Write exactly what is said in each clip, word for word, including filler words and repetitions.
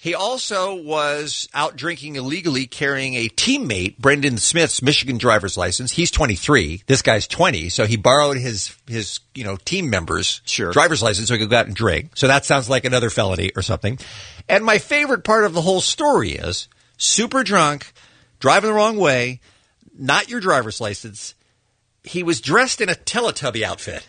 He also was out drinking illegally, carrying a teammate, Brendan Smith's Michigan driver's license. He's twenty-three. This guy's twenty. So he borrowed his, his, you know, team members' sure. driver's license so he could go out and drink. So that sounds like another felony or something. And my favorite part of the whole story is super drunk, driving the wrong way, not your driver's license. He was dressed in a Teletubby outfit.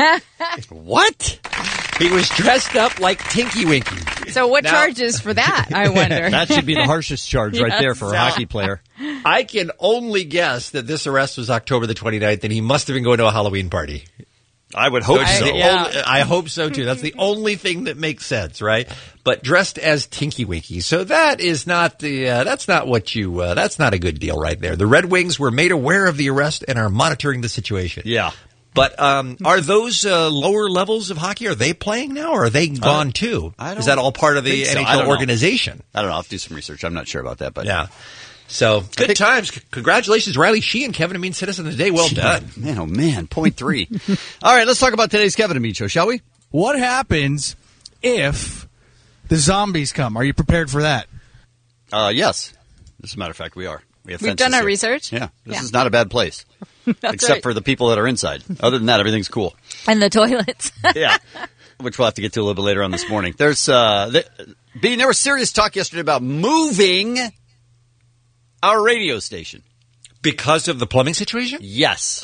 What? He was dressed up like Tinky Winky. So what now, charges for that, I wonder? That should be the harshest charge yes. right there for a now, hockey player. I can only guess that this arrest was October the twenty-ninth, and he must have been going to a Halloween party. I would hope I, so. Yeah. Only, I hope so, too. That's the only thing that makes sense, right? But dressed as Tinky Winky. So that is not the, uh, that's not what you, uh, that's not a good deal right there. The Red Wings were made aware of the arrest and are monitoring the situation. Yeah. But um, are those uh, lower levels of hockey, are they playing now, or are they gone, uh, too? Is that all part of the N H L so. I organization? Know. I don't know. I'll have to do some research. I'm not sure about that, but yeah. So, good think, times. Congratulations, Riley Sheehan, Kevin and Mean Citizen of the Day. Well done. Man, oh, man. Point three. All right, let's talk about today's Kevin and Mean Show, shall we? What happens if the zombies come? Are you prepared for that? Uh, yes. As a matter of fact, we are. We have We've done our here. research. Yeah. This yeah. is not a bad place. Except right. for the people that are inside. Other than that, everything's cool. And the toilets. Yeah. Which we'll have to get to a little bit later on this morning. There's, uh, the, Bean, there was serious talk yesterday about moving our radio station. Because of the plumbing situation? Yes.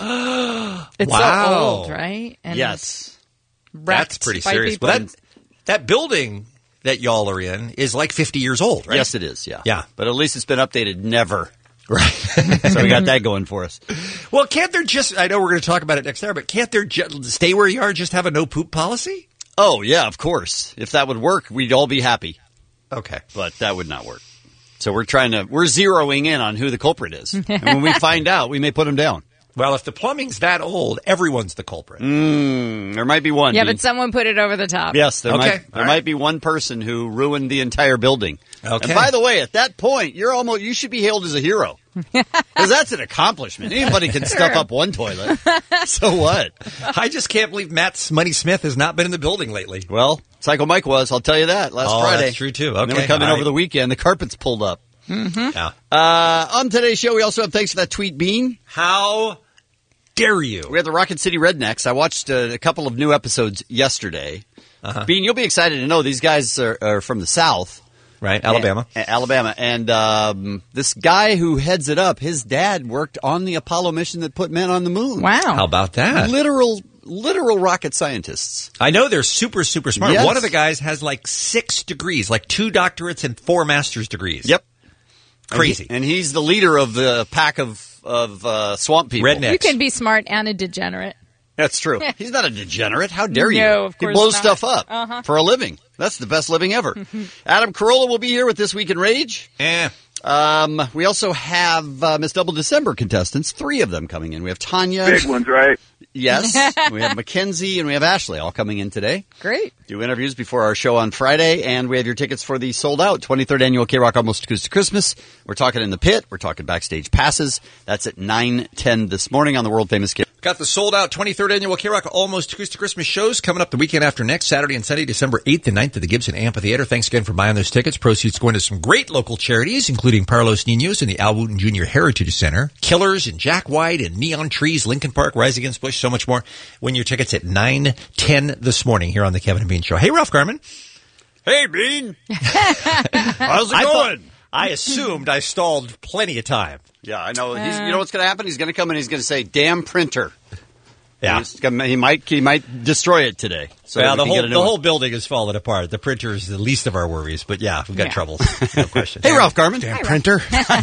It's wow. so old, right? And yes. That's pretty serious. Well, that, that building that y'all are in is like fifty years old, right? Yes, it is, yeah. Yeah. But at least it's been updated never. Right. So we got that going for us. Well, can't there just, I know we're going to talk about it next hour, but can't there just stay where you are, just have a no poop policy? Oh, yeah, of course. If that would work, we'd all be happy. Okay. But that would not work. So we're trying to, we're zeroing in on who the culprit is. And when we find out, we may put him down. Well, if the plumbing's that old, everyone's the culprit. Mm, there might be one. Yeah, Dean. but someone put it over the top. Yes, there, okay. might, there right. might be one person who ruined the entire building. Okay. And by the way, at that point, you're almost you should be hailed as a hero. Because that's an accomplishment. Anybody can stuff up one toilet. So what? I just can't believe Matt Money Smith has not been in the building lately. Well, Psycho Mike was, I'll tell you that, last oh, Friday. That's true, too. Okay. And then we come in All over right. the weekend, the carpet's pulled up. Mm-hmm. Yeah. Uh, on today's show, we also have thanks for that tweet, Bean. How dare you? We have the Rocket City Rednecks. I watched uh, a couple of new episodes yesterday. Uh-huh. Bean, you'll be excited to know these guys are, are from the South. Right, Alabama. And, Alabama. And um, this guy who heads it up, his dad worked on the Apollo mission that put men on the moon. Wow. How about that? Literal literal rocket scientists. I know they're super, super smart. Yes. One of the guys has like six degrees, like two doctorates and four master's degrees. Yep. Crazy. And, he, and he's the leader of the pack of, of uh, swamp people. Rednecks. You can be smart and a degenerate. That's true. He's not a degenerate. How dare you? No, of course He blows not. stuff up Uh-huh. for a living. That's the best living ever. Adam Carolla will be here with This Week in Rage. Eh. Um, we also have uh, Miss Double December contestants, three of them coming in. We have Tanya. Big ones, right? Yes. We have Mackenzie and we have Ashley all coming in today. Great. Do interviews before our show on Friday, and we have your tickets for the sold-out twenty-third Annual K-Rock Almost Acoustic Christmas. We're talking in the pit. We're talking backstage passes. That's at nine ten this morning on the world-famous K. Got the sold-out twenty-third Annual K-Rock Almost Acoustic Christmas shows coming up the weekend after next, Saturday and Sunday, December eighth and ninth at the Gibson Amphitheater. Thanks again for buying those tickets. Proceeds going to some great local charities, including Para Los Niños and the Al Wooten Junior Heritage Center, Killers and Jack White and Neon Trees, Lincoln Park, Rise Against Bush, so much more. Win your tickets at nine ten this morning here on the Kevin and Bean Show. Hey, Ralph Garman. Hey, Bean. How's it I going? thought, I assumed I stalled plenty of time. Yeah, I know. He's, you know what's going to happen? He's going to come in and he's going to say, damn printer. Yeah. He's gonna, he might he might destroy it today. So well, we the can whole get a new the one. whole building is falling apart. The printer is the least of our worries, but yeah, we've got Yeah. troubles. No question. Hey, Ralph Garman. Damn printer.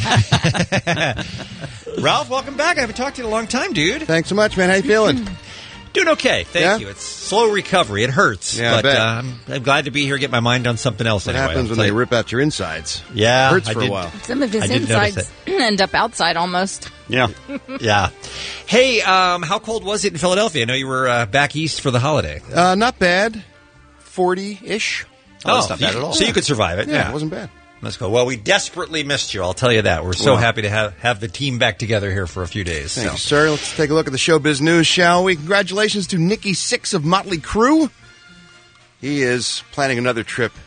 Ralph, welcome back. I haven't talked to you in a long time, dude. Thanks so much, man. How you feeling? Doing okay. Thank Yeah? you. It's slow recovery. It hurts. Yeah, I but bet. Uh, I'm, I'm glad to be here, get my mind on something else What anyway. happens I'll when they tell you. rip out your insides? Yeah. It hurts I for did- a while. Some of his I did notice insides end up outside almost. Yeah. Yeah. Hey, um, how cold was it in Philadelphia? I know you were uh, back east for the holiday. Uh, not bad. forty-ish. Oh, that's not bad you- at all. So you could survive it. Yeah, Yeah. it wasn't bad. Let's go. Well, we desperately missed you. I'll tell you that. We're so Well. happy to have, have the team back together here for a few days. Thank so. you, sir. Let's take a look at the showbiz news, shall we? Congratulations to Nikki Sixx of Motley Crue. He is planning another trip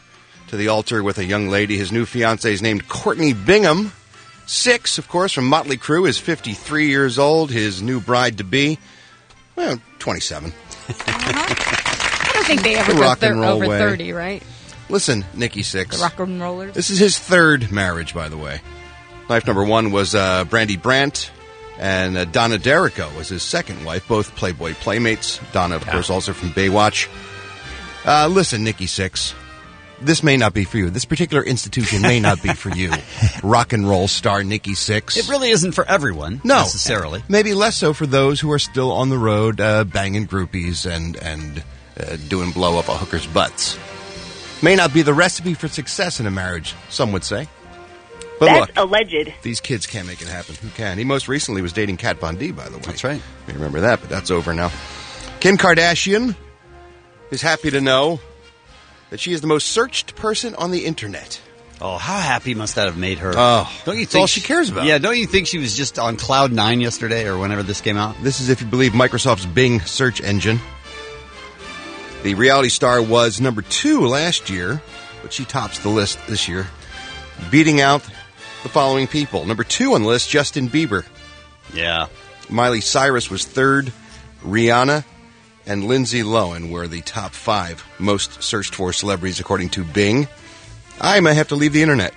to the altar with a young lady. His new fiancée is named Courtney Bingham. Six, of course, from Motley Crue, is fifty-three years old. His new bride-to-be, well, twenty-seven. I don't think they ever The go rock thir- and roll over way. thirty, right? Listen, Nikki Sixx. The rock and rollers. This is his third marriage, by the way. Wife number one was uh, Brandy Brandt, and uh, Donna D'Errico was his second wife, both Playboy playmates. Donna, of course, also from Baywatch. Uh, listen, Nikki Sixx, this may not be for you. This particular institution may not be for you. Rock and roll star Nikki Sixx. It really isn't for everyone, No. necessarily. Maybe less so for those who are still on the road uh, banging groupies and, and uh, doing blow up a hooker's butts. May not be the recipe for success in a marriage, some would say. But That's look, alleged. these kids can't make it happen. Who can? He most recently was dating Kat Von D, by the way. That's right. You remember that, but that's over now. Kim Kardashian is happy to know that she is the most searched person on the internet. Oh, how happy must that have made her? Oh, don't you it's think all she cares about. Yeah, don't you think she was just on cloud nine yesterday or whenever this came out? This is if you believe Microsoft's Bing search engine. The reality star was number two last year, but she tops the list this year, beating out the following people. Number two on the list, Justin Bieber. Yeah. Miley Cyrus was third. Rihanna and Lindsay Lohan were the top five most searched for celebrities according to Bing. I might have to leave the internet.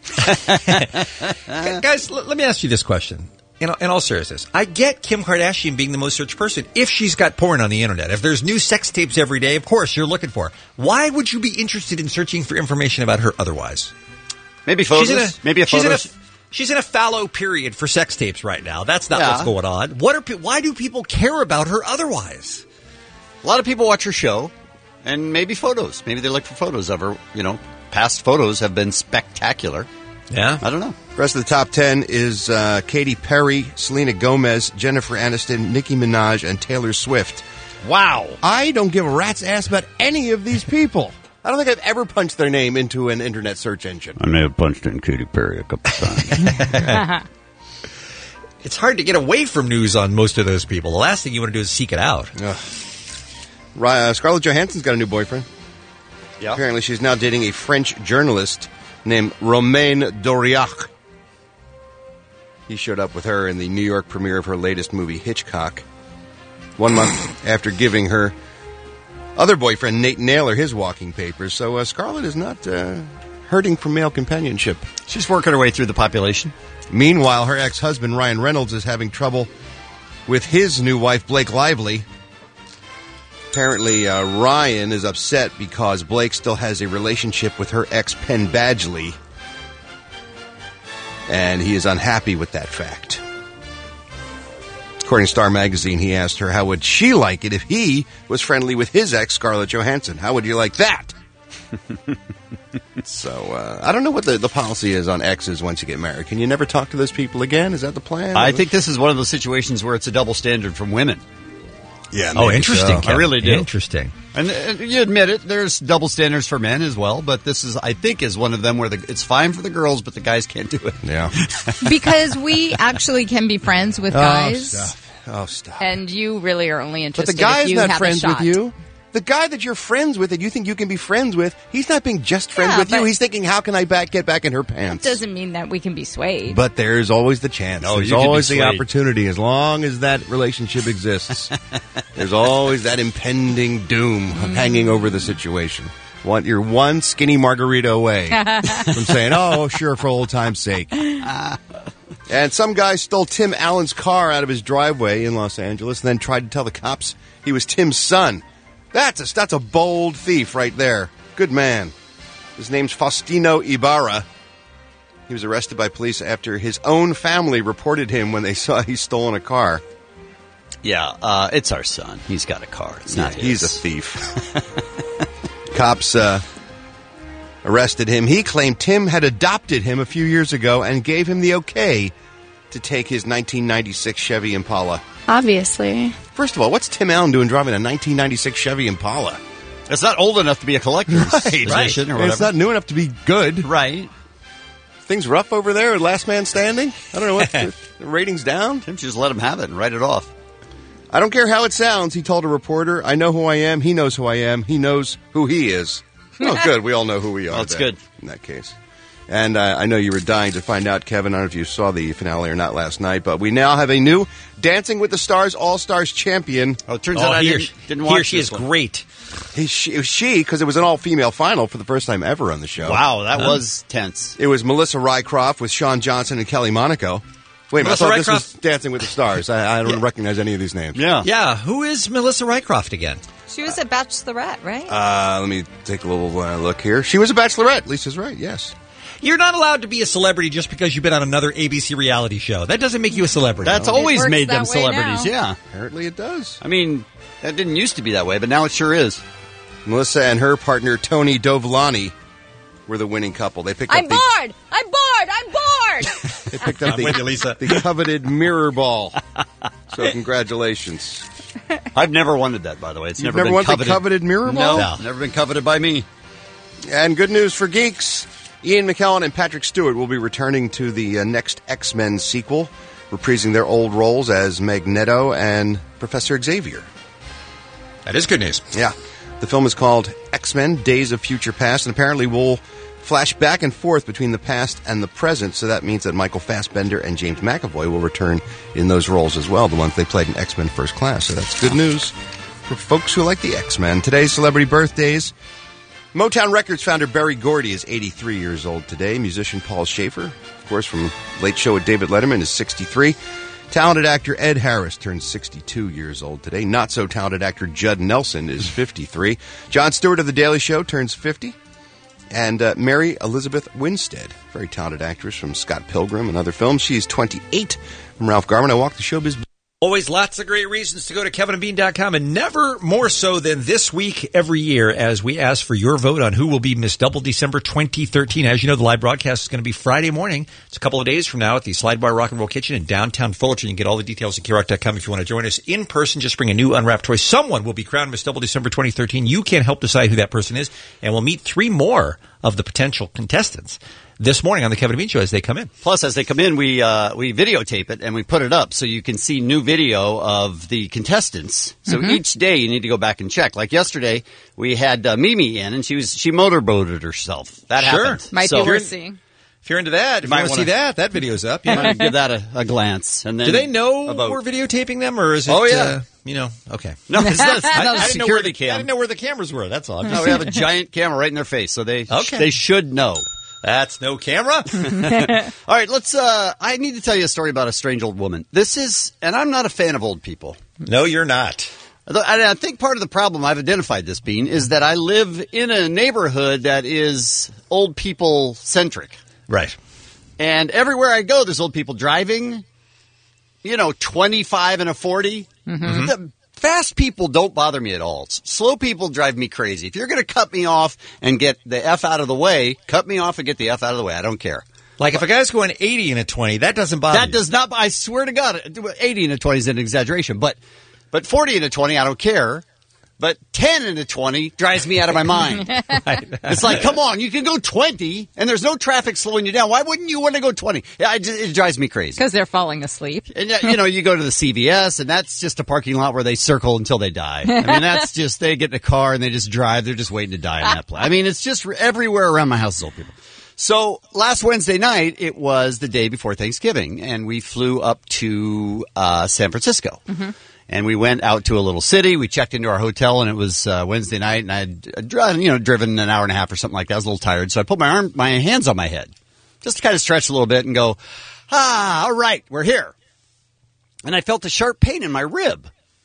Guys, l- let me ask you this question. In, in all seriousness, I get Kim Kardashian being the most searched person if she's got porn on the internet. If there's new sex tapes every day, of course, you're looking for. Why would you be interested in searching for information about her otherwise? Maybe photos. She's in a, Maybe a she's photo. in a, she's in a fallow period for sex tapes right now. That's not Yeah. what's going on. What are pe- why do people care about her otherwise? A lot of people watch her show, and maybe photos. Maybe they look for photos of her. You know, past photos have been spectacular. Yeah. I don't know. The rest of the top ten is uh, Katy Perry, Selena Gomez, Jennifer Aniston, Nicki Minaj, and Taylor Swift. Wow. I don't give a rat's ass about any of these people. I don't think I've ever punched their name into an internet search engine. I may have punched in Katy Perry a couple times. It's hard to get away from news on most of those people. The last thing you want to do is seek it out. Ugh. Uh, Scarlett Johansson's got a new boyfriend. Yeah. Apparently she's now dating a French journalist named Romain Doriac. He showed up with her in the New York premiere of her latest movie, Hitchcock, one month after giving her other boyfriend, Nate Naylor, his walking papers. So uh, Scarlett is not uh, hurting for male companionship. She's working her way through the population. Meanwhile, her ex-husband, Ryan Reynolds, is having trouble with his new wife, Blake Lively. Apparently, uh, Ryan is upset because Blake still has a relationship with her ex, Penn Badgley. And he is unhappy with that fact. According to Star Magazine, he asked her how would she like it if he was friendly with his ex, Scarlett Johansson. How would you like that? So, uh, I don't know what the, the policy is on exes once you get married. Can you never talk to those people again? Is that the plan? I think this is one of those situations where it's a double standard from women. Yeah. Oh, maybe interesting. so. Kevin. I really do. Interesting. And, and you admit it, there's double standards for men as well, but this is, I think, is one of them where the, it's fine for the girls, but the guys can't do it. Yeah. Because we actually can be friends with guys. Oh, stop. Oh, stop. And you really are only But interested the guy's if you not have friends a with shot. you. The guy that you're friends with that you think you can be friends with, he's not being just friends Yeah, with you. but- He's thinking, how can I back get back in her pants? Doesn't mean that we can be swayed. But there's always the chance. Oh, there's you can be always the swayed. opportunity as long as that relationship exists. There's always that impending doom hanging over the situation. Want you're one skinny margarita away from saying, oh, sure, for old time's sake. And some guy stole Tim Allen's car out of his driveway in Los Angeles and then tried to tell the cops he was Tim's son. That's a, that's a bold thief right there. Good man. His name's Faustino Ibarra. He was arrested by police after his own family reported him when they saw he'd stolen a car. Yeah, uh, it's our son. He's got a car. It's not Yeah, he's a his. thief. Cops uh, arrested him. He claimed Tim had adopted him a few years ago and gave him the okay to take his nineteen ninety-six Chevy Impala. Obviously. First of all, what's Tim Allen doing driving a nineteen ninety-six Chevy Impala? It's not old enough to be a collector's Right, position right. or And whatever. it's not new enough to be good. Right. Things rough over there at Last Man Standing? I don't know what the, the rating's down. Tim should just let him have it and write it off. I don't care how it sounds, he told a reporter. I know who I am. He knows who I am. He knows who he is. Oh, good. We all know who we are. That's then, good. In that case. And uh, I know you were dying to find out, Kevin. I don't know if you saw the finale or not last night, but we now have a new Dancing with the Stars All-Stars champion. Oh, it turns Oh, out I he or didn't, she- didn't he or watch she this is one. great. He, she, it was she, because it was an all-female final for the first time ever on the show. Wow, that was tense. It was Melissa Rycroft with Sean Johnson and Kelly Monaco. Wait a minute, Melissa I thought this Rycroft- was Dancing with the Stars. I, I don't Yeah. recognize any of these names. Yeah. Yeah, who is Melissa Rycroft again? She was a bachelorette, right? Uh, let me take a little uh, look here. She was a bachelorette. Lisa's right, yes. You're not allowed to be a celebrity just because you've been on another A B C reality show. That doesn't make you a celebrity. That's It always works made them that way celebrities, now. yeah. Apparently it does. I mean, that didn't used to be that way, but now it sure is. Melissa and her partner, Tony Dovolani, were the winning couple. They picked I'm up the, bored! I'm bored! I'm bored! they picked up I'm with you, the, Lisa. the coveted mirror ball. So congratulations. I've never wanted that, by the way. It's You've never, never been wanted the coveted. coveted mirror No, ball? never been coveted by me. And good news for geeks. Ian McKellen and Patrick Stewart will be returning to the uh, next X-Men sequel, reprising their old roles as Magneto and Professor Xavier. That is good news. Yeah. The film is called X-Men Days of Future Past, and apparently will flash back and forth between the past and the present, so that means that Michael Fassbender and James McAvoy will return in those roles as well, the ones they played in X-Men First Class. So that's good news for folks who like the X-Men. Today's celebrity birthdays. Motown Records founder Berry Gordy is eighty-three years old today. Musician Paul Schaefer, of course, from Late Show with David Letterman, is sixty-three. Talented actor Ed Harris turns sixty-two years old today. Not-so-talented actor Judd Nelson is fifty-three. Jon Stewart of The Daily Show turns fifty. And uh, Mary Elizabeth Winstead, very talented actress from Scott Pilgrim and other films. She is twenty-eight. From Ralph Garman, I walk the showbiz. Always lots of great reasons to go to Kevin and Bean dot com, and never more so than this week every year as we ask for your vote on who will be Miss Double December twenty thirteen. As you know, the live broadcast is going to be Friday morning. It's a couple of days from now at the Slide Bar Rock and Roll Kitchen in downtown Fullerton. You can get all the details at K rock dot com if you want to join us in person. Just bring a new unwrapped toy. Someone will be crowned Miss Double December twenty thirteen. You can help decide who that person is, and we'll meet three more of the potential contestants this morning on the Kevin and Bean Show as they come in. Plus, as they come in, we uh, we videotape it and we put it up so you can see new video of the contestants. So Mhm. each day you need to go back and check. Like yesterday, we had uh, Mimi in and she was she motorboated herself. That Sure. happened. Might so be worth seeing. If you're into that, if you, might want to see wanna- that, that video's up. You might give that a, a glance. And then Do they know a vote. we're videotaping them, or is it? Oh, yeah. uh, you know, okay. No, it's not, I, not a I didn't know where security the, I cam. didn't know where the cameras were. That's all. I'm No, just- we have a giant camera right in their face, so they Okay. they should know. That's no camera. All right, let's. Uh, I need to tell you a story about a strange old woman. This is, and I'm not a fan of old people. No, you're not. I I think part of the problem, I've identified this, Bean, is that I live in a neighborhood that is old people centric. Right. And everywhere I go, there's old people driving, you know, twenty-five and a forty. Mhm. The fast people don't bother me at all. S- Slow people drive me crazy. If you're going to cut me off and get the F out of the way, cut me off and get the F out of the way. I don't care. Like if a guy's going eighty and a twenty, that doesn't bother That you. does not, I swear to God, eighty and a twenty is an exaggeration, but, but forty and a twenty, I don't care. But ten and a twenty drives me out of my mind. It's like, come on, you can go twenty and there's no traffic slowing you down. Why wouldn't you want to go twenty? Yeah, it, it drives me crazy. Because they're falling asleep. And yet, you know, you go to the C V S and that's just a parking lot where they circle until they die. I mean, that's just, they get in a car and they just drive. They're just waiting to die in that place. I mean, it's just everywhere around my house is old people. So last Wednesday night, it was the day before Thanksgiving and we flew up to uh, San Francisco. Mm-hmm. And we went out to a little city. We checked into our hotel, and it was uh, Wednesday night. And I had, uh, dri- you know, driven an hour and a half or something like that. I was a little tired, so I put my arm, my hands on my head, just to kind of stretch a little bit and go, ah, all right, we're here. And I felt a sharp pain in my rib,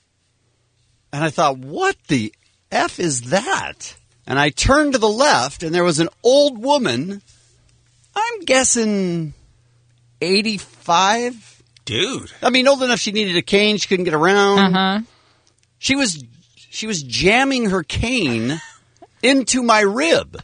and I thought, what the f is that? And I turned to the left, and there was an old woman. I'm guessing eighty-five. Dude. I mean, old enough she needed a cane. She couldn't get around. Uh-huh. She was she was jamming her cane into my rib.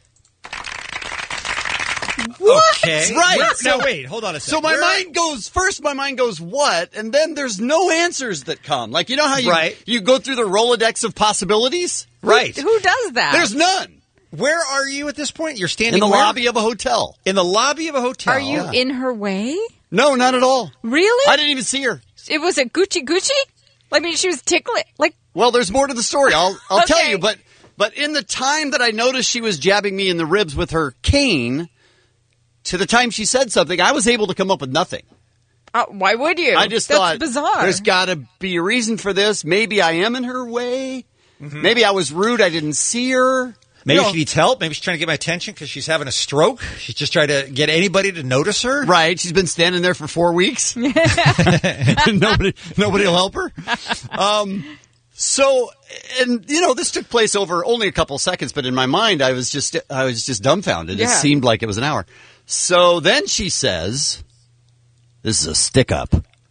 What? Okay. Right. Where- So- now, wait, hold on a second. So my Where- mind goes, first my mind goes, what? And then there's no answers that come. Like, you know how you, Right. you go through the Rolodex of possibilities? Right. Who does that? There's none. Where are you at this point? You're standing In the where? lobby of a hotel. In the lobby of a hotel. Are you in her way? No, not at all. Really? I didn't even see her. It was a Gucci Gucci? I mean, she was tickling. Like, Well, there's more to the story. I'll I'll tell Okay. you, but But in the time that I noticed she was jabbing me in the ribs with her cane, to the time she said something, I was able to come up with nothing. Uh, why would you? I just That's thought, bizarre. There's got to be a reason for this. Maybe I am in her way. Mm-hmm. Maybe I was rude. I didn't see her. Maybe you know, she needs help. Maybe she's trying to get my attention because she's having a stroke. She's just trying to get anybody to notice her. Right. She's been standing there for four weeks. nobody, nobody will help her. Um, so, and you know, this took place over only a couple seconds, but in my mind, I was just, I was just dumbfounded. Yeah. It seemed like it was an hour. So then she says, "This is a stick up."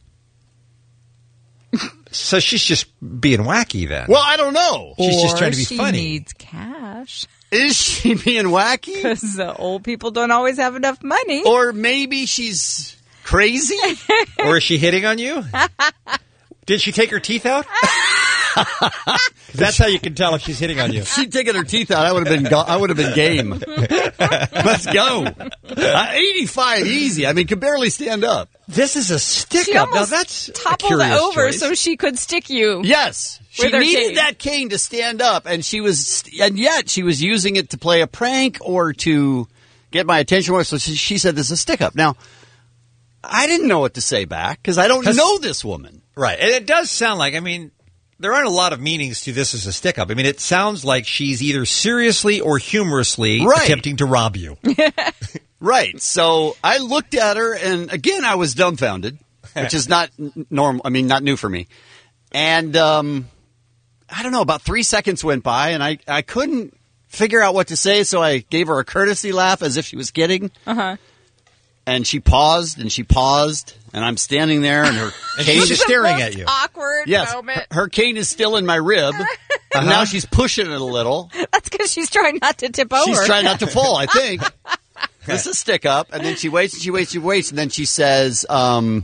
So she's just being wacky then. Well, I don't know. She's or just trying to be she funny. needs cash. Is she being wacky? Because the old people don't always have enough money. Or maybe she's crazy? Or is she hitting on you? Did she take her teeth out? That's how you can tell if she's hitting on you. If she'd taken her teeth out, I would have been. Go- I would have been game. Let's go. Uh, eighty-five, easy. I mean, can barely stand up. This is a stick She up. Now almost that's a toppled curious over choice. so she could stick you. Yes, she With her needed cane. that cane to stand up, and she was, and yet she was using it to play a prank or to get my attention. So she, she said, "This is a stick up." Now, I didn't know what to say back because I don't know this woman. Right, and it does sound like. I mean. There aren't a lot of meanings to this as a stick-up. I mean, it sounds like she's either seriously or humorously Right. attempting to rob you. Right. So I looked at her, and again, I was dumbfounded, which is not n- normal. I mean, not new for me. And um, I don't know, about three seconds went by, and I, I couldn't figure out what to say, so I gave her a courtesy laugh as if she was kidding. Uh-huh. And she paused, and she paused, and I'm standing there, and her And cane she's is just staring at you. Awkward Yes, moment. her, her cane is still in my rib. And now she's pushing it a little. That's because she's trying not to tip over. She's trying not to fall, I think. This is stick up, and then she waits and she waits, she waits, and then she says, um,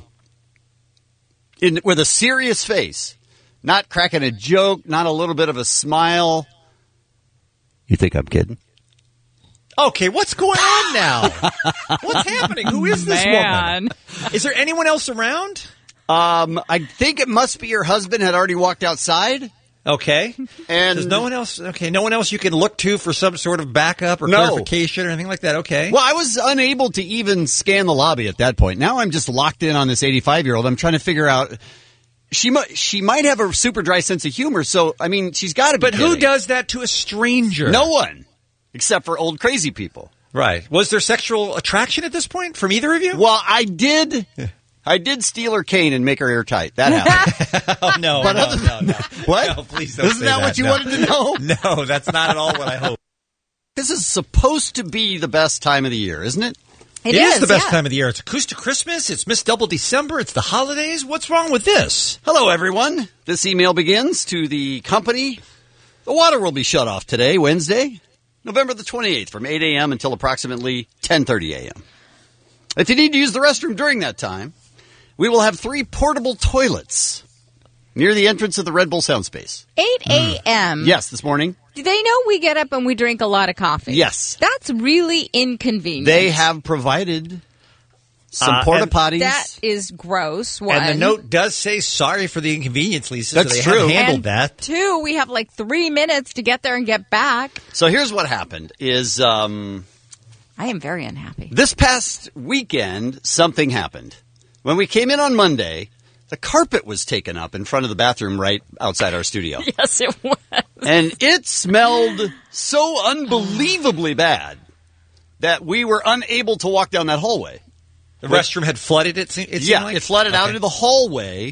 in with a serious face, not cracking a joke, not a little bit of a smile. You think I'm kidding? Okay, what's going on now? What's happening? Who is this Man. woman? Is there anyone else around? Um, I think it must be her husband had already walked outside. Okay. And There's no one else. Okay, no one else you can look to for some sort of backup or No. clarification or anything like that. Okay. Well, I was unable to even scan the lobby at that point. Now I'm just locked in on this eighty-five-year-old. I'm trying to figure out. She might she might have a super dry sense of humor. So I mean, she's got to be. But who kidding. does that to a stranger? No one, except for old crazy people. Right. Was there sexual attraction at this point from either of you? Well, I did. I did steal her cane and make her airtight. That happened. Oh, no, But no, other- no, no. What? No, please don't Isn't say that what you no. wanted to know? No, that's not at all what I hope. This is supposed to be the best time of the year, isn't it? It is, is, the best yeah. time of the year. It's Acoustic Christmas. It's Miss Double December. It's the holidays. What's wrong with this? Hello, everyone. This email begins to the company. The water will be shut off today, Wednesday, November the twenty-eighth, from eight a.m. until approximately ten thirty a.m. If you need to use the restroom during that time, we will have three portable toilets near the entrance of the Red Bull Sound Space. eight a.m. Yes, this morning. Do they know we get up and we drink a lot of coffee? Yes. That's really inconvenient. They have provided some Uh, porta and potties. That is gross. One. And the note does say sorry for the inconvenience, Lisa. That's so they true. have handled And that. Two, we have like three minutes to get there and get back. So here's what happened is um, I am very unhappy. this past weekend, something happened. When we came in on Monday, the carpet was taken up in front of the bathroom right outside our studio. Yes, it was. And it smelled so unbelievably bad that we were unable to walk down that hallway. The restroom had flooded, it, se- it seemed yeah, like? it flooded out Okay. into the hallway.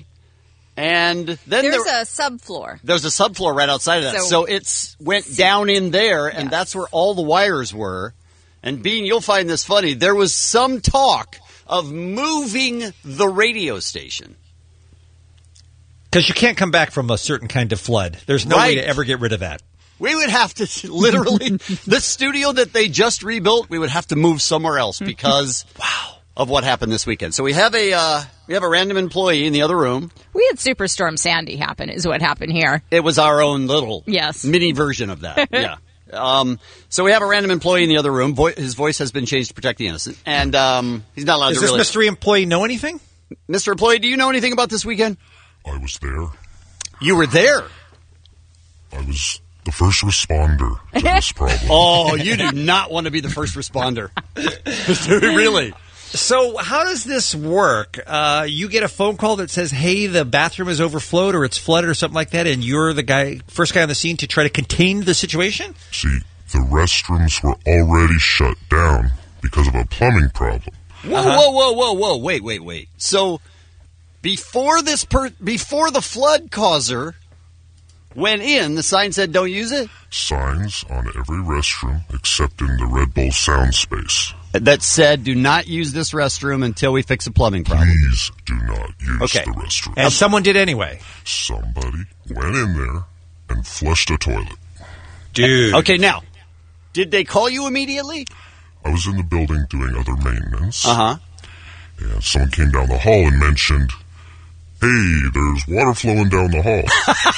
And then There's there, a subfloor. there's a subfloor right outside of that. So- So, it's went down in there, and Yeah. that's where all the wires were. And Bean, you'll find this funny. There was some talk of moving the radio station. Because you can't come back from a certain kind of flood. There's no way Right. to ever get rid of that. We would have to literally, the studio that they just rebuilt, we would have to move somewhere else because wow, of what happened this weekend. So we have a uh, we have a random employee in the other room. We had Superstorm Sandy happen, is what happened here. It was our own little Yes. mini version of that. Yeah. Um, so we have a random employee in the other room. Vo- his voice has been changed to protect the innocent, and um, he's not allowed Does to this really. mystery employee know anything? Mister Employee, do you know anything about this weekend? I was there. You were there. I was the first responder to this problem. Oh, you do not want to be the first responder. Really? So how does this work? Uh, you get a phone call that says, hey, the bathroom is overflowed or it's flooded or something like that, and you're the guy, first guy on the scene to try to contain the situation? See, the restrooms were already shut down because of a plumbing problem. Whoa, uh-huh. whoa, whoa, whoa, whoa! Wait, wait, wait. So before this, per- before the flood causer went in, the sign said, "Don't use it." Signs on every restroom except in the Red Bull sound space that said, "Do not use this restroom until we fix a plumbing problem." Please do not use okay. the restroom. And someone did anyway. Somebody went in there and flushed a toilet. Dude. Okay, now, did they call you immediately? I was in the building doing other maintenance. Uh-huh. And someone came down the hall and mentioned, hey, there's water flowing down the hall.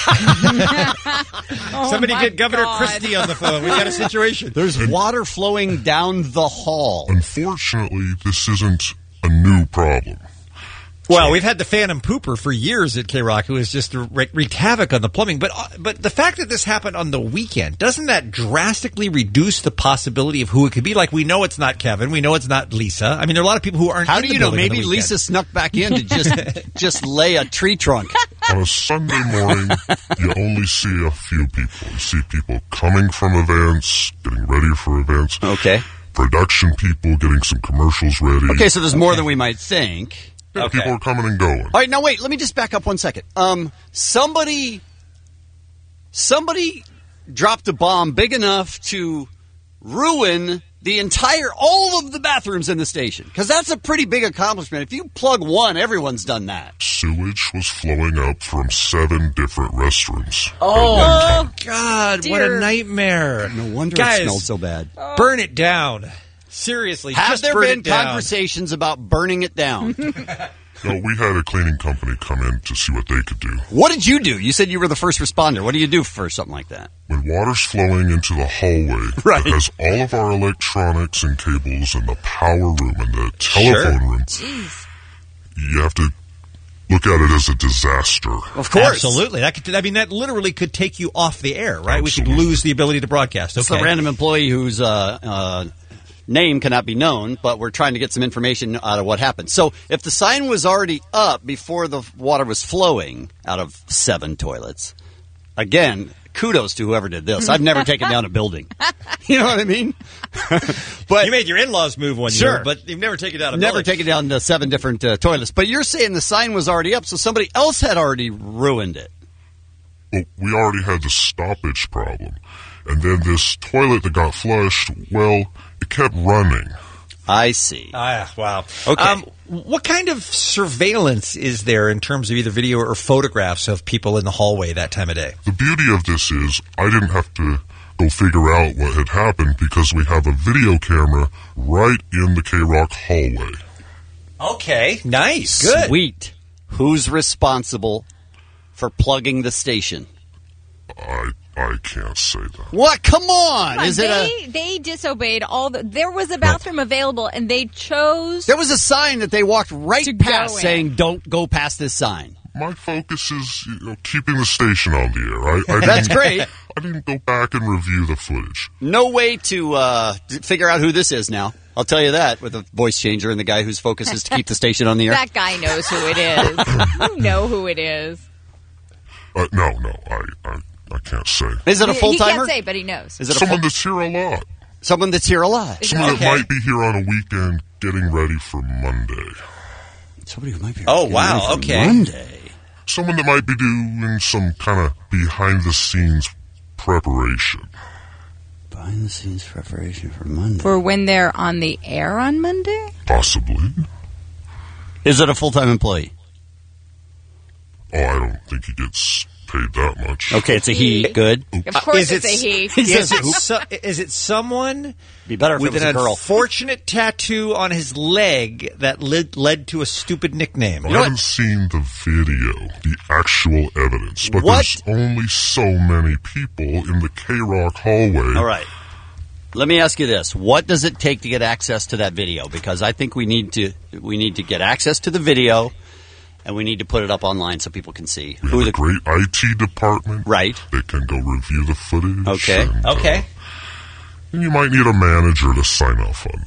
oh Somebody get Governor God. Christie on the phone. We've got a situation. There's and water flowing down the hall. Unfortunately, this isn't a new problem. Well, we've had the Phantom Pooper for years at K-Rock, who has just wreaked wreaked havoc on the plumbing. But uh, but the fact that this happened on the weekend, doesn't that drastically reduce the possibility of who it could be? Like, we know it's not Kevin. We know it's not Lisa. I mean, there are a lot of people who aren't How in do the you know? building on Maybe the Lisa snuck back in to just just lay a tree trunk. On a Sunday morning, you only see a few people. You see people coming from events, getting ready for events. Okay. Production people getting some commercials ready. Okay, so there's more than we might think. Okay. People are coming and going. All right, now wait. Let me just back up one second. Um, somebody, somebody dropped a bomb big enough to ruin the entire, all of the bathrooms in the station. Because that's a pretty big accomplishment. If you plug one, everyone's done that. Sewage was flowing up from seven different restrooms. Oh, my God. Dear. What a nightmare. No wonder Guys, it smelled so bad. Burn it down. Seriously, have just there burn been it down. conversations about burning it down? No, we had a cleaning company come in to see what they could do. What did you do? You said you were the first responder. What do you do for something like that? When water's flowing into the hallway, right. It has all of our electronics and cables in the power room and the telephone sure. room. Jeez. You have to look at it as a disaster. Of course. Absolutely. That could, I mean, that literally could take you off the air, right? Absolutely. We could lose the ability to broadcast. Okay. It's a random employee who's... Uh, uh, name cannot be known, but we're trying to get some information out of what happened. So if the sign was already up before the water was flowing out of seven toilets, again, kudos to whoever did this. I've never taken down a building. You know what I mean? But you made your in-laws move one sure. year, but you've never taken down a never building. taken down the seven different uh, toilets. But you're saying the sign was already up, so somebody else had already ruined it. Well, we already had the stoppage problem. And then this toilet that got flushed, well, it kept running. I see. Ah, wow. Okay. Um, what kind of surveillance is there in terms of either video or photographs of people in the hallway that time of day? The beauty of this is I didn't have to go figure out what had happened because we have a video camera right in the K-Rock hallway. Okay, nice, good. Sweet. Who's responsible for plugging the station? I I can't say that. What? Come on! Come on Is they, it a... they disobeyed all the... There was a bathroom available, and they chose... There was a sign that they walked right to past go saying, in. don't go past this sign. My focus is you know, keeping the station on the air. I, I That's great. I didn't go back and review the footage. No way to uh, figure out who this is now. I'll tell you that, with a voice changer and the guy whose focus is to keep the station on the air. That guy knows who it is. You know who it is. Uh, no, no, I, I I can't say. Is it a full-timer? He can't say, but he knows. Is it Someone a full- that's here a lot. Someone that's here a lot. Someone okay. that might be here on a weekend getting ready for Monday. Somebody who might be here Oh, getting wow, ready for okay. Monday. Someone that might be doing some kind of behind-the-scenes preparation. Behind-the-scenes preparation for Monday. For when they're on the air on Monday? Possibly. Is it a full-time employee? Oh, I don't think he gets paid that much. Okay, it's a he. Good. Of course Is it's it- a he. Is it, so, is it someone Be better if with it was an a girl. unfortunate tattoo on his leg that led, led to a stupid nickname? I haven't seen the video, the actual evidence, but What? there's only so many people in the K-Rock hallway. All right. Let me ask you this: what does it take to get access to that video? Because I think we need to we need to get access to the video, and we need to put it up online so people can see We who have the a great I T department. Right. They can go review the footage. Okay. And, uh, Okay. and you might need a manager to sign off on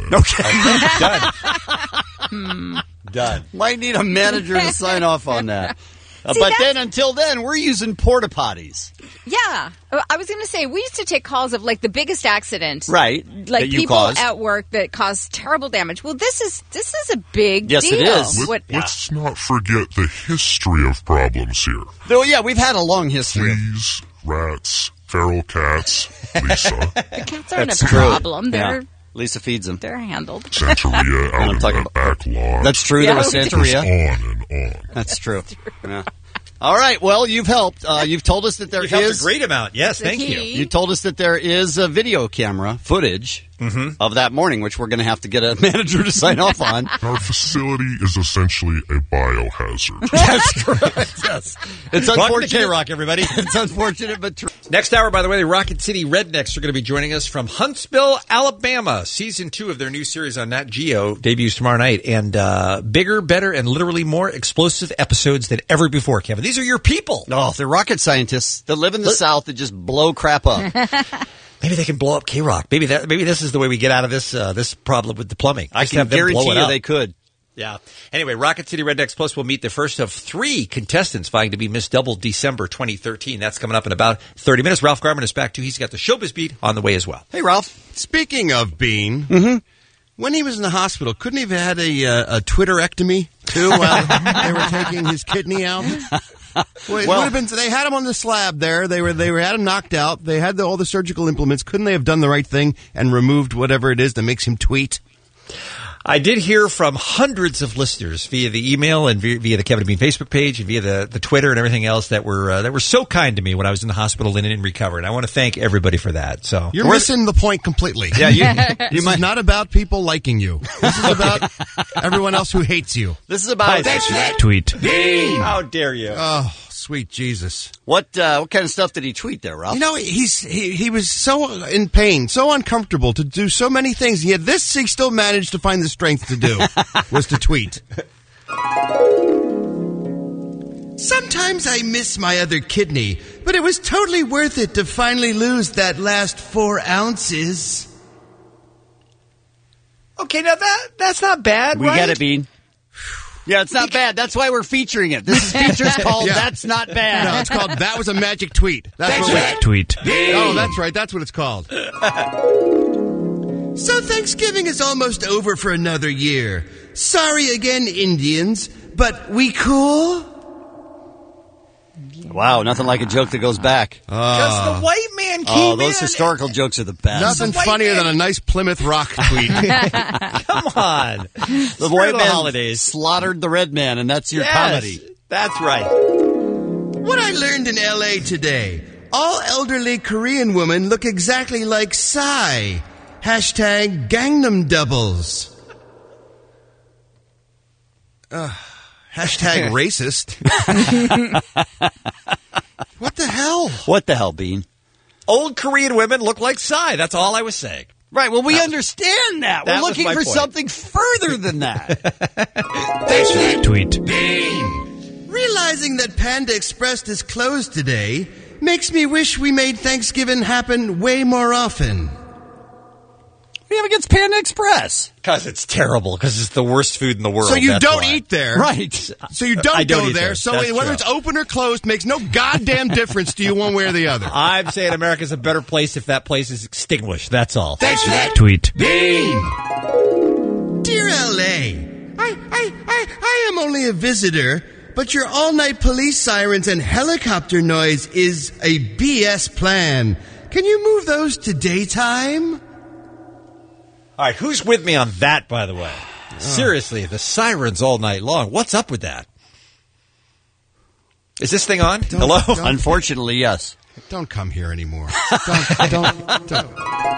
that. Okay. Done. Done. Might need a manager to sign off on that. Uh, See, but that's- then, until then, we're using porta potties. Yeah. I was going to say, we used to take calls of like the biggest accident. Right. Like that you people caused. at work that caused terrible damage. Well, this is this is a big Yes, deal. it is. Let, What, Let's not forget the history of problems here. Though, yeah, we've had a long history. of- Fleas, rats, feral cats, Lisa, the cats aren't That's a true. problem. They're Yeah. Lisa feeds them. they're handled. Santeria out I'm in talking the back lawn. That's true. Yeah. There was It goes Santeria. on and on. That's true. Yeah. All right. Well, you've helped. Uh, you've told us that there You've helped is a great amount. Yes, The thank you. key. You told us that there is a video camera footage Mhm. of that morning, which we're going to have to get a manager to sign off on. Our facility is essentially a biohazard. That's correct. Yes. It's Welcome to unfortunate. K-Rock, everybody. It's unfortunate, but true. Next hour, by the way, the Rocket City Rednecks are going to be joining us from Huntsville, Alabama. Season two of their new series on Nat Geo debuts tomorrow night. And uh, bigger, better, and literally more explosive episodes than ever before, Kevin. These are your people. Oh, they're rocket scientists that live in the South that just blow crap up. Maybe they can blow up K-Rock. Maybe that. Maybe this is the way we get out of this uh, this problem with the plumbing. I Just can have them blow guarantee it you up. they could. Yeah. Anyway, Rocket City Rednecks Plus will meet the first of three contestants vying to be Miss Double December twenty thirteen. That's coming up in about thirty minutes. Ralph Garman is back, too. He's got the Showbiz Beat on the way as well. Hey, Ralph. Speaking of Bean, Mm-hmm. when he was in the hospital, couldn't he have had a, uh, a Twitterectomy, too, while they were taking his kidney out? Well, it Well- would have been. They had him on the slab there. They were. They were had him knocked out. They had the, all the surgical implements. Couldn't they have done the right thing and removed whatever it is that makes him tweet? I did hear from hundreds of listeners via the email and via, via the Kevin and Bean Facebook page and via the, the Twitter and everything else that were uh, that were so kind to me when I was in the hospital and in recovery. And I want to thank everybody for that. So You're missing the point completely. Yeah, you, This you might. is not about people liking you. This is about everyone else who hates you. This is about Tweet. how dare you? Oh, sweet Jesus! what uh, what kind of stuff did he tweet there, Ralph? You know, he's he, he was so in pain, so uncomfortable to do so many things. Yet this he still managed to find the strength to do was to tweet. Sometimes I miss my other kidney, but it was totally worth it to finally lose that last four ounces. Okay, now that that's not bad, we right? get it, Bean. Yeah, it's not bad. That's why we're featuring it. This is features called Yeah. That's Not Bad. No, it's called That Was a Magic Tweet. That's, what we- Tweet. Oh, that's right. That's what it's called. So Thanksgiving is almost over for another year. Sorry again, Indians, but we cool? Wow, nothing like a joke that goes back. Because the white man came Oh, those in. historical jokes are the best. Nothing white funnier man- than a nice Plymouth Rock tweet. Come on. The Spirit white of man holidays. slaughtered the red man, and that's your Yes, comedy. That's right. What I learned in L A today. All elderly Korean women look exactly like Psy. Hashtag Gangnam Doubles. Uh, hashtag racist. What the hell? What the hell, Bean? Old Korean women look like Psy. That's all I was saying. Right, well, we understand that. that We're was looking my for point. something further than that. Tweet. Realizing that Panda Express is closed today makes me wish we made Thanksgiving happen way more often. What do you have against Panda Express? Because it's terrible. Because it's the worst food in the world. So you That's don't why. eat there. Right. So you don't, I don't go eat there. there. So That's whether true. it's open or closed makes no goddamn difference to you one way or the other. I'm saying America's a better place if that place is extinguished. That's all. Tweet. Dear L A, I, I, I, I am only a visitor, but your all-night police sirens and helicopter noise is a B S plan. Can you move those to daytime? All right, who's with me on that, by the way? Seriously, the sirens all night long. What's up with that? Is this thing on? Don't- Hello? don't- Unfortunately, yes. Don't come here anymore. Don't, don't, don't.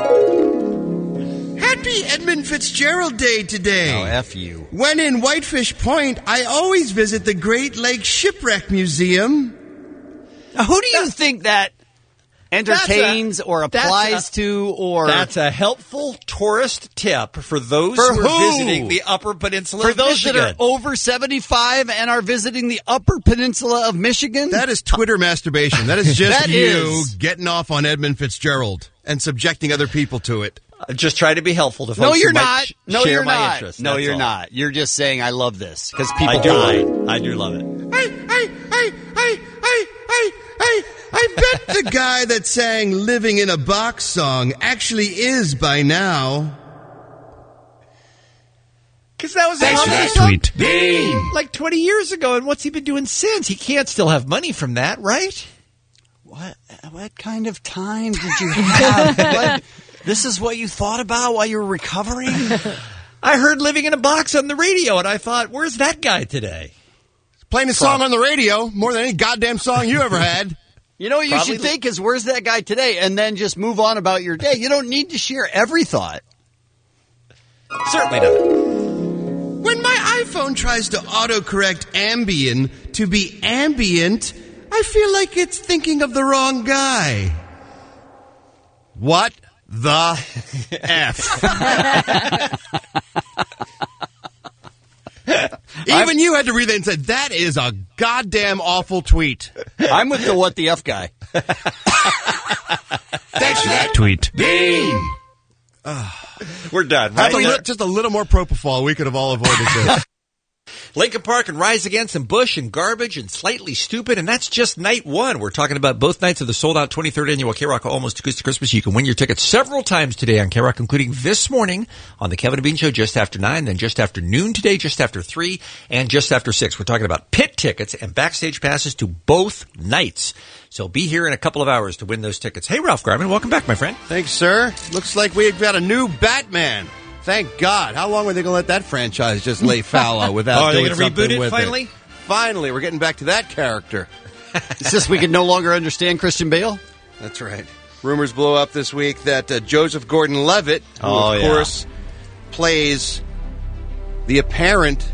Happy Edmund Fitzgerald Day today. Oh, F you. When in Whitefish Point, I always visit the Great Lakes Shipwreck Museum. Now, who do you think that entertains That's a- or that's applies a- to or That's a helpful tourist tip for those For who are who? visiting the Upper Peninsula for of those Michigan. that are over seventy-five and are visiting the Upper Peninsula of Michigan. That is Twitter masturbation. That is just That you is. getting off on Edmund Fitzgerald and subjecting other people to it. Uh, Just try to be helpful to folks no, you're who might not. sh- No, share you're my not. interests. No, That's you're all. not. You're just saying I love this because people I do. die. I do love it. Hey, hey, hey, hey, hey, hey, hey, I bet the guy that sang Living in a Box song actually is by now. Because that was Thanks a for that song tweet. Ding. like twenty years ago, and what's he been doing since? He can't still have money from that, right? What what kind of time did you have? What, this is what you thought about while you were recovering? I heard Living in a Box on the radio, and I thought, where's that guy today? Playing a song on the radio more than any goddamn song you ever had. You know what you Probably should think is, where's that guy today? And then just move on about your day. You don't need to share every thought. Certainly not. When my iPhone tries to autocorrect Ambien to be ambient, I feel like it's thinking of the wrong guy. What the F? Even you had to read that and said, that is a goddamn awful tweet. I'm with the what the F guy. Thanks for that tweet. Ding. We're done. Have Right? a li- just a little more propofol. We could have all avoided this. Lincoln Park and Rise Against and Bush and Garbage and Slightly Stupid, and that's just night one. We're talking about both nights of the sold-out twenty-third annual K-Rock Almost Acoustic Christmas. You can win your tickets several times today on K-Rock, including this morning on the Kevin and Bean Show just after nine, then just after noon today, just after three, and just after six. We're talking about pit tickets and backstage passes to both nights. So be here in a couple of hours to win those tickets. Hey, Ralph Garman, welcome back, my friend. Thanks, sir. Looks like we've got a new Batman. Thank God. How long were they going to let that franchise just lay fallow without Oh, are they doing gonna something reboot it with finally? it? Finally, we're getting back to that character. It's just we can no longer understand Christian Bale. That's right. Rumors blow up this week that uh, Joseph Gordon-Levitt, who Oh, of yeah. course plays the apparent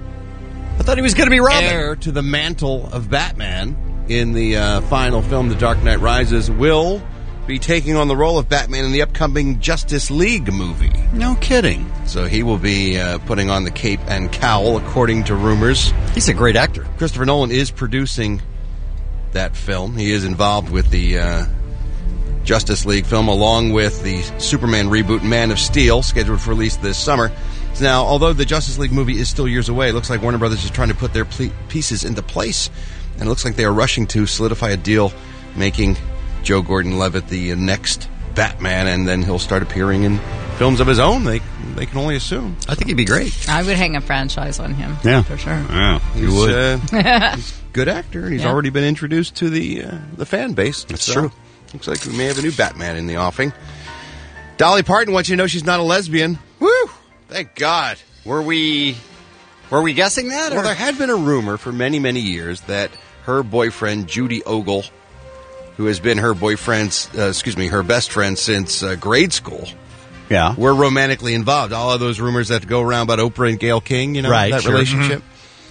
I thought he was going to be Robin. heir to the mantle of Batman in the uh, final film, The Dark Knight Rises, will be taking on the role of Batman in the upcoming Justice League movie. No kidding. So he will be uh, putting on the cape and cowl, according to rumors. He's a great actor. Christopher Nolan is producing that film. He is involved with the uh, Justice League film, along with the Superman reboot Man of Steel, scheduled for release this summer. Now, although the Justice League movie is still years away, it looks like Warner Brothers is trying to put their ple- pieces into place, and it looks like they are rushing to solidify a deal, making Joe Gordon-Levitt the next Batman, and then he'll start appearing in films of his own. They they can only assume. I think he'd be great. I would hang a franchise on him. Yeah. For sure. Yeah, He's, you would. uh, he's a good actor, and he's Yeah. already been introduced to the uh, the fan base. That's So, true. Looks like we may have a new Batman in the offing. Dolly Parton wants you to know she's not a lesbian. Woo! Thank God. Were we were we guessing that? Well, Or? there had been a rumor for many, many years that her boyfriend, Judy Ogle, who has been her boyfriend's, uh, excuse me, her best friend since uh, grade school, Yeah. were romantically involved. All of those rumors that go around about Oprah and Gayle King, you know, Right, that sure. relationship.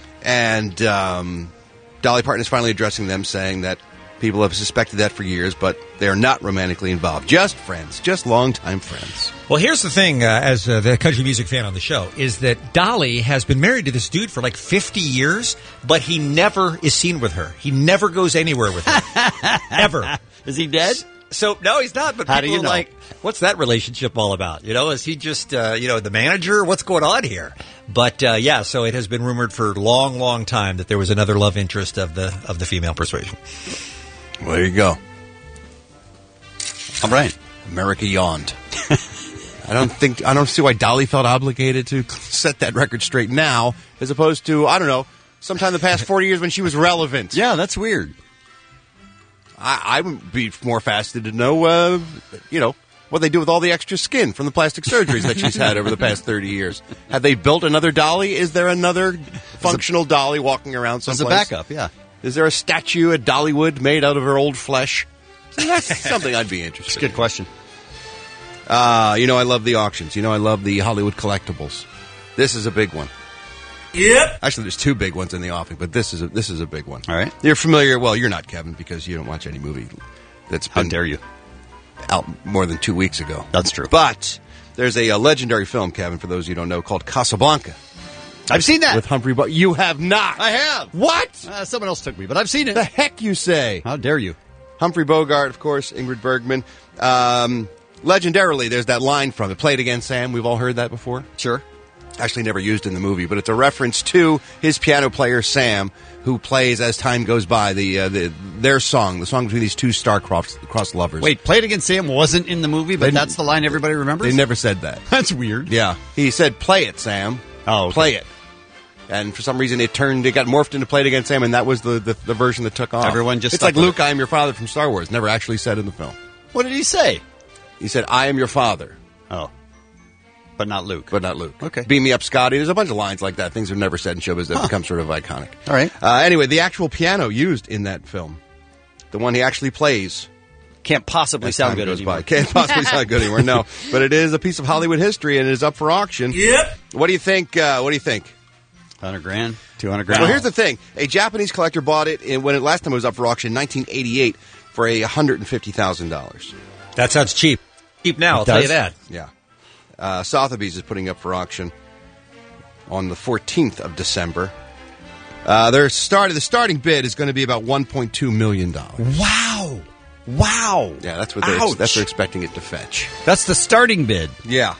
And um, Dolly Parton is finally addressing them, saying that people have suspected that for years, but they are not romantically involved. Just friends, just longtime friends. Well, here's the thing, uh, as uh, the country music fan on the show, is that Dolly has been married to this dude for like fifty years, but he never is seen with her. He never goes anywhere with her. Ever. Is he dead? So, no, he's not, but How people do you are know? like, what's that relationship all about? You know, is he just, uh, you know, the manager? What's going on here? But, uh, yeah, so it has been rumored for a long, long time that there was another love interest of the of the female persuasion. Well, there you go. All right. America yawned. I don't think I don't see why Dolly felt obligated to set that record straight now, as opposed to I don't know, sometime the past forty years when she was relevant. Yeah, that's weird. I, I would be more fascinated to know, uh, you know, what they do with all the extra skin from the plastic surgeries that she's had over the past thirty years. Have they built another Dolly? Is there another functional Dolly walking around As someplace? a backup, yeah. Is there a statue at Dollywood made out of her old flesh? That's something I'd be interested It's a good question. Uh, you know, I love the auctions. You know, I love the Hollywood collectibles. This is a big one. Yep. Actually, there's two big ones in the offing, but this is a, this is a big one. All right. You're familiar. Well, you're not, Kevin, because you don't watch any movie that's How been dare you? out more than two weeks ago. That's true. But there's a, a legendary film, Kevin, for those of you who don't know, called Casablanca. I've seen that. With Humphrey Bogart. You have not. I have. What? Uh, someone else took me, but I've seen it. The heck you say? How dare you? Humphrey Bogart, of course, Ingrid Bergman. Um, legendarily, there's that line from it. Play it again, Sam. We've all heard that before. Sure. Actually never used in the movie, but it's a reference to his piano player, Sam, who plays as time goes by, the, uh, the their song, the song between these two star-crossed crossed lovers. Wait, Play It Again, Sam wasn't in the movie, but They- that's the line everybody remembers? They never said that. That's weird. Yeah. He said, play it, Sam. Oh, okay. Play it. And for some reason, it turned, it got morphed into Play It Again, Sam, and that was the, the, the version that took off. Everyone just It's stuck like with Luke, it. I am your father from Star Wars. Never actually said in the film. What did he say? He said, I am your father. Oh. But not Luke. But not Luke. Okay. Beam me up, Scotty. There's a bunch of lines like that. Things are never said in showbiz that Huh. become sort of iconic. All right. Uh, anyway, the actual piano used in that film, the one he actually plays, Can't possibly as sound time good goes anymore. by. Can't possibly sound good anymore. No, but it is a piece of Hollywood history and it is up for auction. Yep. What do you think? Uh, what do you think? one hundred grand? two hundred grand? Well, here's the thing: a Japanese collector bought it in, when it last time it was up for auction, in nineteen eighty-eight, for a hundred and fifty thousand dollars. That sounds cheap. Cheap now, I'll It tell you does. that. Yeah. Uh, Sotheby's is putting up for auction on the fourteenth of December. Uh, their start, the starting bid is going to be about one point two million dollars. Wow. Wow. Yeah, that's what they're, Ouch. that's what they're expecting it to fetch. That's the starting bid. Yeah.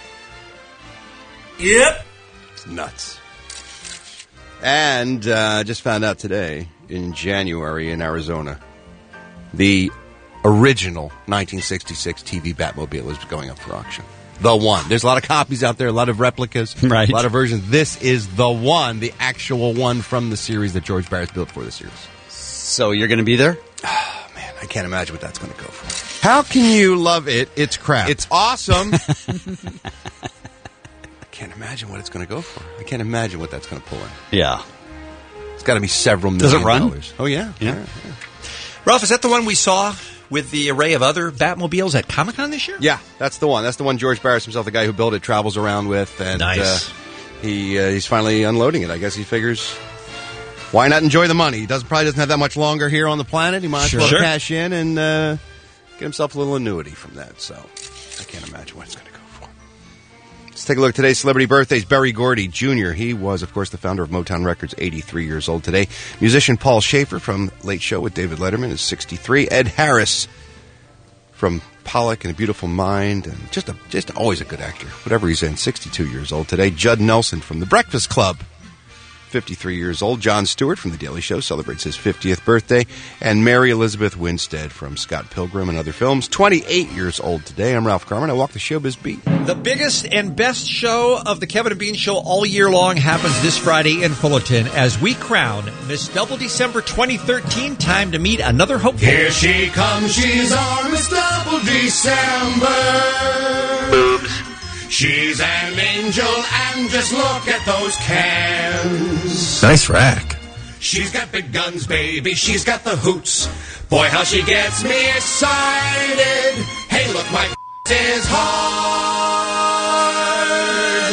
Yep. It's nuts. And uh, just found out today, in January in Arizona, the original nineteen sixty-six T V Batmobile is going up for auction. The one. There's a lot of copies out there, a lot of replicas, Right. a lot of versions. This is the one, the actual one from the series that George Barris built for the series. So you're going to be there? Oh, man, I can't imagine what that's going to go for. How can you love it? It's crap. It's awesome. I can't imagine what it's going to go for. I can't imagine what that's going to pull in. Yeah. It's got to be several Does million it run? dollars. Oh, yeah. Yeah. yeah, yeah. Ralph, is that the one we saw with the array of other Batmobiles at Comic-Con this year? Yeah, that's the one. That's the one George Barris himself, the guy who built it, travels around with. And Nice. uh, he uh, he's finally unloading it. I guess he figures, why not enjoy the money? He doesn't probably doesn't have that much longer here on the planet. He might as Sure. well Sure. cash in and uh, get himself a little annuity from that. So I can't imagine what it's going to go for. Let's take a look at today's celebrity birthdays. Berry Gordy Junior He was, of course, the founder of Motown Records, eighty-three years old today. Musician Paul Schaefer from Late Show with David Letterman is sixty-three. Ed Harris from Pollock and A Beautiful Mind, and just a, just always a good actor, whatever he's in, sixty-two years old today. Judd Nelson from The Breakfast Club, fifty-three years old. John Stewart from The Daily Show celebrates his fiftieth birthday. And Mary Elizabeth Winstead from Scott Pilgrim and other films, twenty-eight years old today. I'm Ralph Garman. I walk the showbiz beat. The biggest and best show of the Kevin and Bean Show all year long happens this Friday in Fullerton as we crown Miss Double December twenty thirteen. Time to meet another hopeful. Here she comes, she's our Miss Double December. Boobs. She's an angel, and just look at those cans. Nice rack. She's got big guns, baby, she's got the hoots. Boy, how she gets me excited. Hey, look, my is hard.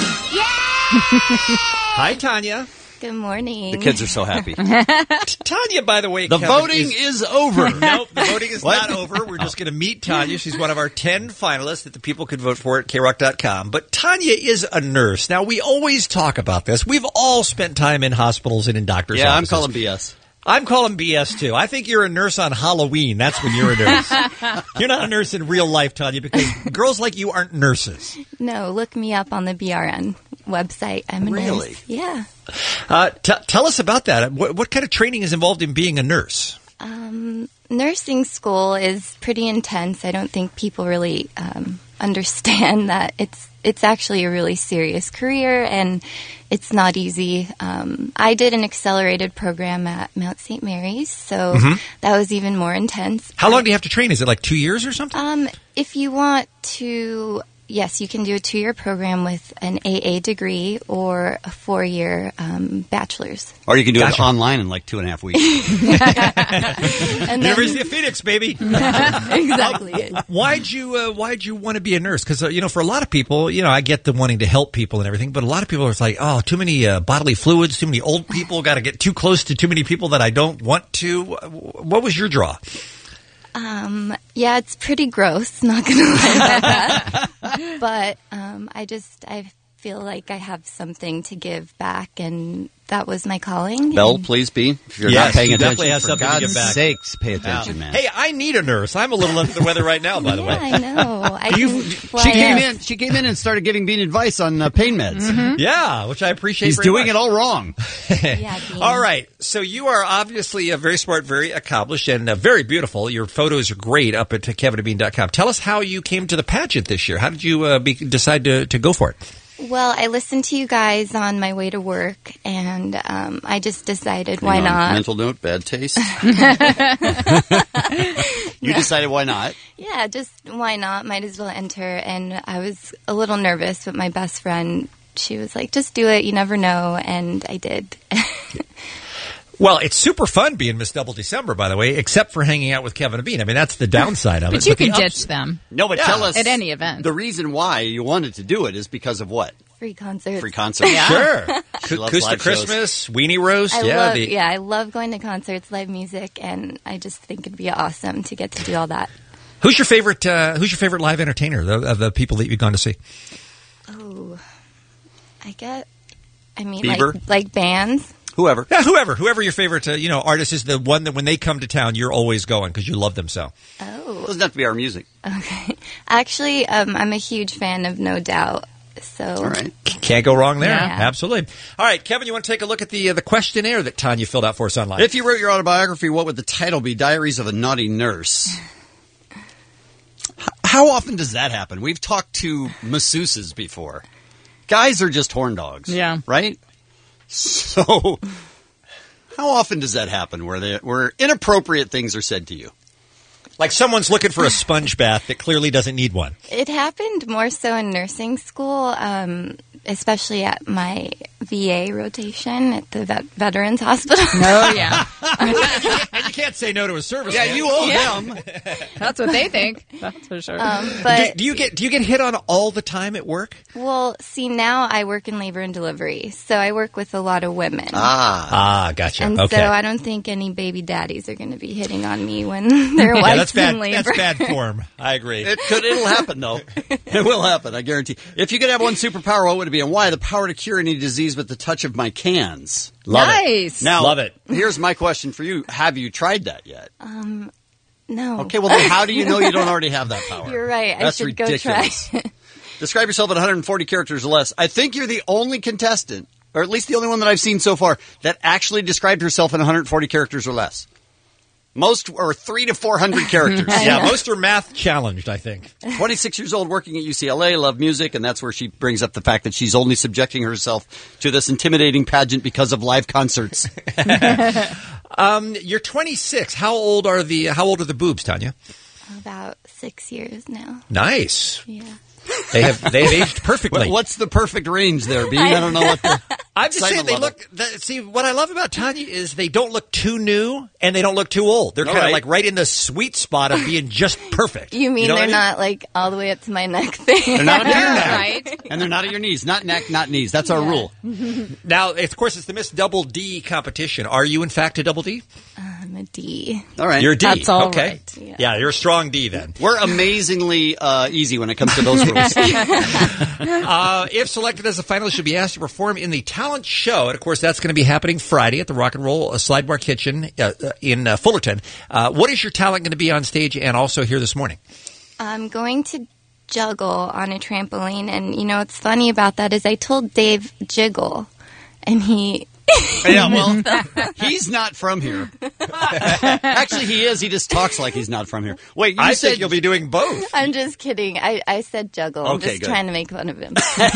Hi, Tanya. Good morning. The kids are so happy. Tanya, by the way, The Kevin, voting is over. Nope, the voting is What? not over. We're just going to meet Tanya. She's one of our ten finalists that the people could vote for at K rock dot com. But Tanya is a nurse. Now, we always talk about this. We've all spent time in hospitals and in doctors' Yeah, I'm offices. calling B S. I'm calling B S, too. I think you're a nurse on Halloween. That's when you're a nurse. You're not a nurse in real life, Tanya, because girls like you aren't nurses. No, look me up on the B R N website. I'm a Really? nurse. Yeah. Uh, t- tell us about that. What, what kind of training is involved in being a nurse? Um, nursing school is pretty intense. I don't think people really um, understand that it's it's actually a really serious career and it's not easy. Um, I did an accelerated program at Mount Saint Mary's, so Mhm. that was even more intense. How long do you have to train? Is it like two years or something? Um, if you want to, yes, you can do a two-year program with an A A degree or a four-year um, bachelor's. Or you can do Gotcha. it online in like two and a half weeks. And then- University of Phoenix, baby. Exactly. Why'd you uh, Why'd you want to be a nurse? Because uh, you know, for a lot of people, you know, I get the wanting to help people and everything, but a lot of people are like, oh, too many uh, bodily fluids, too many old people, got to get too close to too many people that I don't want to. What was your draw? Um, yeah, it's pretty gross, not going to lie about that. But um, I just, I feel like I have something to give back, and that was my calling. Belle, and- please be. If you're Yes, not paying you attention, definitely have for something to God's give back. sakes, pay attention, man. Hey, I need a nurse. I'm a little under the weather right now, by the way. Yeah, I know. I You- can she fly came up. in. She came in and started giving Bean advice on uh, pain meds. Yeah, which I appreciate. He's very doing much. it all wrong. Yeah, Dean. All right. So you are obviously uh, very smart, very accomplished, and uh, very beautiful. Your photos are great up at kevin and bean dot com. Tell us how you came to the pageant this year. How did you uh, be, decide to, to go for it? Well, I listened to you guys on my way to work, and um, I just decided, why Hang on. not? Mental note, bad taste. You decided why not? Yeah, just why not? Might as well enter. And I was a little nervous, but my best friend, she was like, just do it. You never know. And I did. Well, it's super fun being Miss Double December, by the way, except for hanging out with Kevin and Bean. I mean, that's the downside of it. But you the can ups- ditch them. No, but Yeah. tell us At any event. the reason why you wanted to do it is because of what? Free concerts. Free concerts. Sure. She loves Acoustic live shows. Christmas, Weenie Roast. I yeah, love, the, yeah, I love going to concerts, live music, and I just think it'd be awesome to get to do all that. Who's your favorite? Uh, who's your favorite live entertainer of of the people that you've gone to see? Oh, I get. I mean, Bieber? like like bands. Whoever. Yeah, whoever. Whoever your favorite, uh, you know, artist is, the one that when they come to town, you're always going because you love them so. Oh, Doesn't have to be our music. okay. Actually, um, I'm a huge fan of No Doubt. So, All right. Can't go wrong there. Yeah. Absolutely. All right, Kevin, you want to take a look at the uh, the questionnaire that Tanya filled out for us online? If you wrote your autobiography, what would the title be? Diaries of a Naughty Nurse. H- How often does that happen? We've talked to masseuses before. Guys are just horn dogs. Yeah. Right? So, how often does that happen where they, where inappropriate things are said to you? Like someone's looking for a sponge bath that clearly doesn't need one. it happened more so in nursing school, um, especially at my V A rotation at the vet- Veterans Hospital. Oh, yeah. And you can't say no to a service. Yeah, man. you owe Yeah. them. That's what they think. That's for sure. Um, Do, but do you get do you get hit on all the time at work? well, see, now I work in labor and delivery, so I work with a lot of women. Ah. Ah, gotcha. And okay. so I don't think any baby daddies are going to be hitting on me when their yeah, wife's that's bad. in labor. That's bad form. I agree. It could. It'll happen, though. It will happen. I guarantee. If you could have one superpower, what would it be, and why? The power to cure any disease with the touch of my cans. Love nice. it. Now, Love it. Here's my question for you: have you tried that yet? Um, no. Okay. Well, then, how do you know you don't already have that power? You're right. I That's should ridiculous. go try. Describe yourself at one hundred forty characters or less. I think you're the only contestant, or at least the only one that I've seen so far, that actually described herself in one hundred forty characters or less. Most are three to four hundred characters. Yeah, most are math challenged, I think. twenty-six years old, working at U C L A, love music, and that's where she brings up the fact that she's only subjecting herself to this intimidating pageant because of live concerts. Um, you're twenty-six. How old are the How old are the boobs, Tanya? About six years now. Nice. Yeah. They have they have aged perfectly. What- What's the perfect range there, Bean? I don't know what the I'm just saying excitement they level. look. The, see, what I love about Tanya is they don't look too new and they don't look too old. They're All kind of right. like right in the sweet spot of being just perfect. You mean know what they're I mean? not like all the way up to my neck thing? They're not up to your neck. Right. And they're not at your knees. Not neck, not knees. That's our Yeah. rule. Now, of course, it's the Miss Double D competition. Are you in fact a double D? I'm a D. All right. You're a D. That's all okay. right. Yeah. Yeah, you're a strong D then. We're amazingly uh, easy when it comes to those rules. Uh, if selected as a finalist, you'll be asked to perform in the talent show. And, of course, that's going to be happening Friday at the Rock and Roll uh, Slide Bar Kitchen uh, uh, in uh, Fullerton. Uh, what is your talent going to be on stage and also here this morning? I'm going to juggle on a trampoline, and you know what's funny about that is I told Dave jiggle, and he. Yeah, well, he's not from here. Actually, he is. He just talks like he's not from here. Wait, you I said think you'll be doing both. I'm just kidding. I, I said juggle. I'm Okay, just good. trying to make fun of him.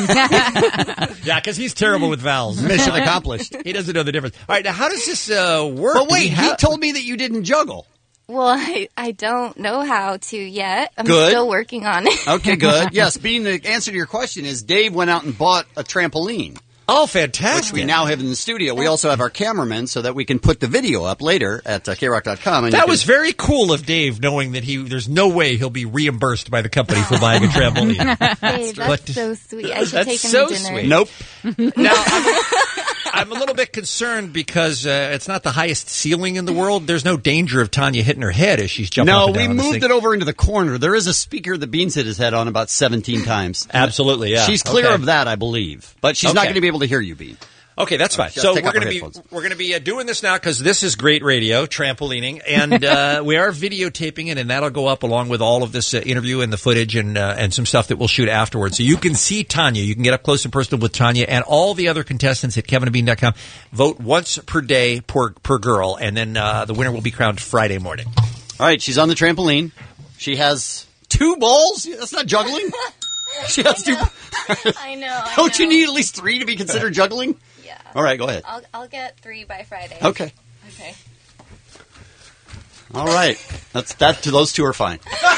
Yeah, because he's terrible with vowels. mission accomplished. He doesn't know the difference. All right, now how does this uh, work? But Do we wait, he have- told me that you didn't juggle. Well, I, I don't know how to yet. I'm Good. still working on it. Okay, good. Yes, being the answer to your question is Dave went out and bought a trampoline. Oh, fantastic. Which we now have in the studio. We also have our cameraman so that we can put the video up later at uh, K rock dot com. And you That can- was very cool of Dave, knowing that he there's no way he'll be reimbursed by the company for buying a trampoline. Dave, that's But- so sweet. I should That's take him so to dinner. sweet. Nope. Now, I'm, I'm a little bit concerned because uh, it's not the highest ceiling in the world. There's no danger of Tanya hitting her head as she's jumping No, up and down we on this moved thing. it over into the corner. There is a speaker that Beans hit his head on about seventeen times. Absolutely, yeah. She's clear Okay. of that, I believe. But she's not Okay. going to be able to hear you, Bean. Okay, that's fine. Just So take we're off our going to be headphones. we're going to be uh, doing this now because this is great radio, trampolining, and uh, we are videotaping it, and that'll go up along with all of this uh, interview and the footage and uh, and some stuff that we'll shoot afterwards. So you can see Tanya, you can get up close and personal with Tanya, and all the other contestants at Kevin and Bean dot com. Vote once per day per per girl, and then uh, the winner will be crowned Friday morning. All right, she's on the trampoline. She has two balls. That's not juggling. She has two. I know. I Don't know. you need at least three to be considered juggling? Yeah. All right, go ahead. I'll I'll get three by Friday. Okay. Okay. All right. That's that. Those two are fine.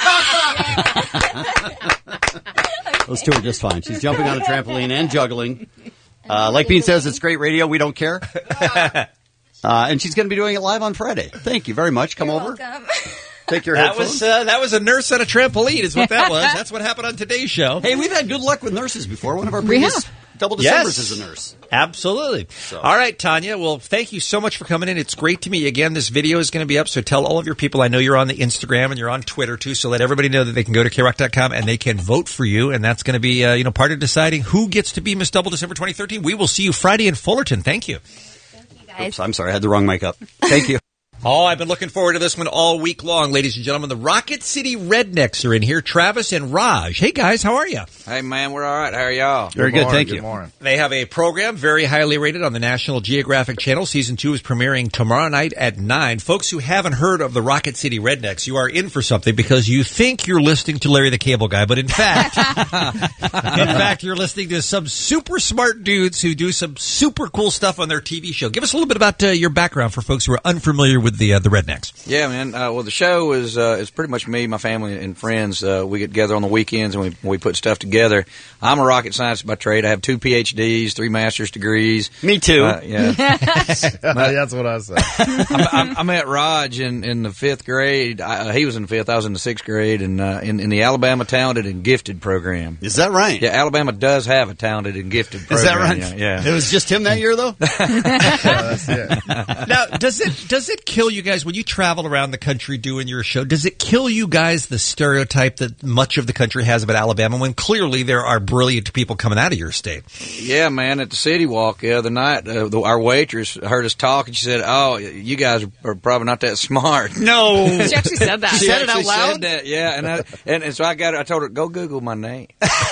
Those two are just fine. She's jumping on a trampoline and juggling. Uh, like Bean says, it's great radio. We don't care. Uh, and she's going to be doing it live on Friday. Thank you very much. Come You're over. welcome. Take your That headphones. was uh, that was a nurse on a trampoline, is what that was. That's what happened on today's show. Hey, we've had good luck with nurses before. One of our We previous have. double Yes. Decembers is a nurse. Absolutely. All right, Tanya. Well, thank you so much for coming in. It's great to meet you again. This video is going to be up, so tell all of your people. I know you're on the Instagram and you're on Twitter too, so let everybody know that they can go to K rock dot com and they can vote for you, and that's going to be uh, you know part of deciding who gets to be Miss Double December twenty thirteen. We will see you Friday in Fullerton. Thank you. Oops, I'm sorry. I had the wrong mic up. Thank you. Oh, I've been looking forward to this one all week long, ladies and gentlemen. The Rocket City Rednecks are in here. Travis and Raj. Hey, guys, how are you? Hey, man, we're all right. How are y'all? Very good, thank you. morning. They have a program very highly rated on the National Geographic Channel. Season two is premiering tomorrow night at nine. Folks who haven't heard of the Rocket City Rednecks, you are in for something because you think you're listening to Larry the Cable Guy, but in fact, in fact, you're listening to some super smart dudes who do some super cool stuff on their T V show. Give us a little bit about uh, your background for folks who are unfamiliar with the uh, the Rednecks. Yeah, man. Uh, well, the show is uh, is pretty much me, my family, and friends. Uh, we get together on the weekends and we we put stuff together. I'm a rocket scientist by trade. I have two P H Ds, three master's degrees. Me too. Uh, yeah, That's what I said. I, I, I met Raj in, in the fifth grade. I, uh, he was in the fifth. I was in the sixth grade, and uh, in, in the Alabama Talented and Gifted program. Is that right? Yeah, Alabama does have a talented and gifted program. Is that right? Yeah. yeah. It was just him that year, though? Now, does it does it kill you guys when you travel around the country doing your show? Does it kill you guys the stereotype that much of the country has about Alabama when clearly there are brilliant people coming out of your state? Yeah, man. At the City Walk the other night, uh, the, our waitress heard us talk, and she said, "Oh, you guys are probably not that smart." No, She actually said that. She said it actually out loud? said that, yeah. And, I, and and so I got her. I told her, "Go Google my name."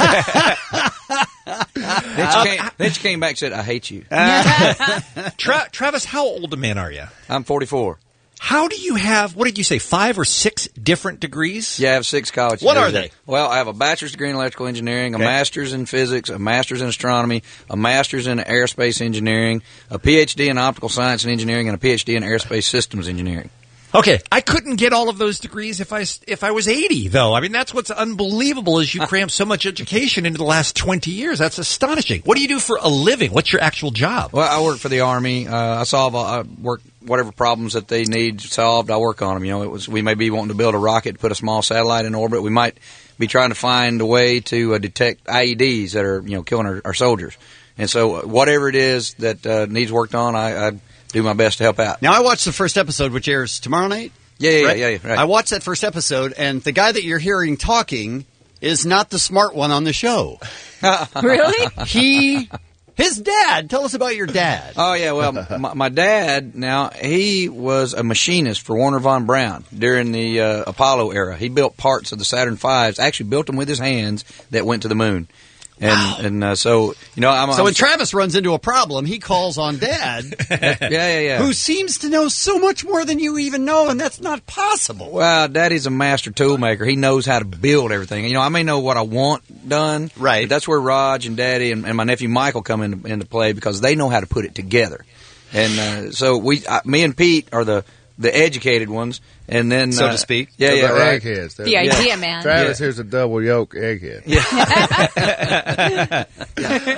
then, she came, then she came back and said, "I hate you." Tra- Travis, how old a man are you? I'm forty-four. How do you have, what did you say, five or six different degrees? Yeah, I have six college What degrees. are they? Well, I have a bachelor's degree in electrical engineering, a Okay. master's in physics, a master's in astronomy, a master's in aerospace engineering, a P H D in optical science and engineering, and a P H D in aerospace systems engineering. Okay, I couldn't get all of those degrees if I if I was eighty, though. I mean, that's what's unbelievable is you cram so much education into the last twenty years. That's astonishing. What do you do for a living? What's your actual job? Well, I work for the Army. Uh, I solve, I work whatever problems that they need solved. I work on them. You know, it was we may be wanting to build a rocket to put a small satellite in orbit. We might be trying to find a way to uh, detect I E Ds that are you know killing our, our soldiers. And so, whatever it is that uh, needs worked on, I, I do my best to help out. Now, I watched the first episode, which airs tomorrow night. Yeah, yeah, right? yeah, yeah. Right. I watched that first episode, and the guy that you're hearing talking is not the smart one on the show. Really? He, his dad. Tell us about your dad. Oh yeah, well, my, my dad now he was a machinist for Warner von Braun during the uh, Apollo era. He built parts of the Saturn Fives. Actually, built them with his hands that went to the moon. And Wow. and uh, so you know, I'm So I'm, when Travis runs into a problem, he calls on Dad, yeah, yeah, yeah. who seems to know so much more than you even know, and that's not possible. Well, Daddy's a master tool maker. He knows how to build everything. You know, I may know what I want done, right? But that's where Raj and Daddy and, and my nephew Michael come into, into play because they know how to put it together. And uh, so we, I, me and Pete are the the educated ones, and then So uh, to speak. Yeah, So yeah, the right. eggheads. The idea, man. Travis, Yeah. here's a double yolk egghead. Yeah.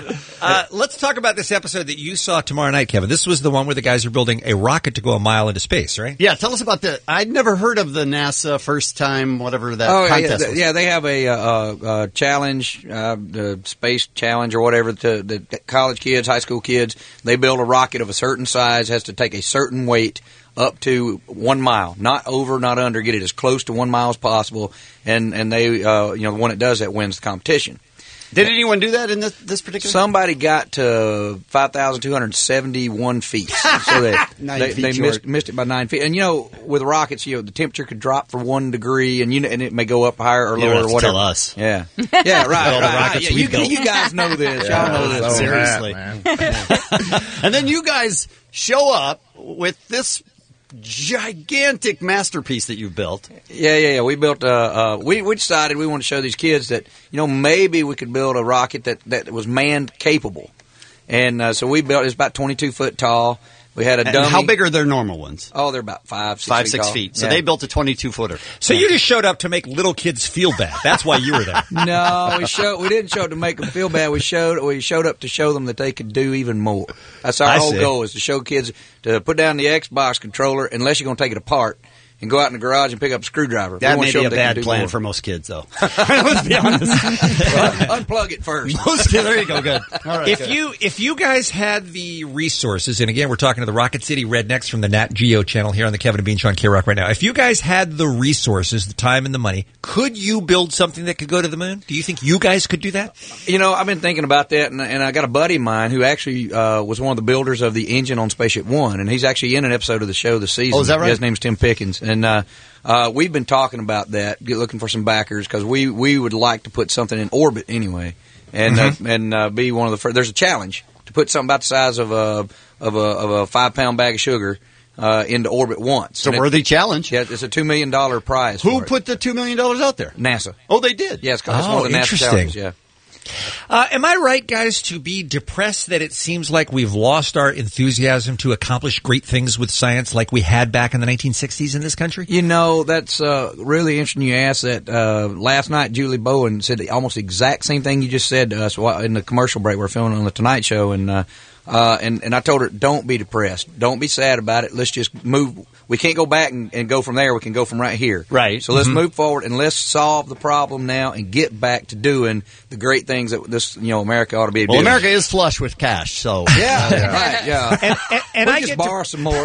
Uh, let's talk about this episode that you saw tomorrow night, Kevin. This was the one where the guys are building a rocket to go a mile into space, right? Yeah, tell us about the. I'd never heard of the NASA first time, whatever that oh, contest yeah, was. yeah, they have a, uh, uh, challenge, uh, the space challenge or whatever. To the college kids, high school kids, they build a rocket of a certain size, has to take a certain weight up to one mile, not over, not under. Get it as close to one mile as possible, and and they, uh, you know, the one that does that wins the competition. Did anyone do that in this, this particular? Somebody got to five thousand two hundred seventy-one feet. So they, Nine they, feet they short. missed, missed it by nine feet. And, you know, with rockets, you know, the temperature could drop for one degree, and you know, and it may go up higher or You lower don't have or to whatever. tell us. Yeah. Yeah, right, All the right. rockets Yeah, we you, built. you guys know this. Yeah, Y'all know this. so seriously. And then you guys show up with this gigantic masterpiece that you've built. Yeah, yeah, yeah. We built. Uh, uh, we we decided we wanted to show these kids that, you know, maybe we could build a rocket that, that was man capable, and uh, so we built. It's about twenty-two foot tall. We had a And dummy. how big are their normal ones? Oh, they're about five, six Five, feet six tall. feet. So Yeah. they built a twenty-two footer. So you just showed up to make little kids feel bad. That's why you were there. No, we showed. We didn't show up to make them feel bad. We showed. We showed up to show them that they could do even more. That's our I whole see. goal: is to show kids to put down the Xbox controller, unless you're going to take it apart, and go out in the garage and pick up a screwdriver. That We wanna may show be a them they can bad do plan more. for most kids, though. Let's be honest. Un- unplug it first. Most kids, there you go. Good. All right. If good. you if you guys had the resources, and again, we're talking to the Rocket City Rednecks from the Nat Geo channel here on the Kevin and Bean Show on K-Rock right now. If you guys had the resources, the time and the money, could you build something that could go to the moon? Do you think you guys could do that? You know, I've been thinking about that, and, and I got a buddy of mine who actually uh, was one of the builders of the engine on Spaceship One, and he's actually in an episode of the show this season. Oh, is that right? His name's Tim Pickens, and uh, uh, we've been talking about that, get, looking for some backers, because we, we would like to put something in orbit anyway, and Mm-hmm. uh, and uh, be one of the first. There's a challenge to put something about the size of a of a, of a five pound bag of sugar uh, into orbit once. It's a And it- worthy challenge. Yeah, it's a two million dollar prize. Who for it. put the two million dollars out there? NASA? Oh, they did. Yeah, it's, called, it's Oh, one of the NASA interesting. challenges. Yeah. Uh, am I right, guys, to be depressed that it seems like we've lost our enthusiasm to accomplish great things with science like we had back in the nineteen sixties in this country? You know, that's uh, really interesting you asked that. Uh, last night, Julie Bowen said the almost the exact same thing you just said to us while- in the commercial break we we're filming on The Tonight Show. And, uh, uh, and, and I told her, don't be depressed. Don't be sad about it. Let's just move. We can't go back and, and go from there. We can go from right here. Right. So let's Mhm. move forward and let's solve the problem now and get back to doing the great things that this, you know, America ought to be Well, doing. America is flush with cash, so Yeah, right, yeah. And, and, and we I just get borrow some more.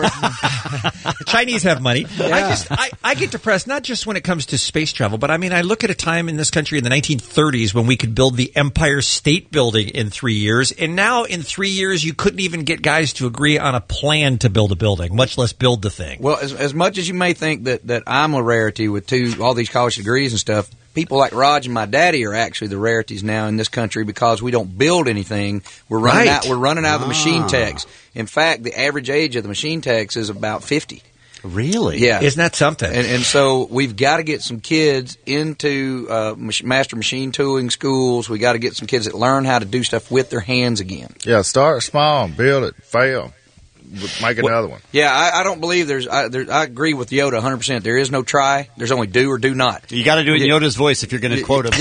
The Chinese have money. I Yeah. just I, I get depressed not just when it comes to space travel, but I mean I look at a time in this country in the nineteen thirties when we could build the Empire State Building in three years, and now in three years you couldn't even get guys to agree on a plan to build a building, much less build the thing. Well, as, as much as you may think that, that I'm a rarity with two all these college degrees and stuff, people like Raj and my daddy are actually the rarities now in this country because we don't build anything. We're running Right. out. We're running out of the machine Ah. techs. In fact, the average age of the machine techs is about fifty. really, Yeah, Isn't that something? and, and so we've got to get some kids into uh, mach- master machine tooling schools. We got to get some kids that learn how to do stuff with their hands again. Yeah, start small, build it, fail, make Well, another one. Yeah, I, I don't believe there's. I, there, I agree with Yoda one hundred percent. There is no try. There's only do or do not. you got to do it in Yoda's voice if you're going to quote him.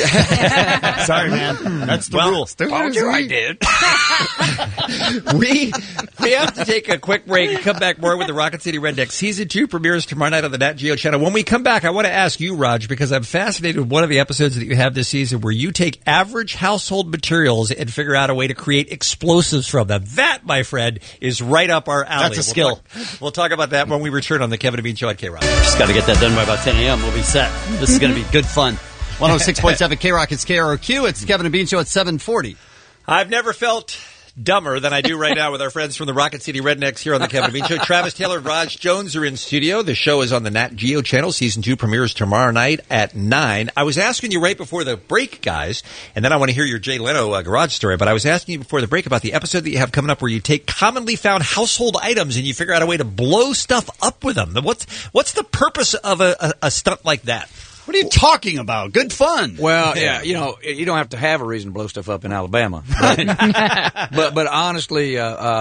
Sorry, man. That's the rule. Told you I did. we we have to take a quick break and come back more with the Rocket City Redneck. Season two premieres tomorrow night on the Nat Geo channel. When we come back, I want to ask you, Raj, because I'm fascinated with one of the episodes that you have this season where you take average household materials and figure out a way to create explosives from them. That, my friend, is right up our alley. That's a skill. We'll talk, we'll talk about that when we return on the Kevin and Bean Show at K-Rock. Just got to get that done by about ten a.m. We'll be set. This is going to be good fun. one oh six point seven K-Rock, it's K R O Q. It's Kevin and Bean Show at seven forty. I've never felt dumber than I do right now with our friends from the Rocket City Rednecks here on the Kevin and Bean Show. Travis Taylor and Raj Jones are in studio. The show is on the Nat Geo channel. Season two premieres tomorrow night at nine. I was asking you right before the break, guys, and then I want to hear your Jay Leno uh, garage story, but I was asking you before the break about the episode that you have coming up where you take commonly found household items and you figure out a way to blow stuff up with them. What's, what's the purpose of a, a, a stunt like that? What are you talking about? Good fun. Well, yeah, you know, you don't have to have a reason to blow stuff up in Alabama. But but, but honestly, uh, um,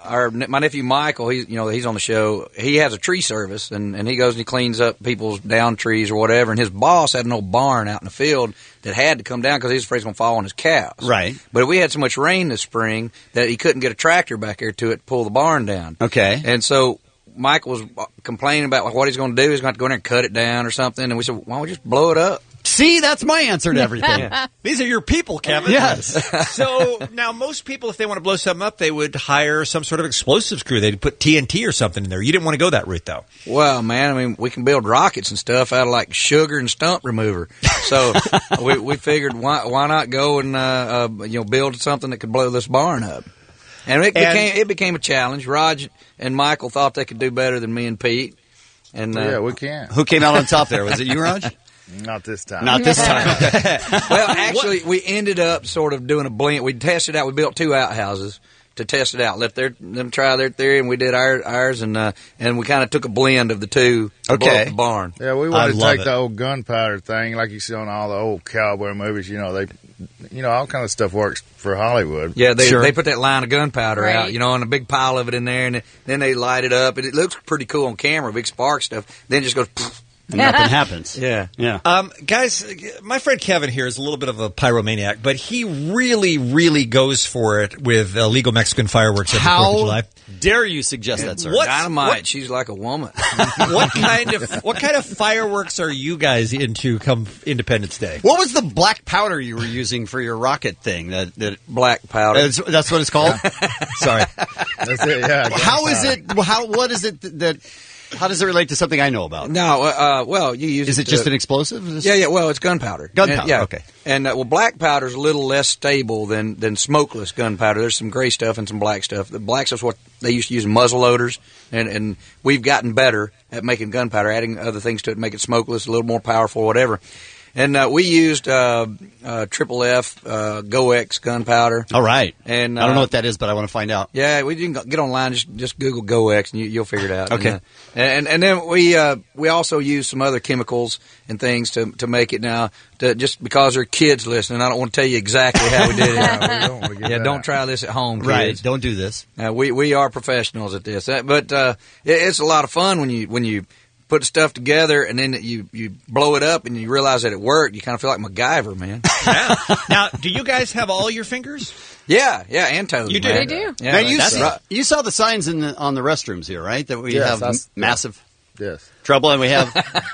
our my nephew Michael, he's you know he's on the show. He has a tree service, and, and he goes and he cleans up people's down trees or whatever. And his boss had an old barn out in the field that had to come down because he was afraid he was going to fall on his cows. Right. But we had so much rain this spring that he couldn't get a tractor back there to it to pull the barn down. Okay. And so Michael was complaining about what he's going to do. He's going to have to go in there and cut it down or something. And we said, why don't we just blow it up? See, that's my answer to everything. Yeah. These are your people, Kevin. Yes. So now most people, if they want to blow something up, they would hire some sort of explosives crew. They'd put T N T or something in there. You didn't want to go that route, though. Well, man, I mean, we can build rockets and stuff out of like sugar and stump remover. So we, we figured why why not go and uh, uh, you know build something that could blow this barn up. And it And- became it became a challenge. Raj and Michael thought they could do better than me and Pete. And uh, Yeah, we can. Who came out on top there? Was it you, Raj? Not this time. Not this time. well, actually, we ended up sort of doing a blend. We tested out. We built two outhouses to test it out. Let their, them try their theory, and we did our, ours, and uh, and we kind of took a blend of the two. To blow up the barn. Yeah, we I wanted to love take it. the old gunpowder thing, like you see on all the old cowboy movies. You know, they, you know, all kind of stuff works for Hollywood. Yeah, they they put that line of gunpowder Right. out, you know, and a big pile of it in there, and then they light it up, and it looks pretty cool on camera, big spark stuff. Then it just goes. Poof. And nothing happens. Yeah. Yeah. Um, guys, my friend Kevin here is a little bit of a pyromaniac, but he really, really goes for it with uh, legal Mexican fireworks every Fourth of How July. dare you suggest that, sir? What's- Dynamite. what- She's like a woman. What kind of what kind of fireworks are you guys into come Independence Day? What was the black powder you were using for your rocket thing? That, that black powder. That's, that's what it's called. Sorry. That's it. Yeah. How is it? How what is it that? How does it relate to something I know about? No, uh, well, you use Is it it just to- an explosive? Is Yeah, yeah. Well, it's gunpowder. Gunpowder, And, yeah. okay. And uh, well, black powder is a little less stable than than smokeless gunpowder. There's some gray stuff and some black stuff. The black stuff's what they used to use in muzzle loaders, and and we've gotten better at making gunpowder, adding other things to it, to make it smokeless, a little more powerful, whatever. And uh, we used uh, uh, Triple F uh, GoX gunpowder. All right. And uh, I don't know what that is, but I want to find out. Yeah, we can get online. Just just Google GoX and you, you'll figure it out. Okay. And, uh, and and then we uh, we also use some other chemicals and things to to make it now. To, just because there are kids listening, I don't want to tell you exactly how we did it. Yeah, we don't want to get yeah, that don't out. try this at home, kids. Right. Don't do this. Uh, we we are professionals at this, Uh, but uh, it, it's a lot of fun when you when you put the stuff together and then you you blow it up and you realize that it worked. You kind of feel like MacGyver, man. Yeah. Now, do you guys have all your fingers? Yeah, yeah, and toes. You do? man. They do. Yeah, now you that's saw, right. you saw the signs in the, on the restrooms here, right? That we Yes, have that's- massive Yes. trouble, and we have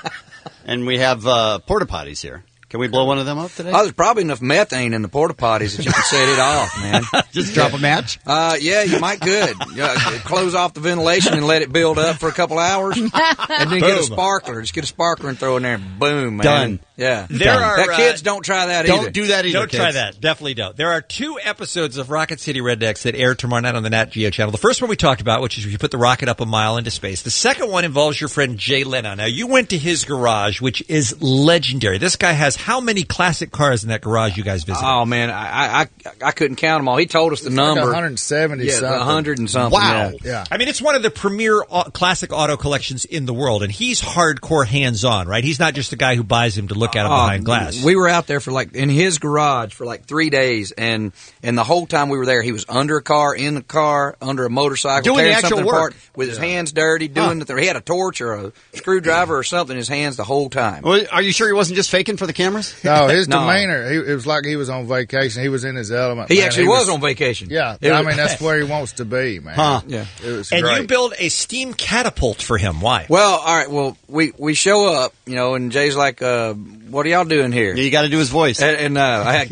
and we have uh, porta potties here. Can we blow one of them up today? Oh, there's probably enough methane in the porta potties that you can set it off, man. Just drop a match. Uh, yeah, you might could. Yeah, close off the ventilation and let it build up for a couple hours, and then get a Boom. sparkler. Just get a sparkler and throw it in there, and boom, man. Done. Yeah. There Done. are, that uh, kids don't try that Don't either. do that either. Don't try kids. that. Definitely don't. There are two episodes of Rocket City Rednecks that air tomorrow night on the Nat Geo channel. The first one we talked about, which is you put the rocket up a mile into space. The second one involves your friend Jay Leno. Now, you went to his garage, which is legendary. This guy has how many classic cars in that garage you guys visited? Oh man, I, I I couldn't count them all. He told us the Like number. one hundred seventy yeah, something. one hundred and something. Wow. yeah. Yeah. I mean, it's one of the premier au- classic auto collections in the world, and he's hardcore hands-on, right? He's not just a guy who buys him to look at him Oh, behind glass. We were out there for like in his garage for like three days, and and the whole time we were there, he was under a car, in the car, under a motorcycle, Doing the tearing actual something work. apart with his hands dirty, doing the. He had a torch or a screwdriver or something in his hands the whole time. Well, are you sure he wasn't just faking for the cameras? No, his No. demeanor, he, it was like he was on vacation. He was in his element. He man. actually was, on vacation. Yeah. It I was- mean, that's where he wants to be, man. Huh. Yeah. It was and great. you build a steam catapult for him. Why? Well, all right. Well, we, we show up, you know, and Jay's like, uh, "What are y'all doing here?" Yeah, you got to do his voice. And, and uh, I,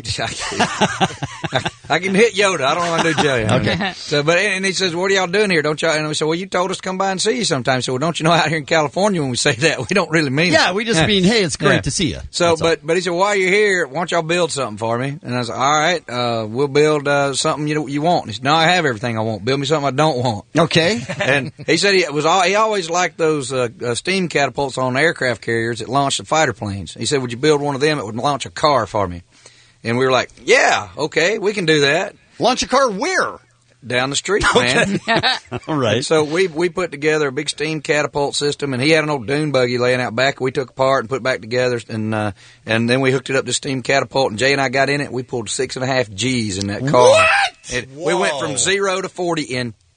I, I can hit Yoda. I don't want to do Jay. Okay. So, but and he says, "What are y'all doing here? Don't y'all?" And we said, "Well, you told us to come by and see you sometime." So, well, don't you know out here in California when we say that we don't really mean it. Yeah, we just mean, hey, it's great Yeah. to see you. So, That's all. but but he said, while you're here, why don't y'all build something for me? And I was like, all right, uh, we'll build uh, something you you want. He said, no, I have everything I want. Build me something I don't want. Okay. And he said he was all, he always liked those uh, uh, steam catapults on aircraft carriers that launched the fighter planes. He said, would you build one of them that would launch a car for me? And we were like, yeah, okay, we can do that. Launch a car where? Down the street, man. All right. So we we put together a big steam catapult system, and he had an old dune buggy laying out back. We took apart and put back together, and uh, and then we hooked it up to steam catapult. And Jay and I got in it. We pulled six and a half G's in that car. What? It, we went from zero to forty in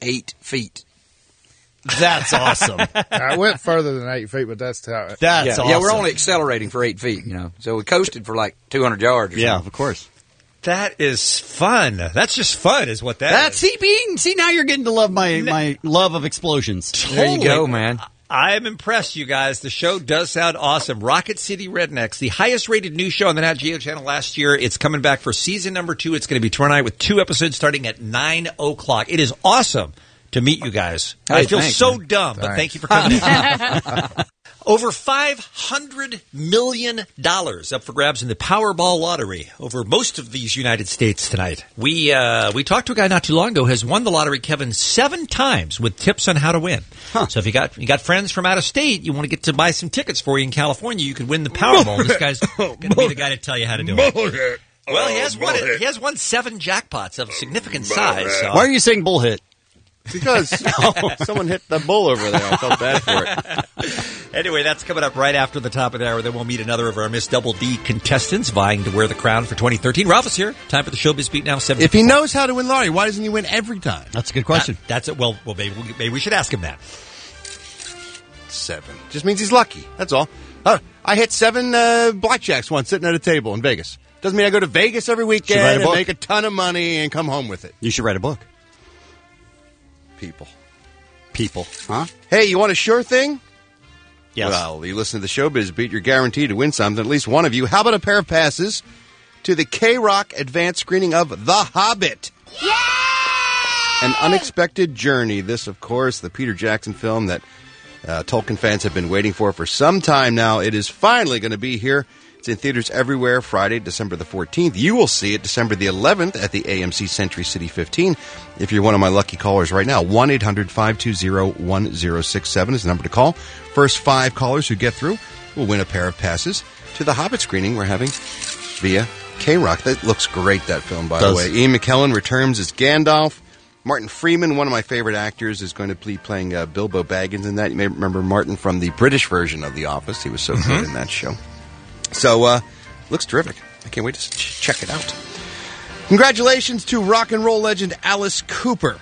eight feet. That's awesome. I went further than eight feet, but that's how. That's yeah, awesome. Yeah, we're only accelerating for eight feet, you know. So we coasted for like two hundred yards. Or yeah, something. of course. That is fun. That's just fun, is what that That's is. see, being see now you're getting to love my my love of explosions. There you go, man. I am impressed, you guys. The show does sound awesome. Rocket City Rednecks, the highest-rated news show on the Nat Geo channel last year. It's coming back for season number two. It's going to be tomorrow night with two episodes starting at nine o'clock. It is awesome to meet you guys. Hey, I feel thanks, so man. dumb, but Thanks. thank you for coming in. Over five hundred million dollars up for grabs in the Powerball lottery over most of these United States tonight. We uh, we talked to a guy not too long ago who has won the lottery, Kevin, seven times with tips on how to win. Huh. So if you got you got friends from out of state, you want to get to buy some tickets for you in California, you could win the Powerball. This guy's going to be the guy to tell you how to do it. Well, he has won it. He has won seven jackpots of significant size. So. Why are you saying bullhit? Because someone hit the bull over there. I felt bad for it. Anyway, that's coming up right after the top of the hour. Then we'll meet another of our Miss Double D contestants vying to wear the crown for twenty thirteen. Ralph is here. Time for the Showbiz Beat now. seven If he knows how to win lottery, why doesn't he win every time? That's a good question. That, that's it. Well, well, maybe, maybe we should ask him that. Seven. Just means he's lucky. That's all. Uh, I hit seven uh, blackjacks once sitting at a table in Vegas. Doesn't mean I go to Vegas every weekend write a and book. make a ton of money and come home with it. You should write a book. People. People. Huh? Hey, you want a sure thing? Yes. Well, you listen to the Showbiz Beat, you're guaranteed to win something, at least one of you. How about a pair of passes to the K-Rock advanced screening of The Hobbit? Yeah! An unexpected journey. This, of course, the Peter Jackson film that uh, Tolkien fans have been waiting for for some time now. It is finally going to be here. It's in theaters everywhere Friday, December the fourteenth. You will see it December the eleventh at the A M C Century City fifteen. If you're one of my lucky callers right now, one eight hundred five two zero one zero six seven is the number to call. First five callers who get through will win a pair of passes to the Hobbit screening we're having via K-Rock. That looks great, that film, by Does. the way. Ian McKellen returns as Gandalf. Martin Freeman, one of my favorite actors, is going to be playing uh, Bilbo Baggins in that. You may remember Martin from the British version of The Office. He was so mm-hmm. good in that show. So, uh, looks terrific. I can't wait to ch- check it out. Congratulations to rock and roll legend Alice Cooper.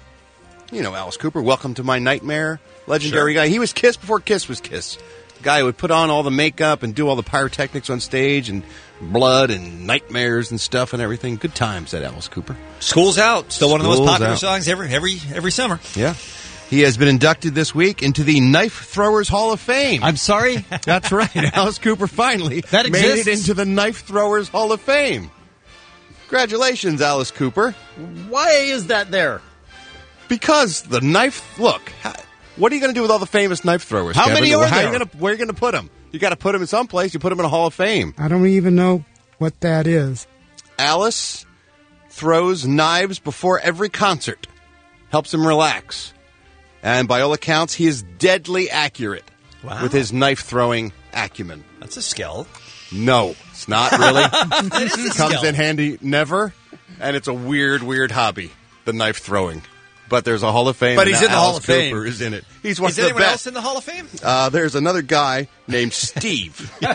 You know Alice Cooper. Welcome to My Nightmare. Legendary Sure. guy. He was Kiss before Kiss was Kiss. Guy who would put on all the makeup and do all the pyrotechnics on stage and blood and nightmares and stuff and everything. Good times at Alice Cooper. School's Out. Still one of the most School's popular Out. songs every every every summer. Yeah. He has been inducted this week into the Knife Throwers Hall of Fame. I'm sorry? That's right. Alice Cooper finally That made exists? it into the Knife Throwers Hall of Fame. Congratulations, Alice Cooper. Why is that there? Because the knife... Look, how, what are you going to do with all the famous knife throwers, How Kevin? many are How there? Are you gonna, where are you going to put them? You got to put them in some place. You put them in a Hall of Fame. I don't even know what that is. Alice throws knives before every concert. Helps him relax. And by all accounts, he is deadly accurate Wow. with his knife-throwing acumen. That's a skill. No, it's not really. That is a Comes skill. in handy never, and it's a weird, weird hobby, the knife throwing. But there's a Hall of Fame. But and he's in the Alice Hall of Fame. Cooper is in it. He's one Is of the anyone best. else in the Hall of Fame? Uh, there's another guy named Steve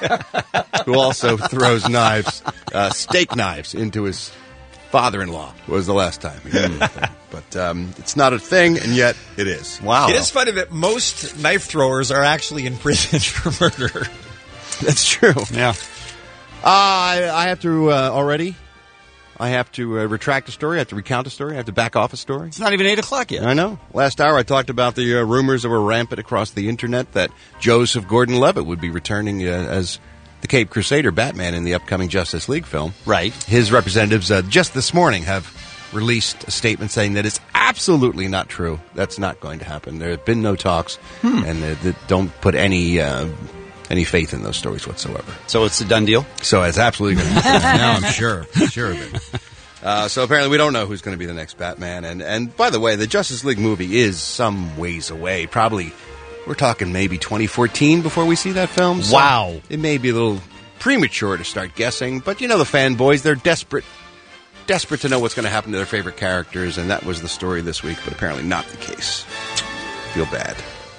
who also throws knives, uh, steak knives, into his father-in-law. Was the last time he did anything. But um, it's not a thing, and yet it is. Wow. It is funny that most knife throwers are actually in prison for murder. That's true. Yeah. Uh, I, I have to uh, already. I have to uh, retract a story. I have to recount a story. I have to back off a story. It's not even eight o'clock yet. I know. Last hour I talked about the uh, rumors that were rampant across the internet that Joseph Gordon-Levitt would be returning uh, as the Cape Crusader Batman in the upcoming Justice League film. Right. His representatives uh, just this morning have released a statement saying that it's absolutely not true. That's not going to happen. There have been no talks, Hmm. and uh, th- don't put any uh, any faith in those stories whatsoever. So it's a done deal? So it's absolutely going to happen. Now I'm sure. Sure of it. Uh, so apparently we don't know who's going to be the next Batman. And, and by the way, the Justice League movie is some ways away. Probably, we're talking maybe twenty fourteen before we see that film. So Wow. It may be a little premature to start guessing. But you know the fanboys, they're desperate. Desperate to know what's going to happen to their favorite characters. And that was the story this week, but apparently not the case. Feel bad.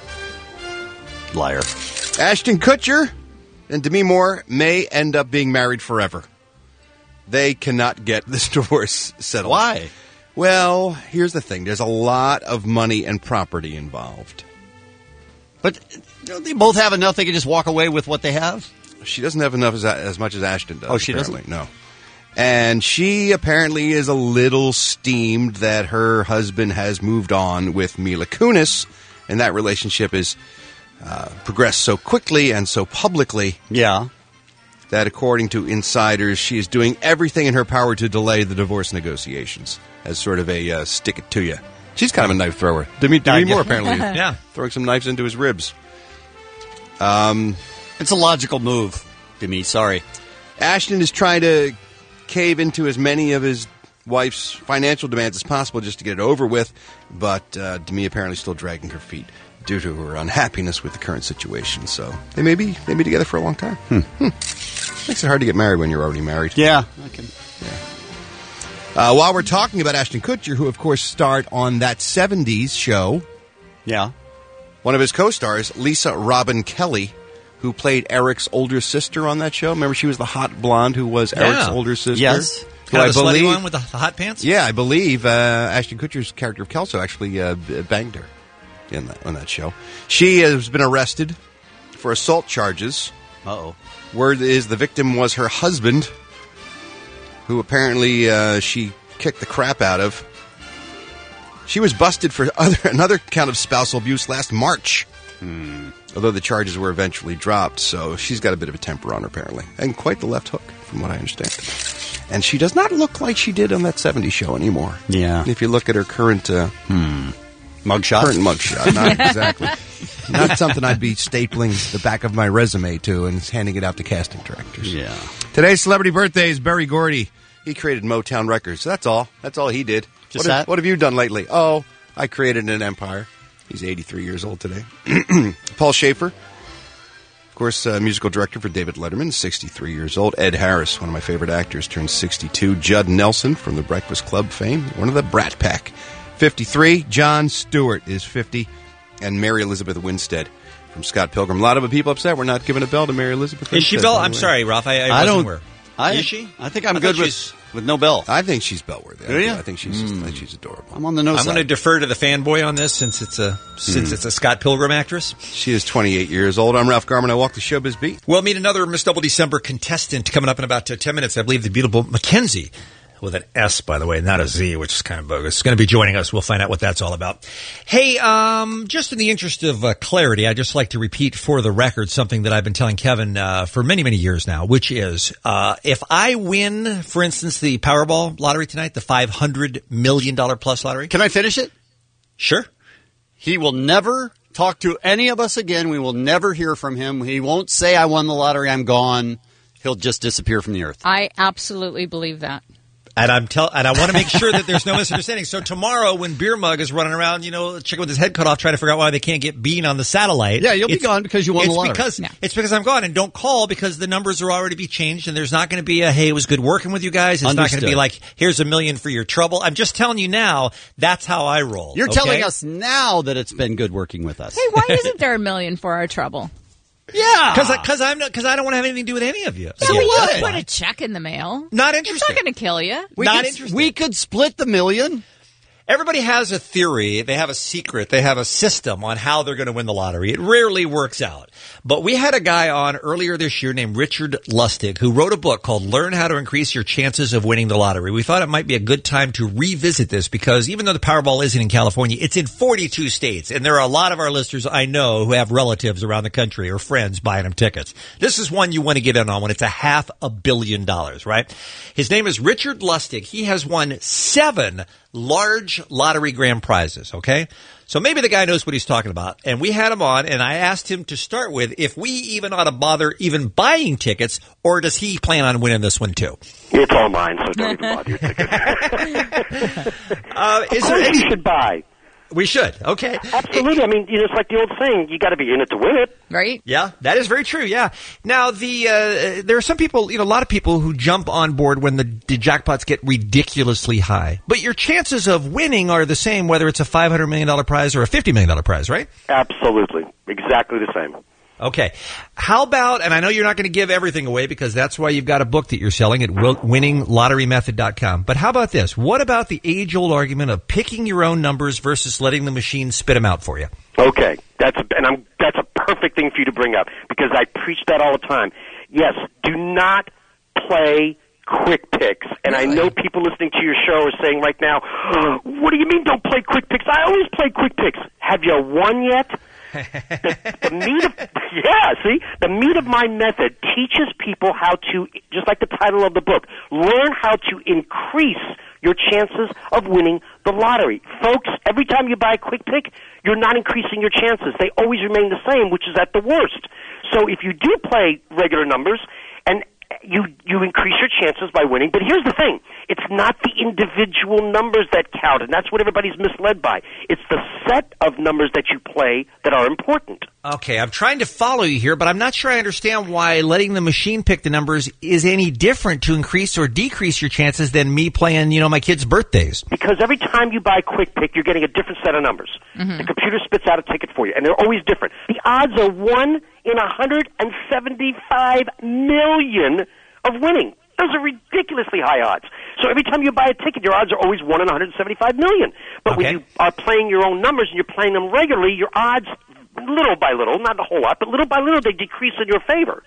Liar. Ashton Kutcher and Demi Moore may end up being married forever. They cannot get this divorce settled. Why? Well, here's the thing. There's a lot of money and property involved. But don't they both have enough they can just walk away with what they have? She doesn't have enough as, as much as Ashton does. Oh, she apparently. doesn't? No. And she apparently is a little steamed that her husband has moved on with Mila Kunis, and that relationship is uh, progressed so quickly and so publicly. Yeah. That according to insiders, she is doing everything in her power to delay the divorce negotiations as sort of a uh, stick it to you. She's kind of a knife thrower. Demi, Demi Moore apparently is Yeah. throwing some knives into his ribs. Um, It's a logical move, Demi. Sorry. Ashton is trying to cave into as many of his wife's financial demands as possible just to get it over with, but uh, Demi apparently still dragging her feet due to her unhappiness with the current situation. So they may be, they may be together for a long time. Hmm. Hmm. Makes it hard to get married when you're already married. Yeah. I can. Uh, while we're talking about Ashton Kutcher, who, of course, starred on that seventies show. Yeah. One of his co-stars, Lisa Robin Kelly, who played Eric's older sister on that show. Remember, she was the hot blonde who was Yeah. Eric's older sister? Yes. Who Kind I of the slutty believe, one with the, the hot pants? yeah, I believe uh, Ashton Kutcher's character of Kelso actually uh, b- banged her in that, on that show. She has been arrested for assault charges. Uh-oh. Word is the victim was her husband, who apparently uh, she kicked the crap out of. She was busted for other, another count of spousal abuse last March. Hmm. Although the charges were eventually dropped, so she's got a bit of a temper on her, apparently. And quite the left hook, from what I understand. And she does not look like she did on that seventies show anymore. Yeah. If you look at her current... Uh, hmm. Mugshot? Current mugshot, not exactly. Not something I'd be stapling the back of my resume to and handing it out to casting directors. Yeah. Today's celebrity birthday is Berry Gordy. He created Motown Records. That's all. That's all he did. Just what, that? Have, what have you done lately? Oh, I created an empire. He's eighty-three years old today. Paul Schaefer, of course, uh, musical director for David Letterman, sixty-three years old. Ed Harris, one of my favorite actors, turned sixty-two. Judd Nelson from the Breakfast Club fame, one of the Brat Pack, fifty-three. Jon Stewart is fifty. And Mary Elizabeth Winstead from Scott Pilgrim. A lot of people upset we're not giving a bell to Mary Elizabeth Winstead. Is she Bell? I'm sorry, Ralph. I, I, I wasn't don't- aware. I, Is she? I think I'm I good thought with, she's- with no bell. I think she's bellworthy. Do you? I think she's I think she's adorable. I'm on the nose I'm side. going to defer to the fanboy on this since it's a since Hmm. it's a Scott Pilgrim actress. She is twenty-eight years old. I'm Ralph Garman. I walk the showbiz beat. We'll meet another Miss Double December contestant coming up in about uh, ten minutes. I believe the beautiful Mackenzie, with an S, by the way, not a Z, which is kind of bogus. Is going to be joining us. We'll find out what that's all about. Hey, um, just in the interest of uh, clarity, I'd just like to repeat for the record something that I've been telling Kevin uh, for many, many years now, which is uh, if I win, for instance, the Powerball lottery tonight, the five hundred million dollars plus lottery. Can I finish it? Sure. He will never talk to any of us again. We will never hear from him. He won't say, I won the lottery, I'm gone. He'll just disappear from the earth. I absolutely believe that. And I'm tell, and I want to make sure that there's no misunderstanding. So tomorrow, when Beer Mug is running around, you know, chicken with his head cut off, trying to figure out why they can't get Bean on the satellite. Yeah, you'll be it's- gone because you won the it's lottery. Because, Yeah. It's because I'm gone. And don't call because the numbers are already be changed, and there's not going to be a, hey, it was good working with you guys. It's not going to Understood. be like, here's a million for your trouble. I'm just telling you now, that's how I roll. You're okay? telling us now that it's been good working with us. Hey, why isn't there a million for our trouble? Yeah. Because I'm because I don't want to have anything to do with any of you. So Yeah, we that's could put fine. a check in the mail. Not It's interested. not going to kill you. We Not could, interested. We could split the million. Everybody has a theory. They have a secret. They have a system on how they're going to win the lottery. It rarely works out. But we had a guy on earlier this year named Richard Lustig who wrote a book called Learn How to Increase Your Chances of Winning the Lottery. We thought it might be a good time to revisit this because even though the Powerball isn't in California, it's in forty-two states. And there are a lot of our listeners I know who have relatives around the country or friends buying them tickets. This is one you want to get in on when it's a half a billion dollars, right? His name is Richard Lustig. He has won seven large lottery grand prizes, okay? So maybe the guy knows what he's talking about. And we had him on, and I asked him to start with if we even ought to bother even buying tickets, or does he plan on winning this one too? It's all mine, so don't even bother your tickets. Uh, is of there course any... you should buy. We should, okay. Absolutely. I mean, you know, it's like the old saying, you got to be in it to win it. Right? Yeah, that is very true. Yeah. Now, the uh, there are some people, you know, a lot of people who jump on board when the, the jackpots get ridiculously high. But your chances of winning are the same whether it's a five hundred million dollars prize or a fifty million dollars prize, right? Absolutely. Exactly the same. Okay. How about, and I know you're not going to give everything away because that's why you've got a book that you're selling at winning lottery method dot com. But how about this? What about the age-old argument of picking your own numbers versus letting the machine spit them out for you? Okay. That's a, and I'm, that's a perfect thing for you to bring up because I preach that all the time. Yes, do not play quick picks. And I know people listening to your show are saying right now, oh, what do you mean don't play quick picks? I always play quick picks. Have you won yet? the, the meat of yeah, see, the meat of my method teaches people how to, just like the title of the book, learn how to increase your chances of winning the lottery. Folks, every time you buy a quick pick, you're not increasing your chances. They always remain the same, which is at the worst. So if you do play regular numbers, and you you increase your chances by winning. But here's the thing. It's not the individual numbers that count, and that's what everybody's misled by. It's the set of numbers that you play that are important. Okay, I'm trying to follow you here, but I'm not sure I understand why letting the machine pick the numbers is any different to increase or decrease your chances than me playing, you know, my kids' birthdays. Because every time you buy Quick Pick, you're getting a different set of numbers. Mm-hmm. The computer spits out a ticket for you, and they're always different. The odds are one in one hundred seventy-five million of winning. Those are ridiculously high odds. So every time you buy a ticket, your odds are always one in one hundred seventy-five million. But okay. when you are playing your own numbers and you're playing them regularly, your odds, little by little, not a whole lot, but little by little, they decrease in your favor.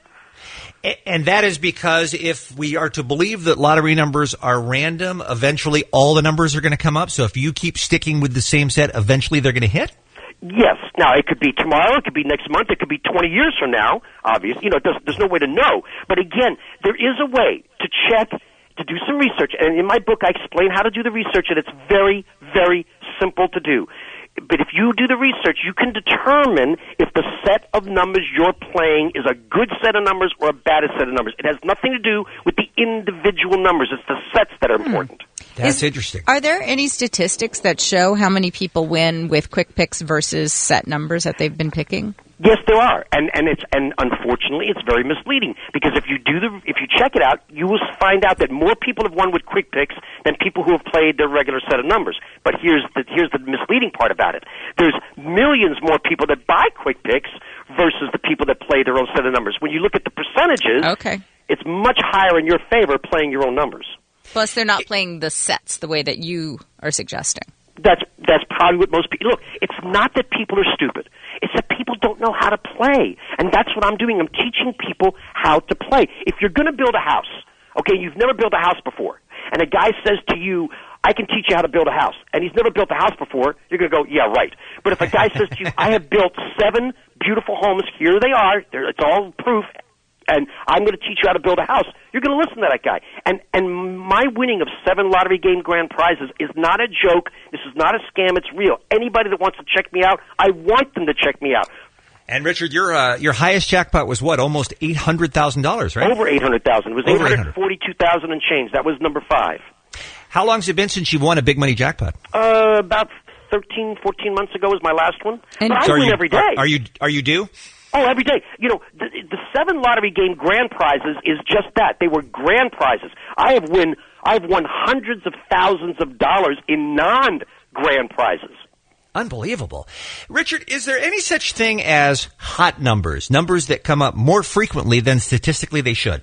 And that is because if we are to believe that lottery numbers are random, eventually all the numbers are going to come up. So if you keep sticking with the same set, eventually they're going to hit? Yes. Now, it could be tomorrow, it could be next month, it could be twenty years from now, obviously. You know, there's, there's no way to know. But again, there is a way to check, to do some research. And in my book, I explain how to do the research, and it's very, very simple to do. But if you do the research, you can determine if the set of numbers you're playing is a good set of numbers or a bad set of numbers. It has nothing to do with the individual numbers. It's the sets that are hmm. important. That's is, interesting. Are there any statistics that show how many people win with quick picks versus set numbers that they've been picking? Yes, there are, and and it's and unfortunately, it's very misleading because if you do the if you check it out, you will find out that more people have won with quick picks than people who have played their regular set of numbers. But here's the here's the misleading part about it: there's millions more people that buy quick picks versus the people that play their own set of numbers. When you look at the percentages, okay. it's much higher in your favor playing your own numbers. Plus, they're not playing the sets the way that you are suggesting. That's that's probably what most people look. It's not that people are stupid. It's that people don't know how to play, and that's what I'm doing. I'm teaching people how to play. If you're going to build a house, okay, you've never built a house before, and a guy says to you, "I can teach you how to build a house," and he's never built a house before, you're going to go, "Yeah, right." But if a guy says to you, "I have built seven beautiful homes. Here they are. They're, it's all proof." And I'm going to teach you how to build a house, you're going to listen to that guy. And and my winning of seven lottery game grand prizes is not a joke. This is not a scam. It's real. Anybody that wants to check me out, I want them to check me out. And Richard, your uh, your highest jackpot was what? Almost eight hundred thousand dollars, right? Over eight hundred thousand. It was eight hundred forty-two thousand and change. That was number five. How long has it been since you won a big money jackpot? Uh, about thirteen, fourteen months ago was my last one. And but so I win you, every day. Are, are you are you due? Oh, every day. You know, the, the seven lottery game grand prizes is just that. They were grand prizes. I have win. I've won hundreds of thousands of dollars in non-grand prizes. Unbelievable. Richard, is there any such thing as hot numbers, numbers that come up more frequently than statistically they should?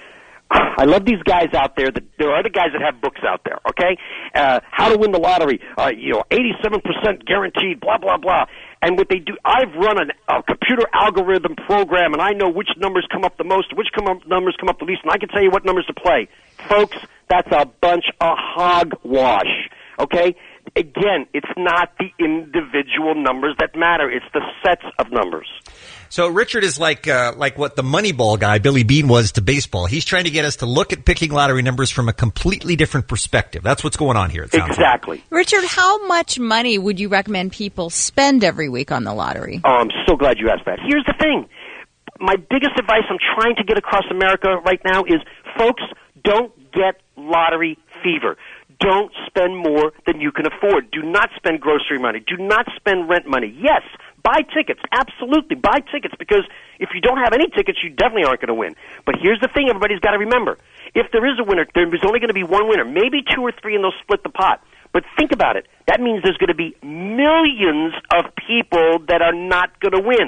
I love these guys out there. That there are the guys that have books out there. Okay, uh, how to win the lottery. Uh, you know, eighty-seven percent guaranteed. Blah blah blah. And what they do, I've run an, a computer algorithm program, and I know which numbers come up the most, which come up, numbers come up the least, and I can tell you what numbers to play. Folks, that's a bunch of hogwash. Okay. Again, it's not the individual numbers that matter. It's the sets of numbers. So Richard is like uh, like what the Moneyball guy, Billy Beane, was to baseball. He's trying to get us to look at picking lottery numbers from a completely different perspective. That's what's going on here. It sounds exactly. Like. Richard, how much money would you recommend people spend every week on the lottery? Oh, I'm so glad you asked that. Here's the thing. My biggest advice I'm trying to get across America right now is, folks, don't get lottery fever. Don't spend more than you can afford. Do not spend grocery money. Do not spend rent money. Yes, buy tickets. Absolutely, buy tickets, because if you don't have any tickets, you definitely aren't going to win. But here's the thing everybody's got to remember. If there is a winner, there is only going to be one winner, maybe two or three, and they'll split the pot. But think about it. That means there's going to be millions of people that are not going to win.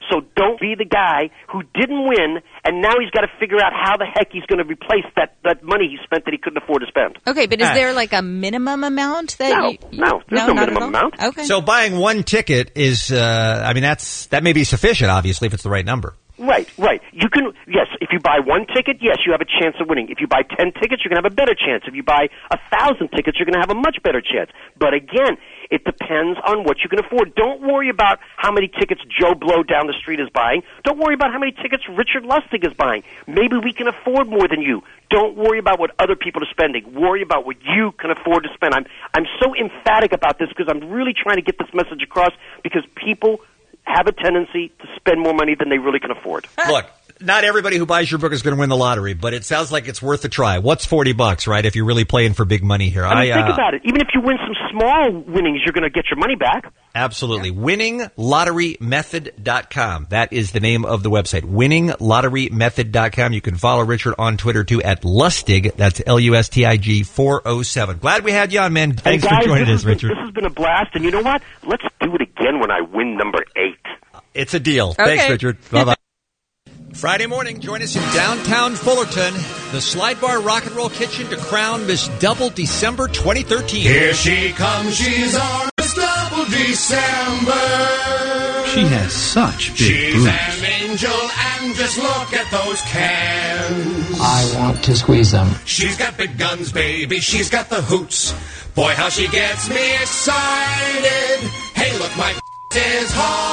So don't be the guy who didn't win, and now he's got to figure out how the heck he's going to replace that, that money he spent that he couldn't afford to spend. Okay, but is Ah. there like a minimum amount that No, you, you no, there's no not minimum at all? amount. Okay. So buying one ticket is, uh, I mean, that's that may be sufficient, obviously, if it's the right number. Right, right. You can, yes, if you buy one ticket, yes, you have a chance of winning. If you buy ten tickets, you're going to have a better chance. If you buy a thousand tickets, you're going to have a much better chance. But again, it depends on what you can afford. Don't worry about how many tickets Joe Blow down the street is buying. Don't worry about how many tickets Richard Lustig is buying. Maybe we can afford more than you. Don't worry about what other people are spending. Worry about what you can afford to spend. I'm, I'm so emphatic about this because I'm really trying to get this message across because people have a tendency to spend more money than they really can afford. Look, not everybody who buys your book is going to win the lottery, but it sounds like it's worth a try. What's forty bucks, right, if you're really playing for big money here? I mean, I, think uh, about it. Even if you win some small winnings, you're going to get your money back. Absolutely. winning lottery method dot com. That is the name of the website. winning lottery method dot com. You can follow Richard on Twitter, too, at Lustig. That's L U S T I G four oh seven. Glad we had you on, man. Thanks hey guys, for joining this us, has been- Richard. This has been a blast, and you know what? Let's do it again when I win number eight. It's a deal. Okay. Thanks, Richard. Bye-bye. Friday morning, join us in downtown Fullerton, the Slide Bar Rock and Roll Kitchen to crown Miss Double December twenty thirteen. Here she comes, she's our Miss Double December. She has such big She's boobs. an angel, and just look at those cans. I want to squeeze them. She's got big guns, baby, she's got the hoots. Boy, how she gets me excited. Hey, look, my is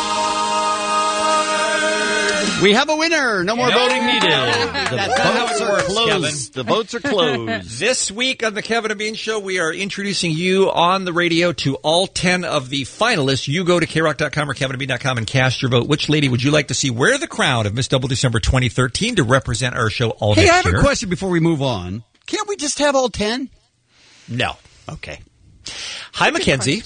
hard. We have a winner. No more No. voting needed. The That's not how votes it are works, closed. Kevin. The votes are closed. This week on the Kevin and Bean Show, we are introducing you on the radio to all ten of the finalists. You go to K rock dot com or Kevin and Bean dot com and cast your vote. Which lady would you like to see wear the crown of Miss Double December twenty thirteen to represent our show all Hey, next I have year? a question before we move on. Can't we just have all ten? No. Okay. Hi, Mackenzie.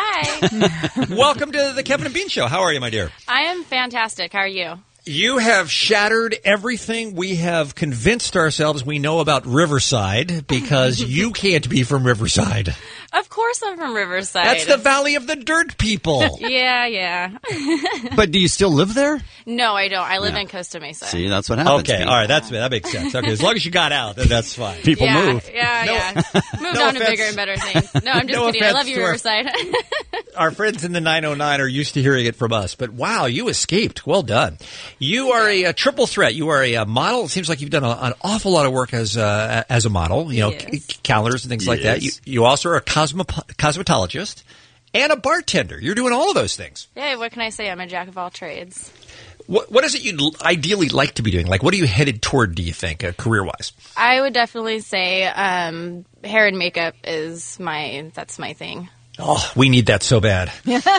Hi. Welcome to the Kevin and Bean Show. How are you, my dear? I am fantastic. How are you? You have shattered everything we have convinced ourselves we know about Riverside because you can't be from Riverside. Of course I'm from Riverside. That's the Valley of the Dirt people. Yeah, yeah. But do you still live there? No, I don't. I live in Costa Mesa. See, that's what happens. Okay, all right, that's that makes sense. Okay, as long as you got out, then that's fine. People yeah, move. Yeah, No- yeah. Moved no on to offense. bigger and better things. No, I'm just No kidding. I offense love you, to our- Riverside. Our friends in the nine oh nine are used to hearing it from us, but wow, you escaped. Well done. You are a, a triple threat. You are a, a model. It seems like you've done a, an awful lot of work as a, as a model, you know, Yes. c- calendars and things like that. You, Yes. you also are a cosmo, cosmetologist and a bartender. You're doing all of those things. Yeah, what can I say? I'm a jack of all trades. What, what is it you'd l- ideally like to be doing? Like, what are you headed toward, do you think, uh, career-wise? I would definitely say um, hair and makeup is my, that's my thing. Oh, we need that so bad.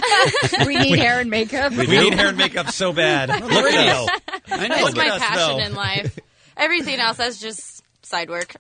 we need hair and makeup. We need hair and makeup so bad. Look at us. I know. That's Look my at us, passion though. in life. Everything else, that's just side work.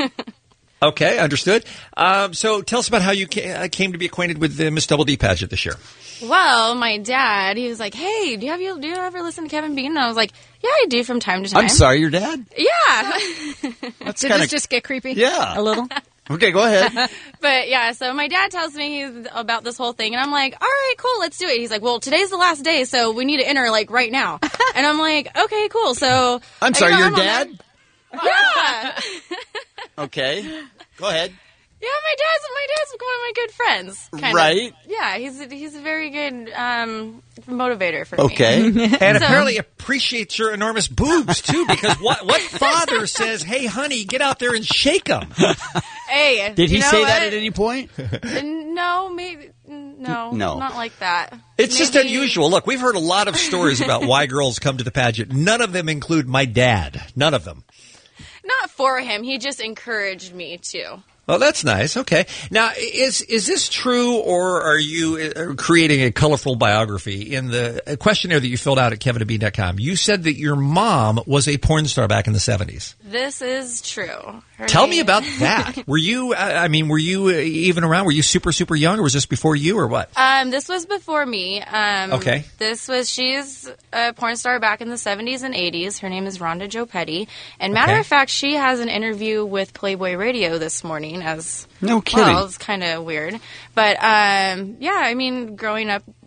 Okay, understood. Um, so tell us about how you ca- uh, came to be acquainted with the Miss Double D pageant this year. Well, my dad, he was like, "Hey, do you have you do you ever listen to Kevin Bean?" And I was like, "Yeah, I do from time to time." I'm sorry, your dad? Yeah. That's Did kinda- this just get creepy? Yeah. A little? Okay, go ahead. But yeah, so my dad tells me he's about this whole thing, and I'm like, "All right, cool, let's do it." He's like, "Well, today's the last day, so we need to enter like right now." And I'm like, "Okay, cool." So I'm sorry, you know, your I'm on dad? there. Yeah. Okay. Go ahead. Yeah, my dad's my dad's one of my good friends. Kind Right. Of. Yeah, he's a, he's a very good um, motivator for Okay. me. And So- apparently appreciates your enormous boobs, too, because what, what father says, hey, honey, get out there and shake them? Hey, Did he you know say what? that at any point? No, maybe no, No. not like that. It's just Maybe- unusual. Look, we've heard a lot of stories about why girls come to the pageant. None of them include my dad. None of them. Not for him. He just encouraged me to. Oh, that's nice. Okay. Now, is is this true, or are you uh, creating a colorful biography? In the questionnaire that you filled out at kevin and bean dot com, you said that your mom was a porn star back in the seventies. This is true. Her Tell me name- about that. Were you, I I mean, were you uh, even around? Were you super, super young, or was this before you, or what? Um, this was before me. Um, Okay. This was she's a porn star back in the seventies and eighties. Her name is Rhonda Joe Petty, and matter Okay. of fact, she has an interview with Playboy Radio this morning. As No kidding. Well, it's kind of weird, but um, yeah. I mean, growing up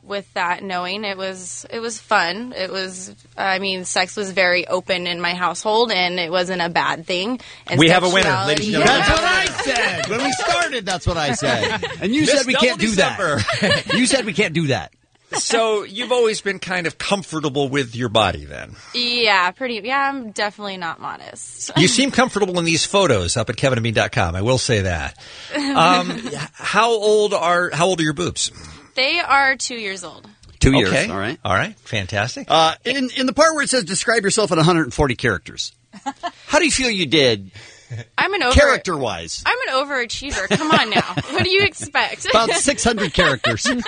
with that knowing. It was it was fun. It was, I mean, sex was very open in my household, and it wasn't a bad thing. And we have a winner, ladies and gentlemen. Yeah. That's what I said. When we started, that's what I said. And you said we can't do that. You said we can't do that. So you've always been kind of comfortable with your body then? Yeah, pretty. Yeah, I'm definitely not modest. You seem comfortable in these photos up at kevin and bean dot com. I will say that. Um, how old are how old are your boobs? They are two years old. Two years. Okay. All right. All right. Fantastic. Uh, in in the part where it says describe yourself in one hundred forty characters, how do you feel you did? I'm an over character-wise. I'm an overachiever. Come on now. What do you expect? About six hundred characters. I'm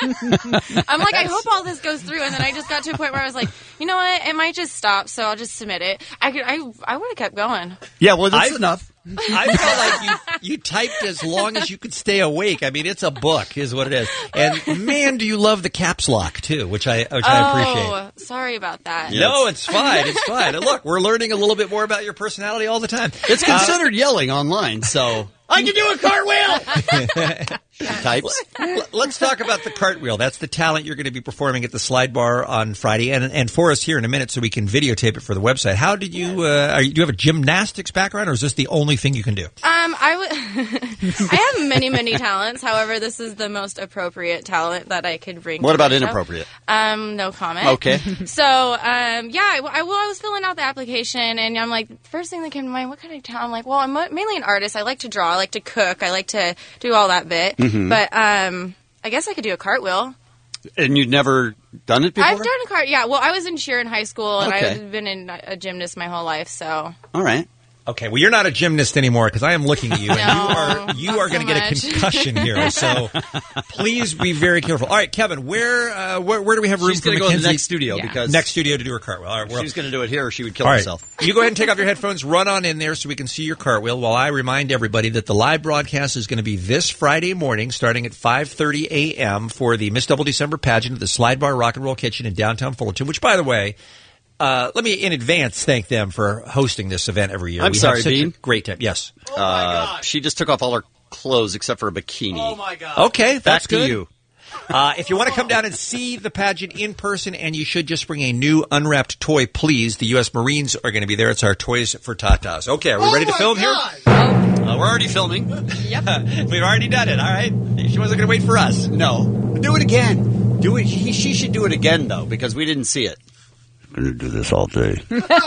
like, I hope all this goes through, and then I just got to a point where I was like, you know what? It might just stop, so I'll just submit it. I could, I, I would have kept going. Yeah, well, that's I've- enough. I felt like you, you typed as long as you could stay awake. I mean, it's a book, is what it is. And man, do you love the caps lock too, which I which I appreciate. Oh, sorry about that. No, it's fine. It's fine. And look, we're learning a little bit more about your personality all the time. It's considered uh, yelling online, so I can do a cartwheel. Types. Let's talk about the cartwheel. That's the talent you're going to be performing at the Slide Bar on Friday, and and for us here in a minute, so we can videotape it for the website. How did you? Uh, are you do you have a gymnastics background, or is this the only thing you can do? Um, I would. I have many, many talents. However, this is the most appropriate talent that I could bring. What to about the show. inappropriate? Um, no comment. Okay. So, um, yeah, I, I, well, I was filling out the application, and I'm like, first thing that came to mind, what kind of talent? I'm like, well, I'm mainly an artist. I like to draw. I like to cook. I like to do all that bit. Mm-hmm. But um, I guess I could do a cartwheel. And you'd never done it before? I've done a cart. Yeah. Well, I was in cheer in high school, and Okay. I've been in a gymnast my whole life. So. All right. Okay, well, you're not a gymnast anymore because I am looking at you, and No, you are you are not going to so get a much. concussion here. So please be very careful. All right, Kevin, where uh, where, where do we have room She's for going to go to the Mackenzie? next studio Yeah. because Next studio to do her cartwheel. All right, if we're she was going to do it here, she would kill All right. herself. You go ahead and take off your headphones, run on in there so we can see your cartwheel while I remind everybody that the live broadcast is going to be this Friday morning starting at five thirty a.m. for the Miss Double December pageant at the Slide Bar Rock and Roll Kitchen in downtown Fullerton, which, by the way, uh, let me in advance thank them for hosting this event every year. I'm we sorry, have such Bean. a great time. Yes. Uh, she just took off all her clothes except for a bikini. Oh, my God. Okay, that's Back to good. you. Uh, if you want to come down and see the pageant in person, and you should just bring a new unwrapped toy, please. The U S Marines are going to be there. It's our Toys for Tatas. Okay, are we Oh ready to my film God. here? Uh, we're already filming. Yep. We've already done it, all right? She wasn't going to wait for us. No. Do it again. Do it. He, she should do it again, though, because we didn't see it. I'm going to do this all day.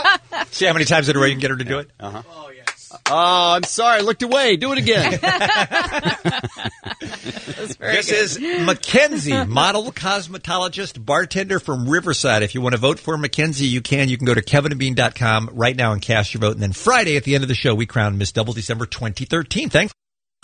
See how many times in a row you can get her to do it? Uh-huh. Oh, yes. Oh, I'm sorry. I looked away. Do it again. This is Mackenzie, model, cosmetologist, bartender from Riverside. If you want to vote for Mackenzie, you can. You can go to kevin and bean dot com right now and cast your vote. And then Friday at the end of the show, we crown Miss Double December twenty thirteen. Thanks.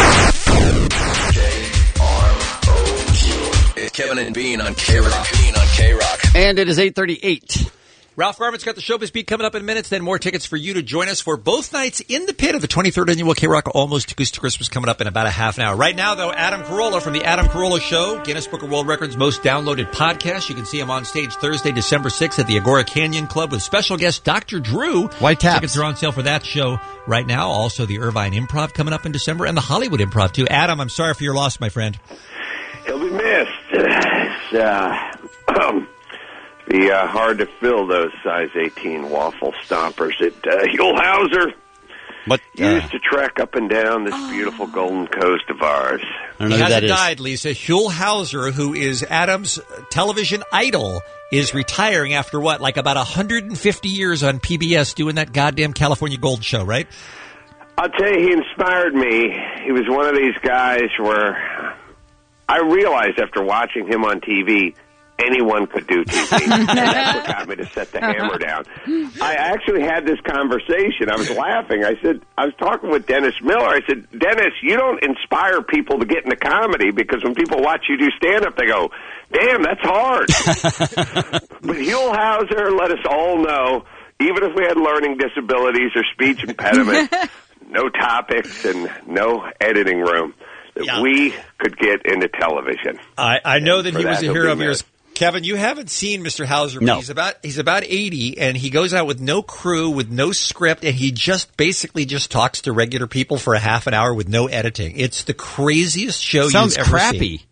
It's Kevin and Bean on K-Rock. Bean on K-Rock. And it is eight thirty-eight. Ralph Garman's got the Showbiz Beat coming up in minutes, then more tickets for you to join us for both nights in the pit of the twenty-third annual K-Rock Almost Goose to Christmas coming up in about a half an hour. Right now, though, Adam Carolla from The Adam Carolla Show, Guinness Book of World Records most downloaded podcast. You can see him on stage Thursday, December sixth at the Agora Canyon Club with special guest Doctor Drew. White Taps. Tickets are on sale for that show right now. Also, the Irvine Improv coming up in December and the Hollywood Improv, too. Adam, I'm sorry for your loss, my friend. He'll be missed. It's, uh, um, be uh, hard to fill those size eighteen waffle stompers at uh, Huelhauser. What? Uh, Used to trek up and down this beautiful Golden Coast of ours. I don't know He who that hasn't is. died, Lisa. Huell Hauser, who is Adam's television idol, is retiring after what, like about one hundred fifty years on P B S doing that goddamn California Gold show, right? I'll tell you, he inspired me. He was one of these guys where I realized after watching him on T V, anyone could do T V. And that's what got me to set the hammer down. I actually had this conversation. I was laughing. I said, I was talking with Dennis Miller. I said, Dennis, you don't inspire people to get into comedy because when people watch you do stand-up, they go, damn, that's hard. But Huell Hauser let us all know, even if we had learning disabilities or speech impediment, no topics and no editing room, that Yeah. we could get into television. I, I know that For he was that, a he'll hero be of yours. missed. Kevin, you haven't seen Mister Hauser, but No. he's about he's about eighty, and he goes out with no crew, with no script, and he just basically just talks to regular people for a half an hour with no editing. It's the craziest show Sounds you've ever crappy. seen.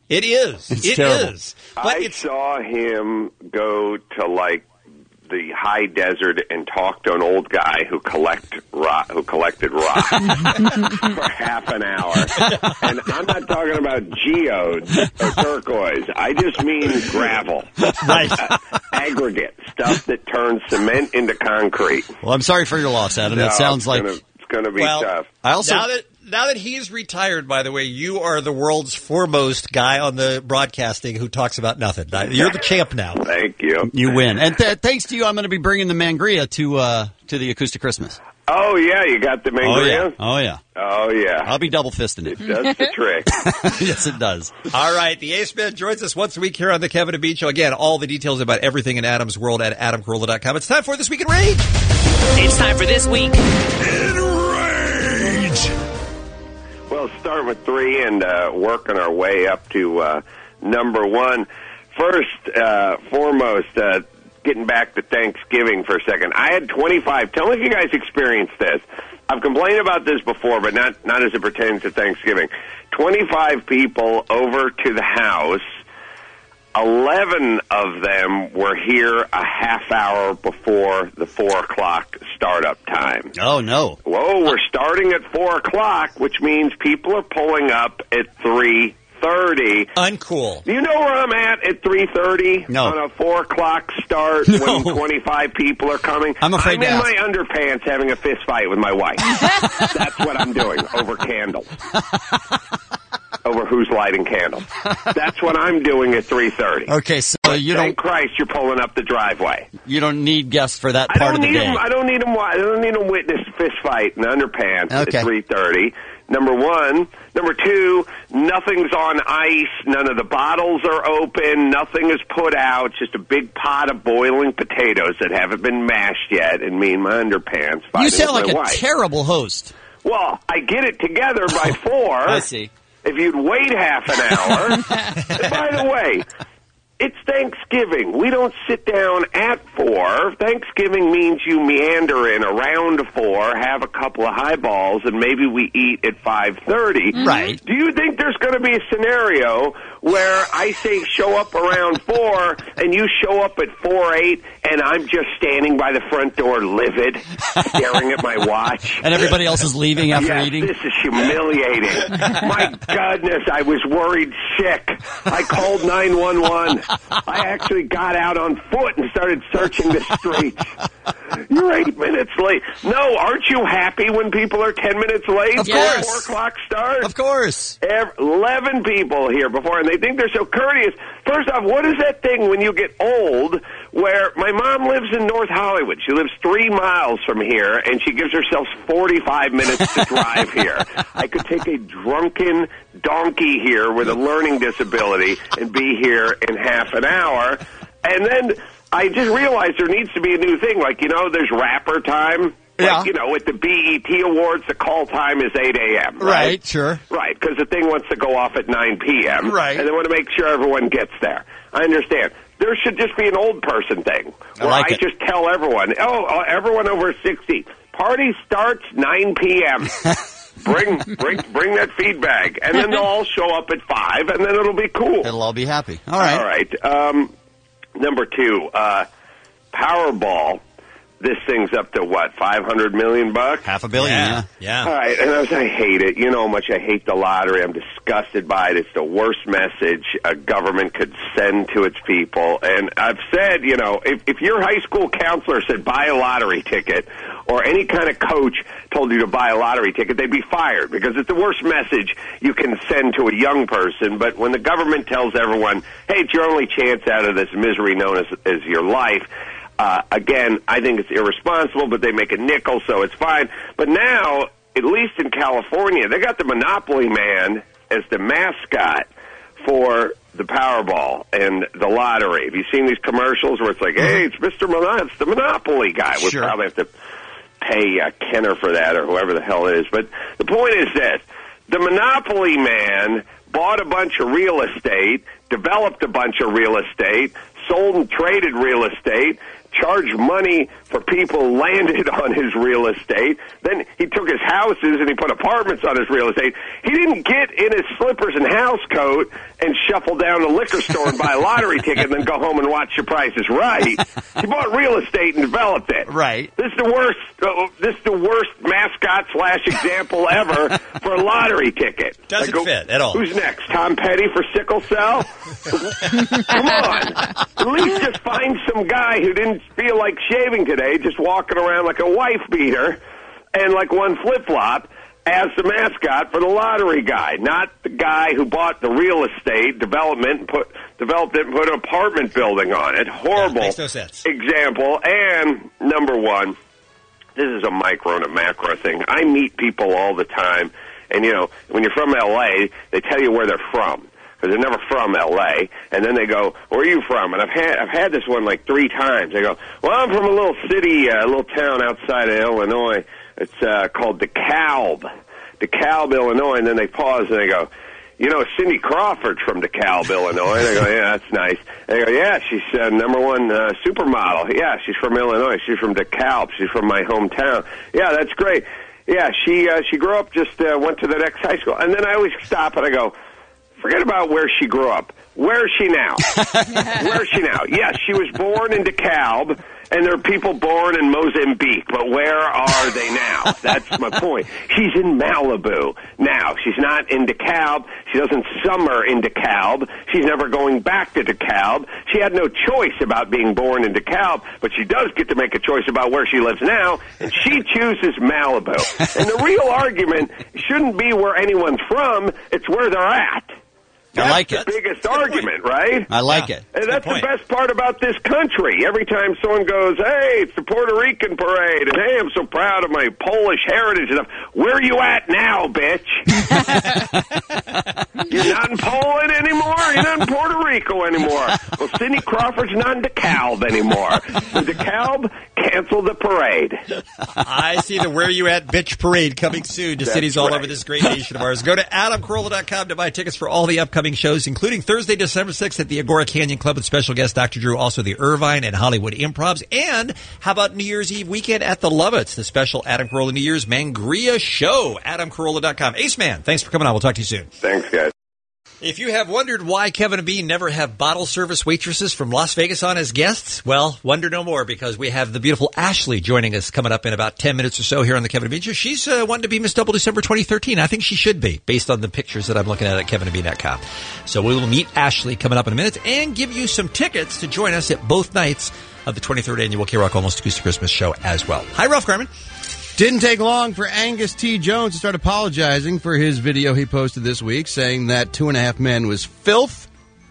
It is. It's It terrible. is. I saw him go to like the high desert and talk to an old guy who collect rock, who collected rock for half an hour. And I'm not talking about geodes or turquoise. I just mean gravel, right? Uh, aggregate stuff that turns cement into concrete. Well, I'm sorry for your loss, Adam. No, It sounds it's like gonna, it's going to be Well, tough. I also now that now that he's retired, by the way, you are the world's foremost guy on the broadcasting who talks about nothing. You're the champ now. Thank you. you win, and th- thanks to you, I'm going to be bringing the Mangria to uh, to the Acoustic Christmas. Oh yeah, you got the Mangria? Oh yeah, oh yeah. Oh yeah. I'll be double fisting it. It does the trick. Yes, it does. All right, the Ace Man joins us once a week here on the Kevin and Bean Show. Again, all the details about everything in Adam's world at adam carolla dot com. It's time for This Week in Rage. It's time for This Week in Rage. Well, start with three and uh, working our way up to uh, number one. First, uh, foremost, uh, getting back to Thanksgiving for a second. I had twenty-five. Tell me if you guys experienced this. I've complained about this before, but not, not as it pertains to Thanksgiving. twenty-five people over to the house. eleven of them were here a half hour before the four o'clock startup time. Oh, no. Whoa, we're starting at four o'clock, which means people are pulling up at three thirty. Uncool. Do you know where I'm at at three thirty? No. On a four o'clock start No. when twenty-five people are coming? I'm afraid I'm to in ask. my underpants having a fist fight with my wife. That's what I'm doing, over candles. Over who's lighting candles. That's what I'm doing at three thirty. Okay, so you Thank don't Christ you're pulling up the driveway. you don't need guests for that I part don't of the need day. them. I don't need them. I don't need them witness fist fight in underpants Okay. at three thirty. Number one. Number two. Nothing's on ice. None of the bottles are open. Nothing is put out. Just a big pot of boiling potatoes that haven't been mashed yet. And me in my underpants. You fighting sound with like my a wife. terrible host. Well, I get it together by four. I see. If you'd wait half an hour. And by the way, it's Thanksgiving. We don't sit down at four. Thanksgiving means you meander in around four, have a couple of highballs, and maybe we eat at five thirty. Right. Do you think there's going to be a scenario where I say show up around four, and you show up at four eight, and I'm just standing by the front door livid, staring at my watch? And everybody else is leaving after Yes, eating? this is humiliating. My goodness, I was worried sick. I called nine one one. I actually got out on foot and started searching the streets. You're eight minutes late. No, aren't you happy when people are ten minutes late? Of for course. a four o'clock start? Of course. Ev- Eleven people here before, and they think they're so courteous. First off, what is that thing when you get old where my mom lives in North Hollywood? She lives three miles from here, and she gives herself forty-five minutes to drive here. I could take a drunken donkey here with a learning disability and be here in half an hour. And then I just realized there needs to be a new thing. Like, you know, there's rapper time. Yeah. Like, you know, at the B E T Awards, the call time is eight a.m., Right, right? sure. Right, because the thing wants to go off at nine p.m. Right. And they want to make sure everyone gets there. I understand. There should just be an old person thing I where like I it. just tell everyone, oh, uh, everyone over sixty, party starts nine p.m. bring, bring, bring that feed bag. And then they'll all show up at five, and then it'll be cool. It'll all be happy. All right. All right. Um, number two, uh, Powerball. This thing's up to what, five hundred million bucks? Half a billion, yeah. Yeah. All right, and I, was, I hate it. You know how much I hate the lottery. I'm disgusted by it. It's the worst message a government could send to its people. And I've said, you know, if, if your high school counselor said buy a lottery ticket, or any kind of coach told you to buy a lottery ticket, they'd be fired, because it's the worst message you can send to a young person. But when the government tells everyone, hey, it's your only chance out of this misery known as, as your life, Uh, again, I think it's irresponsible, but they make a nickel, so it's fine. But now, at least in California, they got the Monopoly Man as the mascot for the Powerball and the lottery. Have you seen these commercials where it's like, hey, it's Mister Monopoly, it's the Monopoly guy? We'll Sure. probably have to pay uh, Kenner for that or whoever the hell it is. But the point is this. The Monopoly Man bought a bunch of real estate, developed a bunch of real estate, sold and traded real estate, charged money for people landed on his real estate. Then he took his houses and he put apartments on his real estate. He didn't get in his slippers and house coat and shuffle down to the liquor store and buy a lottery ticket and then go home and watch your prices right. She bought real estate and developed it. Right. This is the worst. Uh, this is the worst mascot slash example ever for a lottery ticket. Doesn't like, fit at all. Who's next? Tom Petty for sickle cell? Come on. At least just find some guy who didn't feel like shaving today, just walking around like a wife beater and like one flip flop as the mascot for the lottery guy, not the guy who bought the real estate development and put developed it and put an apartment building on it. Horrible yeah, makes no sense. example. And number one, this is a micro and a macro thing. I meet people all the time, and you know, when you're from L A, they tell you where they're from, because they're never from L A, and then they go, "Where are you from?" And I've had I've had this one like three times. They go, "Well, I'm from a little city, a uh, little town outside of Illinois. It's uh, called DeKalb, DeKalb, Illinois." And then they pause and they go, "You know, Cindy Crawford's from DeKalb, Illinois." And they go, "Yeah, that's nice." And they go, "Yeah, she's uh, number one uh, supermodel. Yeah, she's from Illinois. She's from DeKalb. She's from my hometown. Yeah, that's great. Yeah, she uh, she grew up, just uh, went to the next high school." And then I always stop and I go, forget about where she grew up. Where is she now? Where is she now? Yes, she was born in DeKalb, and there are people born in Mozambique, but where are they now? That's my point. She's in Malibu now. She's not in DeKalb. She doesn't summer in DeKalb. She's never going back to DeKalb. She had no choice about being born in DeKalb, but she does get to make a choice about where she lives now, and she chooses Malibu. And the real argument shouldn't be where anyone's from, it's where they're at. That's I like the it. biggest argument, right? I like Yeah. it. And that's the best part about this country. Every time someone goes, "Hey, it's the Puerto Rican parade," and "Hey, I'm so proud of my Polish heritage," and stuff. Where are you at now, bitch? You're not in Poland anymore. You're not in Puerto Rico anymore. Well, Cindy Crawford's not in DeKalb anymore. So DeKalb, cancel the parade. I see the Where You At Bitch Parade coming soon to That's cities all right. over this great nation of ours. Go to adam carolla dot com to buy tickets for all the upcoming shows, including Thursday, December sixth at the Agora Canyon Club with special guest Doctor Drew, also the Irvine and Hollywood Improvs. And how about New Year's Eve weekend at the Lovitz, the special Adam Carolla New Year's Mangria Show, adam carolla dot com. Ace Man, thanks for coming on. We'll talk to you soon. Thanks, guys. If you have wondered why Kevin and Bean never have bottle service waitresses from Las Vegas on as guests, well, wonder no more, because we have the beautiful Ashley joining us coming up in about ten minutes or so here on the Kevin and Bean Show. She's uh, wanting to be Miss Double December twenty thirteen. I think she should be, based on the pictures that I'm looking at at kevin and bean dot com. So we will meet Ashley coming up in a minute and give you some tickets to join us at both nights of the twenty-third Annual K-Rock Almost Acoustic Christmas Show as well. Hi, Ralph Garman. Didn't take long for Angus T. Jones to start apologizing for his video he posted this week, saying that Two and a Half Men was filth.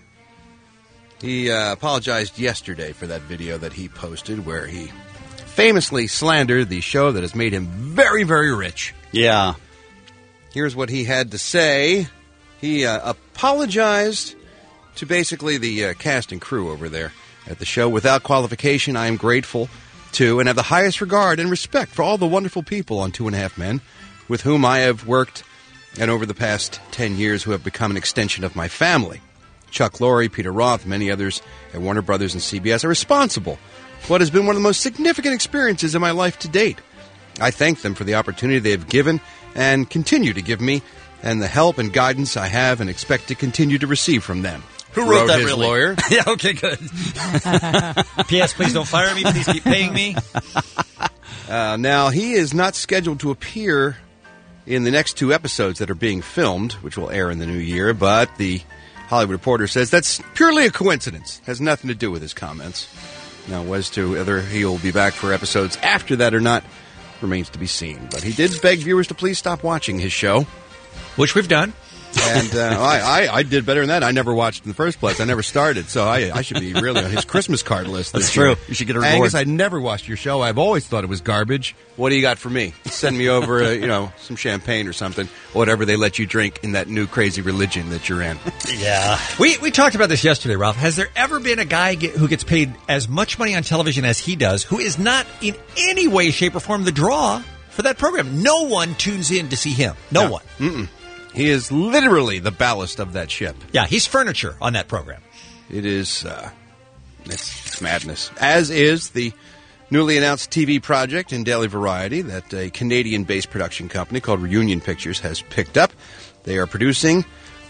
He uh, apologized yesterday for that video that he posted, where he famously slandered the show that has made him very, very rich. Yeah. Here's what he had to say. He uh, apologized to basically the uh, cast and crew over there at the show. Without qualification, I am grateful to and have the highest regard and respect for all the wonderful people on Two and a Half Men with whom I have worked, and over the past ten years who have become an extension of my family. Chuck Lorre, Peter Roth, many others at Warner Brothers and C B S are responsible for what has been one of the most significant experiences in my life to date. I thank them for the opportunity they have given and continue to give me, and the help and guidance I have and expect to continue to receive from them. Who wrote, wrote that, his really? lawyer. Yeah, okay, good. P S. Please don't fire me. Please keep paying me. Uh, now, he is not scheduled to appear in the next two episodes that are being filmed, which will air in the new year, but the Hollywood Reporter says that's purely a coincidence. Has nothing to do with his comments. Now, as to whether he'll be back for episodes after that or not remains to be seen. But he did beg viewers to please stop watching his show. Which we've done. And uh, I, I, I did better than that. I never watched in the first place. I never started, so I, I should be really on his Christmas card list. That's this true. year. You should get a reward. Angus, I never watched your show. I've always thought it was garbage. What do you got for me? Send me over, uh, you know, some champagne or something, whatever they let you drink in that new crazy religion that you're in. Yeah. We we talked about this yesterday, Ralph. Has there ever been a guy get, who gets paid as much money on television as he does, who is not in any way, shape, or form the draw for that program? No one tunes in to see him. No, no. one. Mm-mm. He is literally the ballast of that ship. Yeah, he's furniture on that program. It is uh, it's, it's madness. As is the newly announced T V project in Daily Variety that a Canadian-based production company called Reunion Pictures has picked up. They are producing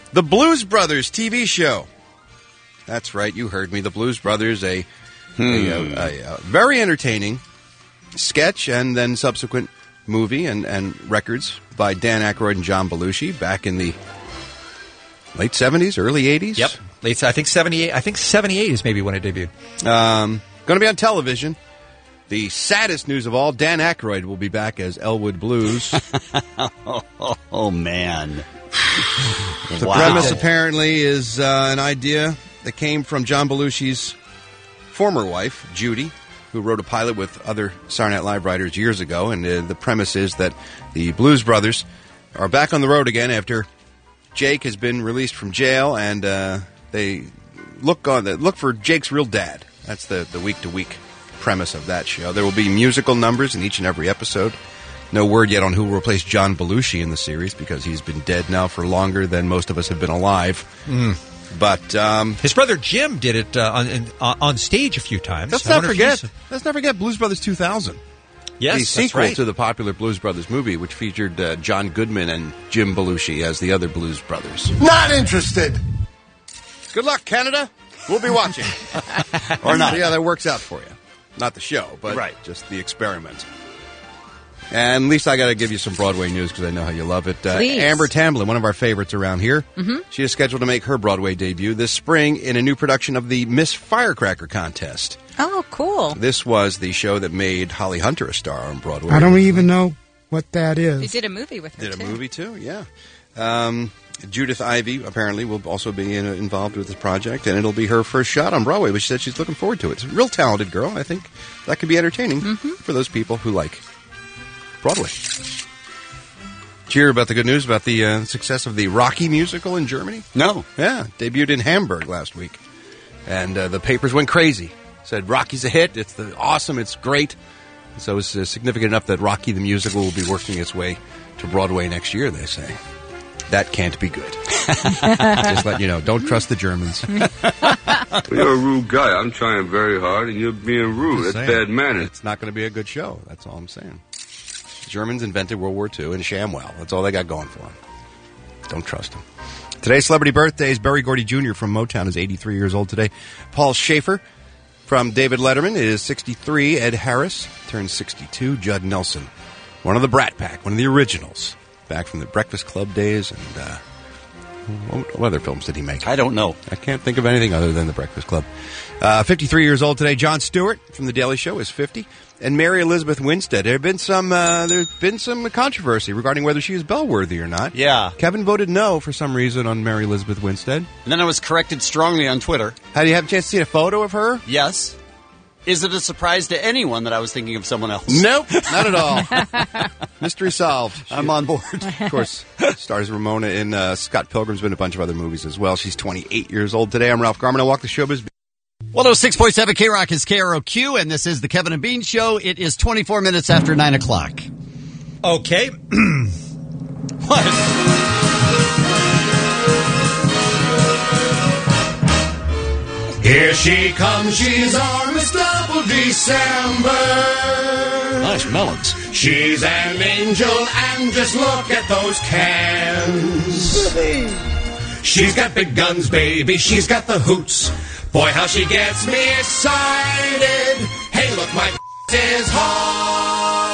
The Blues Brothers T V show. That's right, you heard me. The Blues Brothers, a, Hmm. a, a, a, a very entertaining sketch and then subsequent movie and, and records by Dan Aykroyd and John Belushi back in the late seventies, early eighties. Yep. Late, I think seventy-eight. I think seventy-eight is maybe when it debuted. Um, going to be on television. The saddest news of all: Dan Aykroyd will be back as Elwood Blues. oh, oh, oh, man! The Wow. premise apparently is uh, an idea that came from John Belushi's former wife, Judy, who wrote a pilot with other Saturday Night Live writers years ago. And uh, the premise is that the Blues Brothers are back on the road again after Jake has been released from jail, and uh, they look on the, look for Jake's real dad. That's the the week to week premise of that show. There will be musical numbers in each and every episode. No word yet on who will replace John Belushi in the series because he's been dead now for longer than most of us have been alive. Mm. But um, his brother Jim did it uh, on in, uh, on stage a few times. Let's I not wonder if forget. he's- Let's not forget Blues Brothers two thousand. Yes, the that's sequel right. to the popular Blues Brothers movie, which featured uh, John Goodman and Jim Belushi as the other Blues Brothers. Not interested. Good luck, Canada. We'll be watching. Or not. See how that works out for you. Not the show, but Right. just the experiment. And at least I got to give you some Broadway news because I know how you love it. Uh, Please. Amber Tamblyn, one of our favorites around here, Mhm. she is scheduled to make her Broadway debut this spring in a new production of the Miss Firecracker contest. Oh, cool. This was the show that made Holly Hunter a star on Broadway. I don't even know what that They is. did a movie with her, Did a too. movie too, yeah. Um, Judith Ivey apparently will also be in, involved with this project, and it'll be her first shot on Broadway, which she said she's looking forward to it. It's a real talented girl. I think that could be entertaining for those people who like Broadway. Did you hear about the good news about the uh, success of the Rocky musical in Germany? No. Yeah, debuted in Hamburg last week, and uh, the papers went crazy. Said Rocky's a hit. It's the, awesome. It's great. So it's uh, significant enough that Rocky the musical will be working its way to Broadway next year. They say that can't be good. Just let you know. Don't trust the Germans. You're a rude guy. I'm trying very hard, and you're being rude. Just That's saying. bad manners. It's not going to be a good show. That's all I'm saying. Germans invented World War Two and ShamWow. That's all they got going for them. Don't trust them. Today's celebrity birthdays. Berry Gordy Junior from Motown is eighty-three years old today. Paul Schaefer from David Letterman is sixty-three. Ed Harris turns sixty-two. Judd Nelson, one of the Brat Pack, one of the originals, back from the Breakfast Club days. And uh, what, what other films did he make? I don't know. I can't think of anything other than the Breakfast Club. Uh, fifty-three years old today. Jon Stewart from The Daily Show is fifty. And Mary Elizabeth Winstead. There have been some. Uh, there's been some controversy regarding whether she is bell-worthy or not. Yeah. Kevin voted no for some reason on Mary Elizabeth Winstead. And then I was corrected strongly on Twitter. How do you have a chance to see a photo of her? Yes. Is it a surprise to anyone that I was thinking of someone else? Nope, not at all. Mystery solved. I'm on board. Of course, stars Ramona in uh, Scott Pilgrim's been in a bunch of other movies as well. She's twenty-eight years old today. I'm Ralph Garman. I walk the showbiz. one oh six point seven K-Rock is K R O Q, and this is the Kevin and Bean Show. It is twenty-four minutes after nine o'clock. Okay. What? Here she comes, she's our Miss Double December. Nice melons. She's an angel, and just look at those cans. She's got big guns, baby, she's got the hoots. Boy, how she gets me excited. Hey, look, my is hard.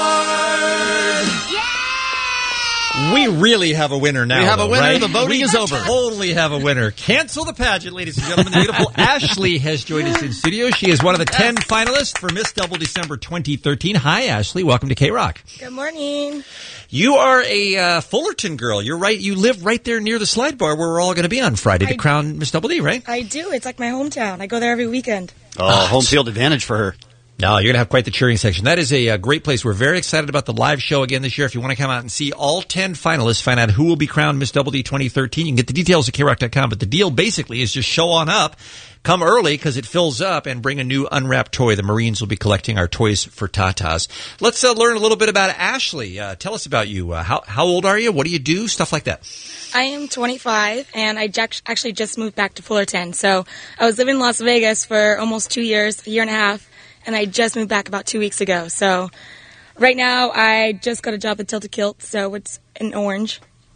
We really have a winner now. We have a though, winner. right? The voting we is over. Totally have a winner. Cancel the pageant, ladies and gentlemen. The beautiful Ashley has joined us in studio. She is one of the ten finalists for Miss Double December twenty thirteen. Hi, Ashley. Welcome to K-Rock. Good morning. You are a uh, Fullerton girl. You're right. You live right there near the slide bar where we're all going to be on Friday to I- crown Miss Double D, right? I do. It's like my hometown. I go there every weekend. Oh, home field advantage for her. No, you're going to have quite the cheering section. That is a, uh great place. We're very excited about the live show again this year. If you want to come out and see all ten finalists, find out who will be crowned Miss Double D twenty thirteen, you can get the details at K rock dot com. But the deal basically is just show on up, come early because it fills up, and bring a new unwrapped toy. The Marines will be collecting our toys for Tatas. Let's uh, learn a little bit about Ashley. Uh, tell us about you. Uh, how, how old are you? What do you do? Stuff like that. I am twenty-five, and I jac- actually just moved back to Fullerton. So I was living in Las Vegas for almost two years, a year and a half, and I just moved back about two weeks ago. So right now I just got a job at Tilted Kilt, so it's in Orange.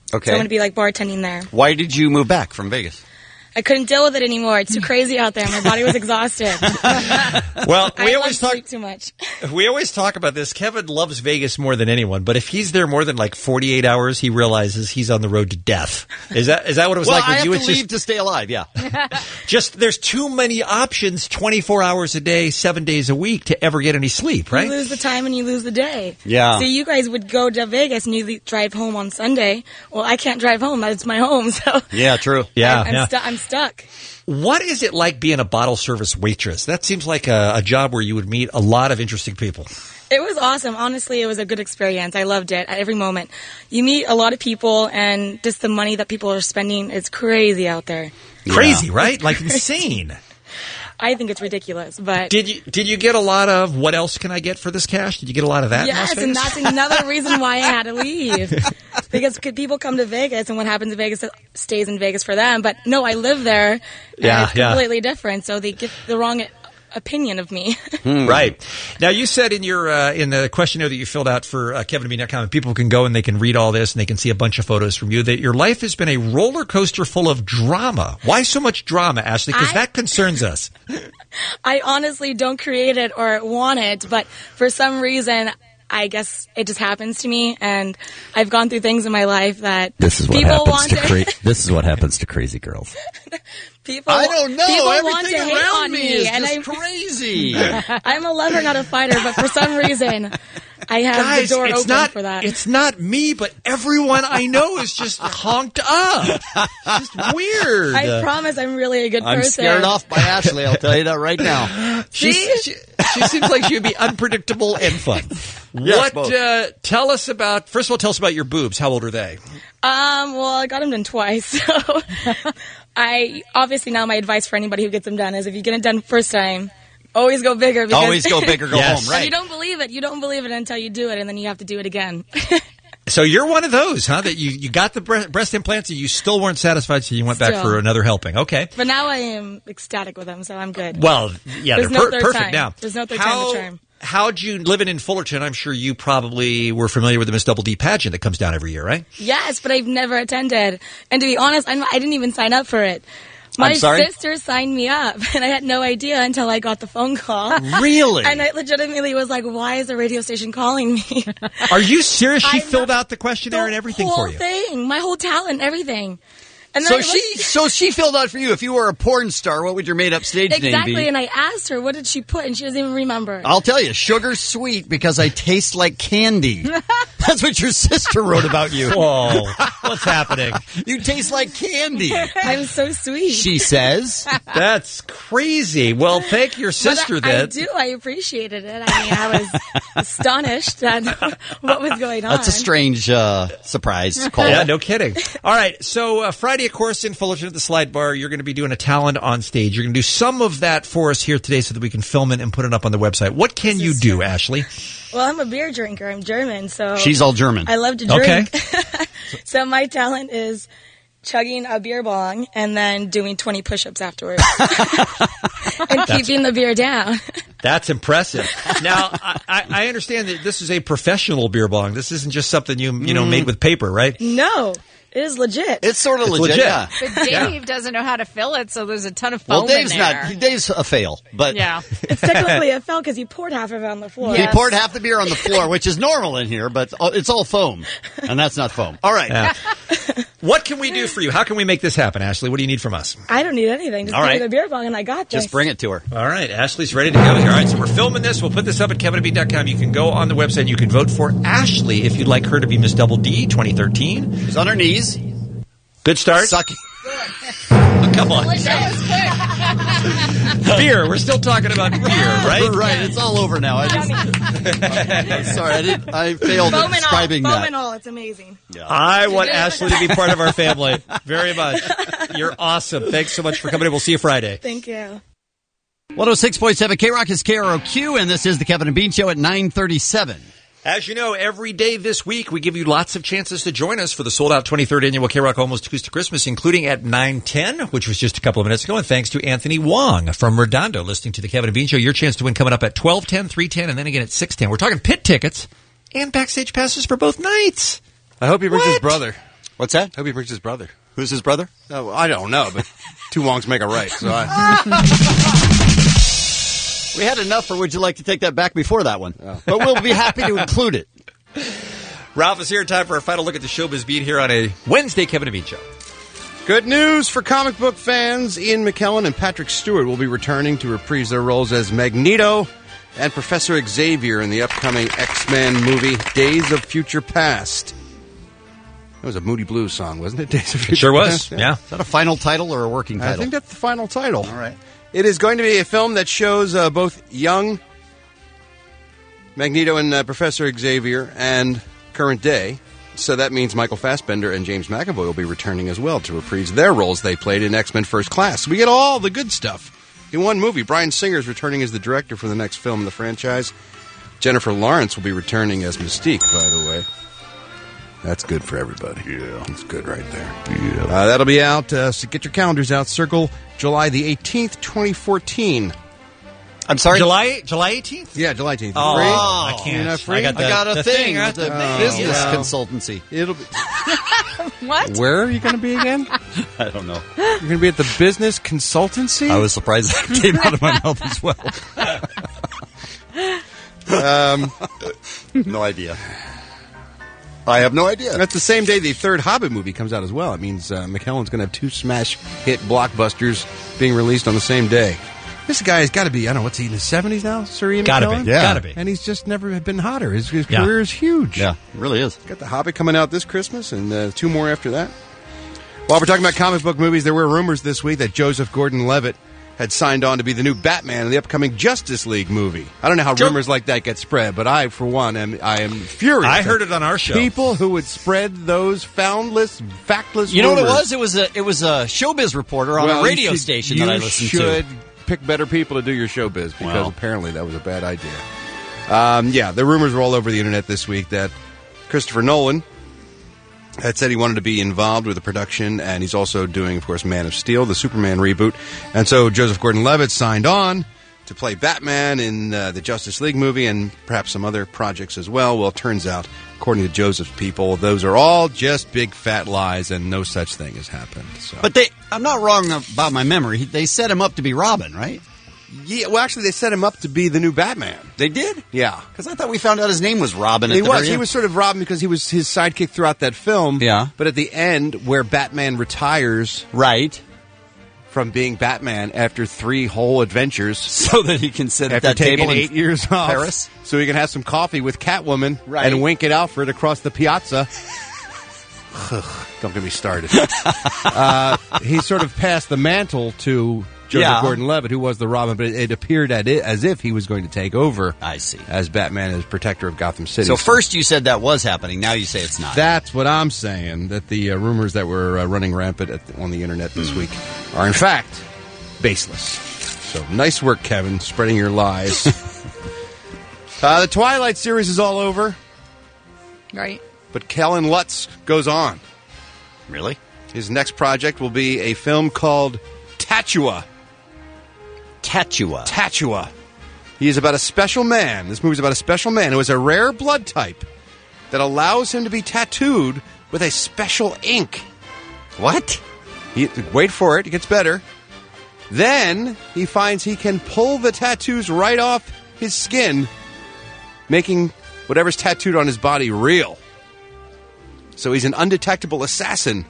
Okay. So I'm going to be like bartending there. Why did you move back from Vegas? I couldn't deal with it anymore. It's too crazy out there. My body was exhausted. Well, we I always love talk sleep too much. We always talk about this. Kevin loves Vegas more than anyone, but if he's there more than like forty-eight hours, he realizes he's on the road to death. Is that is that what it was well, like with I have you? to It's leave just, to stay alive. Yeah. just there's too many options, twenty-four hours a day, seven days a week, to ever get any sleep, right? You lose the time and you lose the day. Yeah. So you guys would go to Vegas and you le- drive home on Sunday. Well, I can't drive home. That's my home. So Yeah, true. Yeah, I'm, yeah. stu- I'm stuck. What is it like being a bottle service waitress? That seems like a, a job where you would meet a lot of interesting people. It was awesome. Honestly, it was a good experience. I loved it at every moment. You meet a lot of people, and just the money that people are spending is crazy out there. Crazy, Yeah. right? Like insane. I think it's ridiculous, but Did you did you get a lot of what else can I get for this cash? Did you get a lot of that? in Las yes, and Vegas? that's another reason why I had to leave. Because c- people come to Vegas, and what happens in Vegas stays in Vegas for them. But no, I live there. And Yeah, it's yeah. completely different. So they get the wrong opinion of me. Right. Now, you said in your uh, in the questionnaire that you filled out for uh, Kevin and Bean dot com, and people can go and they can read all this and they can see a bunch of photos from you, that your life has been a roller coaster full of drama. Why so much drama, Ashley? Because I- that concerns us. I honestly don't create it or want it, but for some reason, I guess it just happens to me, and I've gone through things in my life that This is what people happens want to to. cra- This is what happens to crazy girls. People, I don't know. People Everything want to hate around on me me, is and just I'm crazy. I'm a lover, not a fighter, but for some reason, I have Guys, the door it's open not for that. it's not me, but everyone I know is just honked up. It's just weird. I promise, I'm really a good I'm person. scared off by Ashley. I'll tell you that right now. She's, she, she seems like she would be unpredictable and fun. Yes, what? both. Uh, tell us about. First of all, tell us about your boobs. How old are they? Um, well, I got them done twice, so I obviously now my advice for anybody who gets them done is if you get it done first time, always go bigger. Because Always go bigger, go Yes. home, right? If you don't believe it, you don't believe it until you do it, and then you have to do it again. So you're one of those, huh? That you, you got the bre- breast implants and you still weren't satisfied, so you went back Still. for another helping. Okay. But now I am ecstatic with them, so I'm good. Well, yeah, There's they're no per- third perfect time. now. There's no third How- time to charm. How'd you, living in Fullerton, I'm sure you probably were familiar with the Miss Double D pageant that comes down every year, right? Yes, but I've never attended. And to be honest, I'm, I didn't even sign up for it. My I'm sorry? sister signed me up, and I had no idea until I got the phone call. Really? And I legitimately was like, why is the radio station calling me? Are you serious? She I filled out the questionnaire the and everything whole for you. thing, my whole talent, everything. And then So I looked- she, so she filled out for you. If you were a porn star, what would your made-up stage name Exactly, be? and I asked her, what did she put? And she doesn't even remember. I'll tell you, sugar sweet because I taste like candy. That's what your sister wrote about you. Whoa, what's happening? You taste like candy. I'm so sweet. She says. That's crazy. Well, thank your sister but I, then. I do. I appreciated it. I mean, I was astonished at what was going on. That's a strange uh, surprise call. Yeah, no kidding. All right, so uh, Friday, of course, in Fullerton at the Slide Bar, you're going to be doing a talent on stage. You're going to do some of that for us here today so that we can film it and put it up on the website. What can you do, Ashley? Well, I'm a beer drinker. I'm German, so She's all German. I love to drink. Okay. So my talent is chugging a beer bong and then doing twenty push-ups afterwards, and keeping the beer down. That's impressive. Now, I, I I understand that this is a professional beer bong. This isn't just something you you know made with paper, right? No, it is legit. It's sort of It's legit, legit. yeah. But Dave doesn't know how to fill it, so there's a ton of foam Well, Dave's in there. not. Dave's a fail, but Yeah. It's technically a foul because you poured half of it on the floor. he poured half the beer on the floor, which is normal in here, but it's all foam, and that's not foam. All right. Yeah. What can we do for you? How can we make this happen, Ashley? What do you need from us? I don't need anything. Just All give right. me the beer bong and I got this. Just bring it to her. All right, Ashley's ready to go here. All right, so we're filming this. We'll put this up at kevin and bean dot com. You can go on the website and you can vote for Ashley if you'd like her to be Miss Double D twenty thirteen. She's on her knees. Good start. Sucking. Oh, come on. Beer. We're still talking about beer, right? Right. It's all over now. I just, I'm sorry. I didn't. I failed at Foam and all. describing Foam that. and all. It's amazing. I want Ashley to be part of our family very much. You're awesome. Thanks so much for coming in. We'll see you Friday. Thank you. one oh six point seven K-Rock is K R O Q, and this is the Kevin and Bean Show at nine thirty-seven. As you know, every day this week, we give you lots of chances to join us for the sold-out twenty-third Annual K-Rock Almost Acoustic Christmas, including at nine ten, which was just a couple of minutes ago. And thanks to Anthony Wong from Redondo listening to the Kevin and Bean Show. Your chance to win coming up at twelve ten, three ten, and then again at six ten. We're talking pit tickets and backstage passes for both nights. I hope he brings What? his brother. What's that? Hope he brings his brother. Who's his brother? Oh, I don't know, but two wrongs make a right. So I... We had enough, or would you like to take that back before that one? Oh. But we'll be happy to include it. Ralph is here in time for our final look at the Showbiz Beat here on a Wednesday Kevin and Bean show. Good news for comic book fans. Ian McKellen and Patrick Stewart will be returning to reprise their roles as Magneto and Professor Xavier in the upcoming X-Men movie Days of Future Past. That was a Moody Blues song, wasn't it? Days of Future It sure was, Past? yeah. Is that a final title or a working title? I think that's the final title. All right. It is going to be a film that shows uh, both young Magneto and uh, Professor Xavier and current day. So that means Michael Fassbender and James McAvoy will be returning as well to reprise their roles they played in X-Men First Class. We get all the good stuff in one movie. Bryan Singer is returning as the director for the next film in the franchise. Jennifer Lawrence will be returning as Mystique, by the way. That's good for everybody. Yeah. That's good right there. Yeah. Uh, that'll be out, uh, so get your calendars out. Circle July the eighteenth, twenty fourteen. I'm sorry? July July eighteenth? Yeah, July eighteenth. Oh, free? I can't. You're not free? I got, the, I got a the thing. thing. With the Oh, business wow. consultancy. It'll be... What? Where are you going to be again? I don't know. You're going to be at the business consultancy? I was surprised that came out of my mouth as well. Um, no idea. I have no idea. That's the same day the third Hobbit movie comes out as well. It means uh, McKellen's going to have two smash hit blockbusters being released on the same day. This guy has got to be, I don't know, what's he, in his seventies now? Sir Ian Gotta McKellen? be, yeah. Gotta be. And he's just never been hotter. His, his Yeah. career is huge. Yeah, it really is. Got the Hobbit coming out this Christmas and uh, two more after that. While we're talking about comic book movies, there were rumors this week that Joseph Gordon-Levitt had signed on to be the new Batman in the upcoming Justice League movie. I don't know how Joe- rumors like that get spread, but I, for one, am I am furious. I heard it on our show. People who would spread those foundless, factless You know what it rumors. was? It was a it was a showbiz reporter on Well, a you radio should- station you that I listened should to. pick better people to do your showbiz because Well. apparently that was a bad idea. Um, yeah, the rumors were all over the internet this week that Christopher Nolan had said he wanted to be involved with the production, and he's also doing, of course, Man of Steel, the Superman reboot. And so Joseph Gordon-Levitt signed on to play Batman in uh, the Justice League movie and perhaps some other projects as well. Well, it turns out, according to Joseph's people, those are all just big fat lies, and no such thing has happened. So. But they, I'm not wrong about my memory. They set him up to be Robin, right? Yeah, well, actually, they set him up to be the new Batman. They did? Yeah. Because I thought we found out his name was Robin. At He the was. very He end. was sort of Robin because he was his sidekick throughout that film. Yeah. But at the end, where Batman retires right from being Batman after three whole adventures, so that he can sit at after that taking table in eight years off, Paris, so he can have some coffee with Catwoman Right. and wink at Alfred across the piazza. Don't get me started. uh, he sort of passed the mantle to Joseph Yeah. Gordon-Levitt, who was the Robin, but it, it appeared at it as if he was going to take over. I see. As Batman, as protector of Gotham City. So first you said that was happening. Now you say it's not. That's what I'm saying, that the uh, rumors that were uh, running rampant at the, on the internet this week are, in fact, baseless. So nice work, Kevin, spreading your lies. uh, the Twilight series is all over, Right. but Kellen Lutz goes on. Really? His next project will be a film called Tatua. Tatua. Tatua. He is about a special man. This movie is about a special man who has a rare blood type that allows him to be tattooed with a special ink. What? He, wait for it. It gets better. Then he finds he can pull the tattoos right off his skin, making whatever's tattooed on his body real. So he's an undetectable assassin.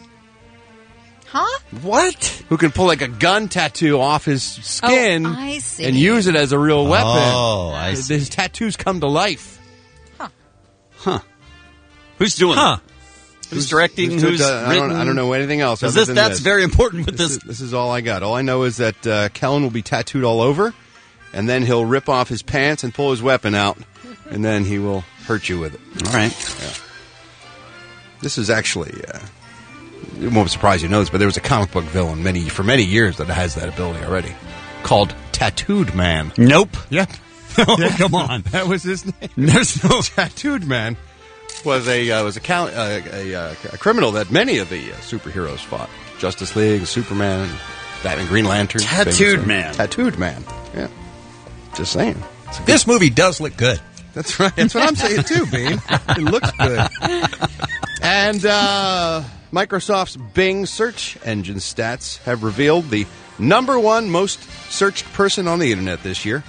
Huh? What? Who can pull like a gun tattoo off his skin Oh, I see. and use it as a real weapon. Oh, I see. His tattoos come to life. Huh. Who's doing Huh. it? Who's directing? Who's- Who's, uh, I written? don't, I don't know anything else. Is other this, than that's this. very important with This this. is, this is all I got. All I know is that uh, Kellen will be tattooed all over, and then he'll rip off his pants and pull his weapon out, and then he will hurt you with it. All right. Yeah. This is actually, uh, it won't surprise you to know this, but there was a comic book villain many for many years that has that ability already, called Tattooed Man. Nope. Yep. Oh, Yeah. come on. That was his name. There's no. Tattooed Man was a uh, was a, count, uh, a, uh, a criminal that many of the uh, superheroes fought. Justice League, Superman, Batman, Green Lantern. Tattooed famously. Man. Tattooed Man. Yeah. Just saying. This movie does look good. That's right. That's what I'm saying too, Bean. It looks good. And uh, Microsoft's Bing search engine stats have revealed the number one most searched person on the internet this year.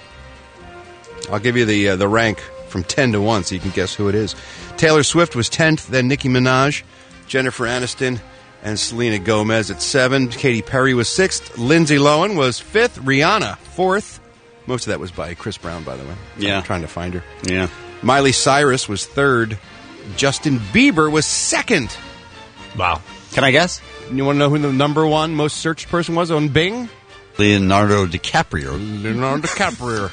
I'll give you the uh, the rank from ten to one so you can guess who it is. Taylor Swift was tenth, then Nicki Minaj, Jennifer Aniston, and Selena Gomez at seven. Katy Perry was sixth. Lindsay Lohan was fifth. Rihanna, fourth. Most of that was by Chris Brown, by the way. Yeah. I'm trying to find her. Yeah. Miley Cyrus was third. Justin Bieber was second. Wow. Can I guess? You want to know who the number one most searched person was on Bing? Leonardo DiCaprio. Leonardo DiCaprio.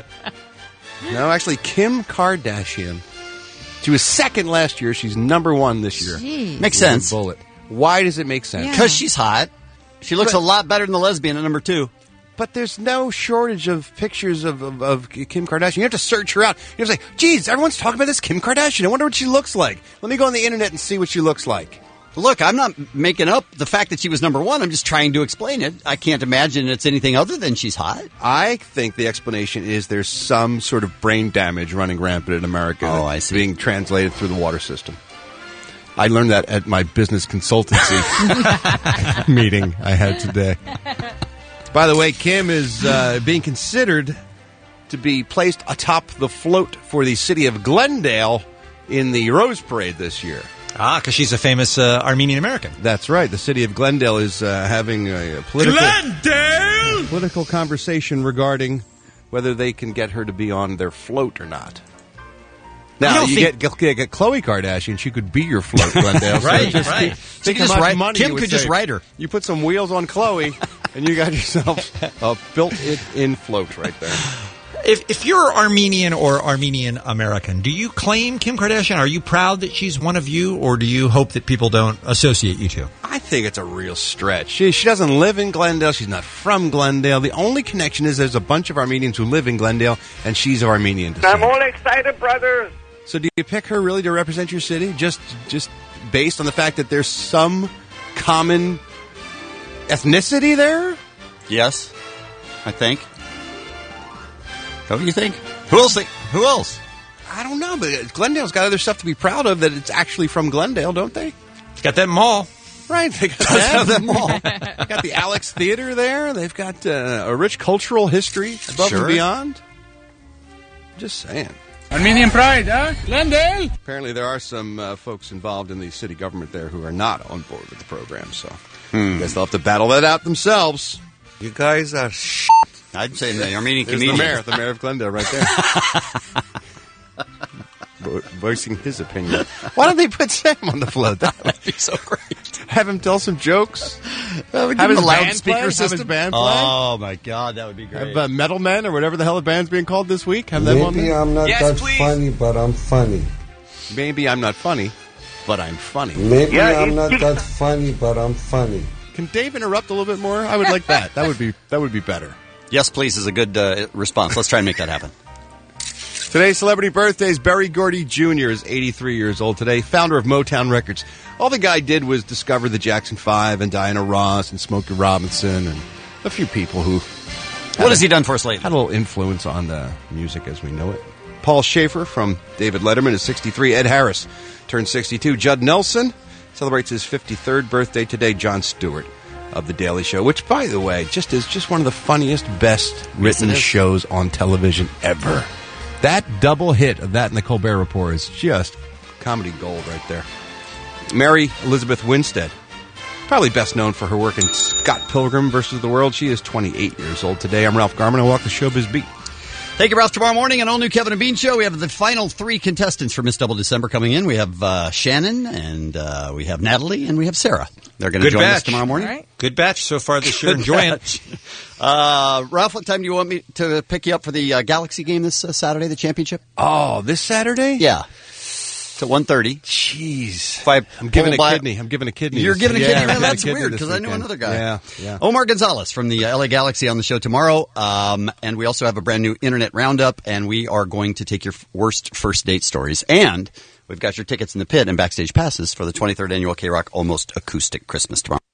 No, actually, Kim Kardashian. She was second last year. She's number one this year. Jeez. Makes With a sense. Bullet. Why does it make sense? Because she's hot. She looks But- a lot better than the lesbian at number two. But there's no shortage of pictures of, of, of Kim Kardashian. You have to search her out. You have to say, geez, everyone's talking about this Kim Kardashian. I wonder what she looks like. Let me go on the internet and see what she looks like. Look, I'm not making up the fact that she was number one. I'm just trying to explain it. I can't imagine it's anything other than she's hot. I think the explanation is there's some sort of brain damage running rampant in America. Oh, I that's see. Being translated through the water system. I learned that at my business consultancy meeting I had today. By the way, Kim is uh, being considered to be placed atop the float for the city of Glendale in the Rose Parade this year. Ah, because she's a famous uh, Armenian American. That's right. The city of Glendale is uh, having a, a political Glendale! political conversation regarding whether they can get her to be on their float or not. I Now, don't you think- get, get, get Khloe Kardashian, she could be your float, Glendale. So Right, just right. Think, She think could how just much ride- money Kim you would could just save. ride her. You put some wheels on Khloe, and you got yourself a built-in float right there. If if you're Armenian or Armenian American, do you claim Kim Kardashian? Are you proud that she's one of you, or do you hope that people don't associate you two? I think it's a real stretch. She, she doesn't live in Glendale. She's not from Glendale. The only connection is there's a bunch of Armenians who live in Glendale, and she's of Armenian descent. I'm all excited, brothers. So do you pick her really to represent your city, just just based on the fact that there's some common ethnicity there? Yes, I think. What do you think? Who else? Think? Who else? I don't know, but Glendale's got other stuff to be proud of that it's actually from Glendale, don't they? It's got that mall. Right, they got that, that mall. They got the Alex Theater there. They've got uh, a rich cultural history above Sure. and beyond. Just saying. Armenian pride, huh? Glendale! Apparently, there are some uh, folks involved in the city government there who are not on board with the program, so Hmm. I guess they'll have to battle that out themselves. You guys are sh**. I'd say the Armenian There's the comedian. mayor, the mayor of Glendale right there. Vo- voicing his opinion. Why don't they put Sam on the float? That would be so great. Have him tell some jokes. That would Have give his him a band loudspeaker play? Have his system. band play? Oh my God, that would be great. Have uh, Metal Men or whatever the hell the band's being called this week. Have them on Maybe there. I'm not Yes, that please. funny, but I'm funny. Maybe I'm not funny, but I'm funny. Maybe Yeah, I'm it- not that funny, but I'm funny. Can Dave interrupt a little bit more? I would like that. That would be that would be better. Yes, please is a good uh, response. Let's try and make that happen. Today's celebrity birthdays. Berry Gordy Junior is eighty-three years old today, founder of Motown Records. All the guy did was discover the Jackson Five and Diana Ross and Smokey Robinson and a few people who... What has he done for us lately? Had a little influence on the music as we know it. Paul Schaefer from David Letterman is sixty-three. Ed Harris turned sixty-two. Judd Nelson celebrates his fifty-third birthday today. Jon Stewart of The Daily Show, which, by the way, just is just one of the funniest, best written Yes, it is. shows on television ever. That double hit of that and the Colbert Report is just comedy gold right there. Mary Elizabeth Winstead, probably best known for her work in Scott Pilgrim versus the World. She is twenty-eight years old today. I'm Ralph Garman. I walk the Showbiz Beat. Thank you, Ralph. Tomorrow morning, an all-new Kevin and Bean Show. We have the final three contestants for Miss Double December coming in. We have uh, Shannon, and uh, we have Natalie, and we have Sarah. They're going to Good join us batch. tomorrow morning. All right. Good batch so far this year. Good Enjoying batch. it. Uh, Ralph, what time do you want me to pick you up for the uh, Galaxy game this uh, Saturday, the championship? Oh, this Saturday? Yeah. It's at one thirty. Jeez. If I I'm giving pull a by- kidney. I'm giving a kidney. You're this- giving a yeah, kidney? I'm Man, giving a that's kidney weird this because I know weekend. another guy. Yeah, yeah. Omar Gonzalez from the uh, L A Galaxy on the show tomorrow. Um, and we also have a brand new Internet Roundup, and we are going to take your f- worst first date stories. And we've got your tickets in the pit and backstage passes for the twenty-third annual K-Rock Almost Acoustic Christmas tomorrow.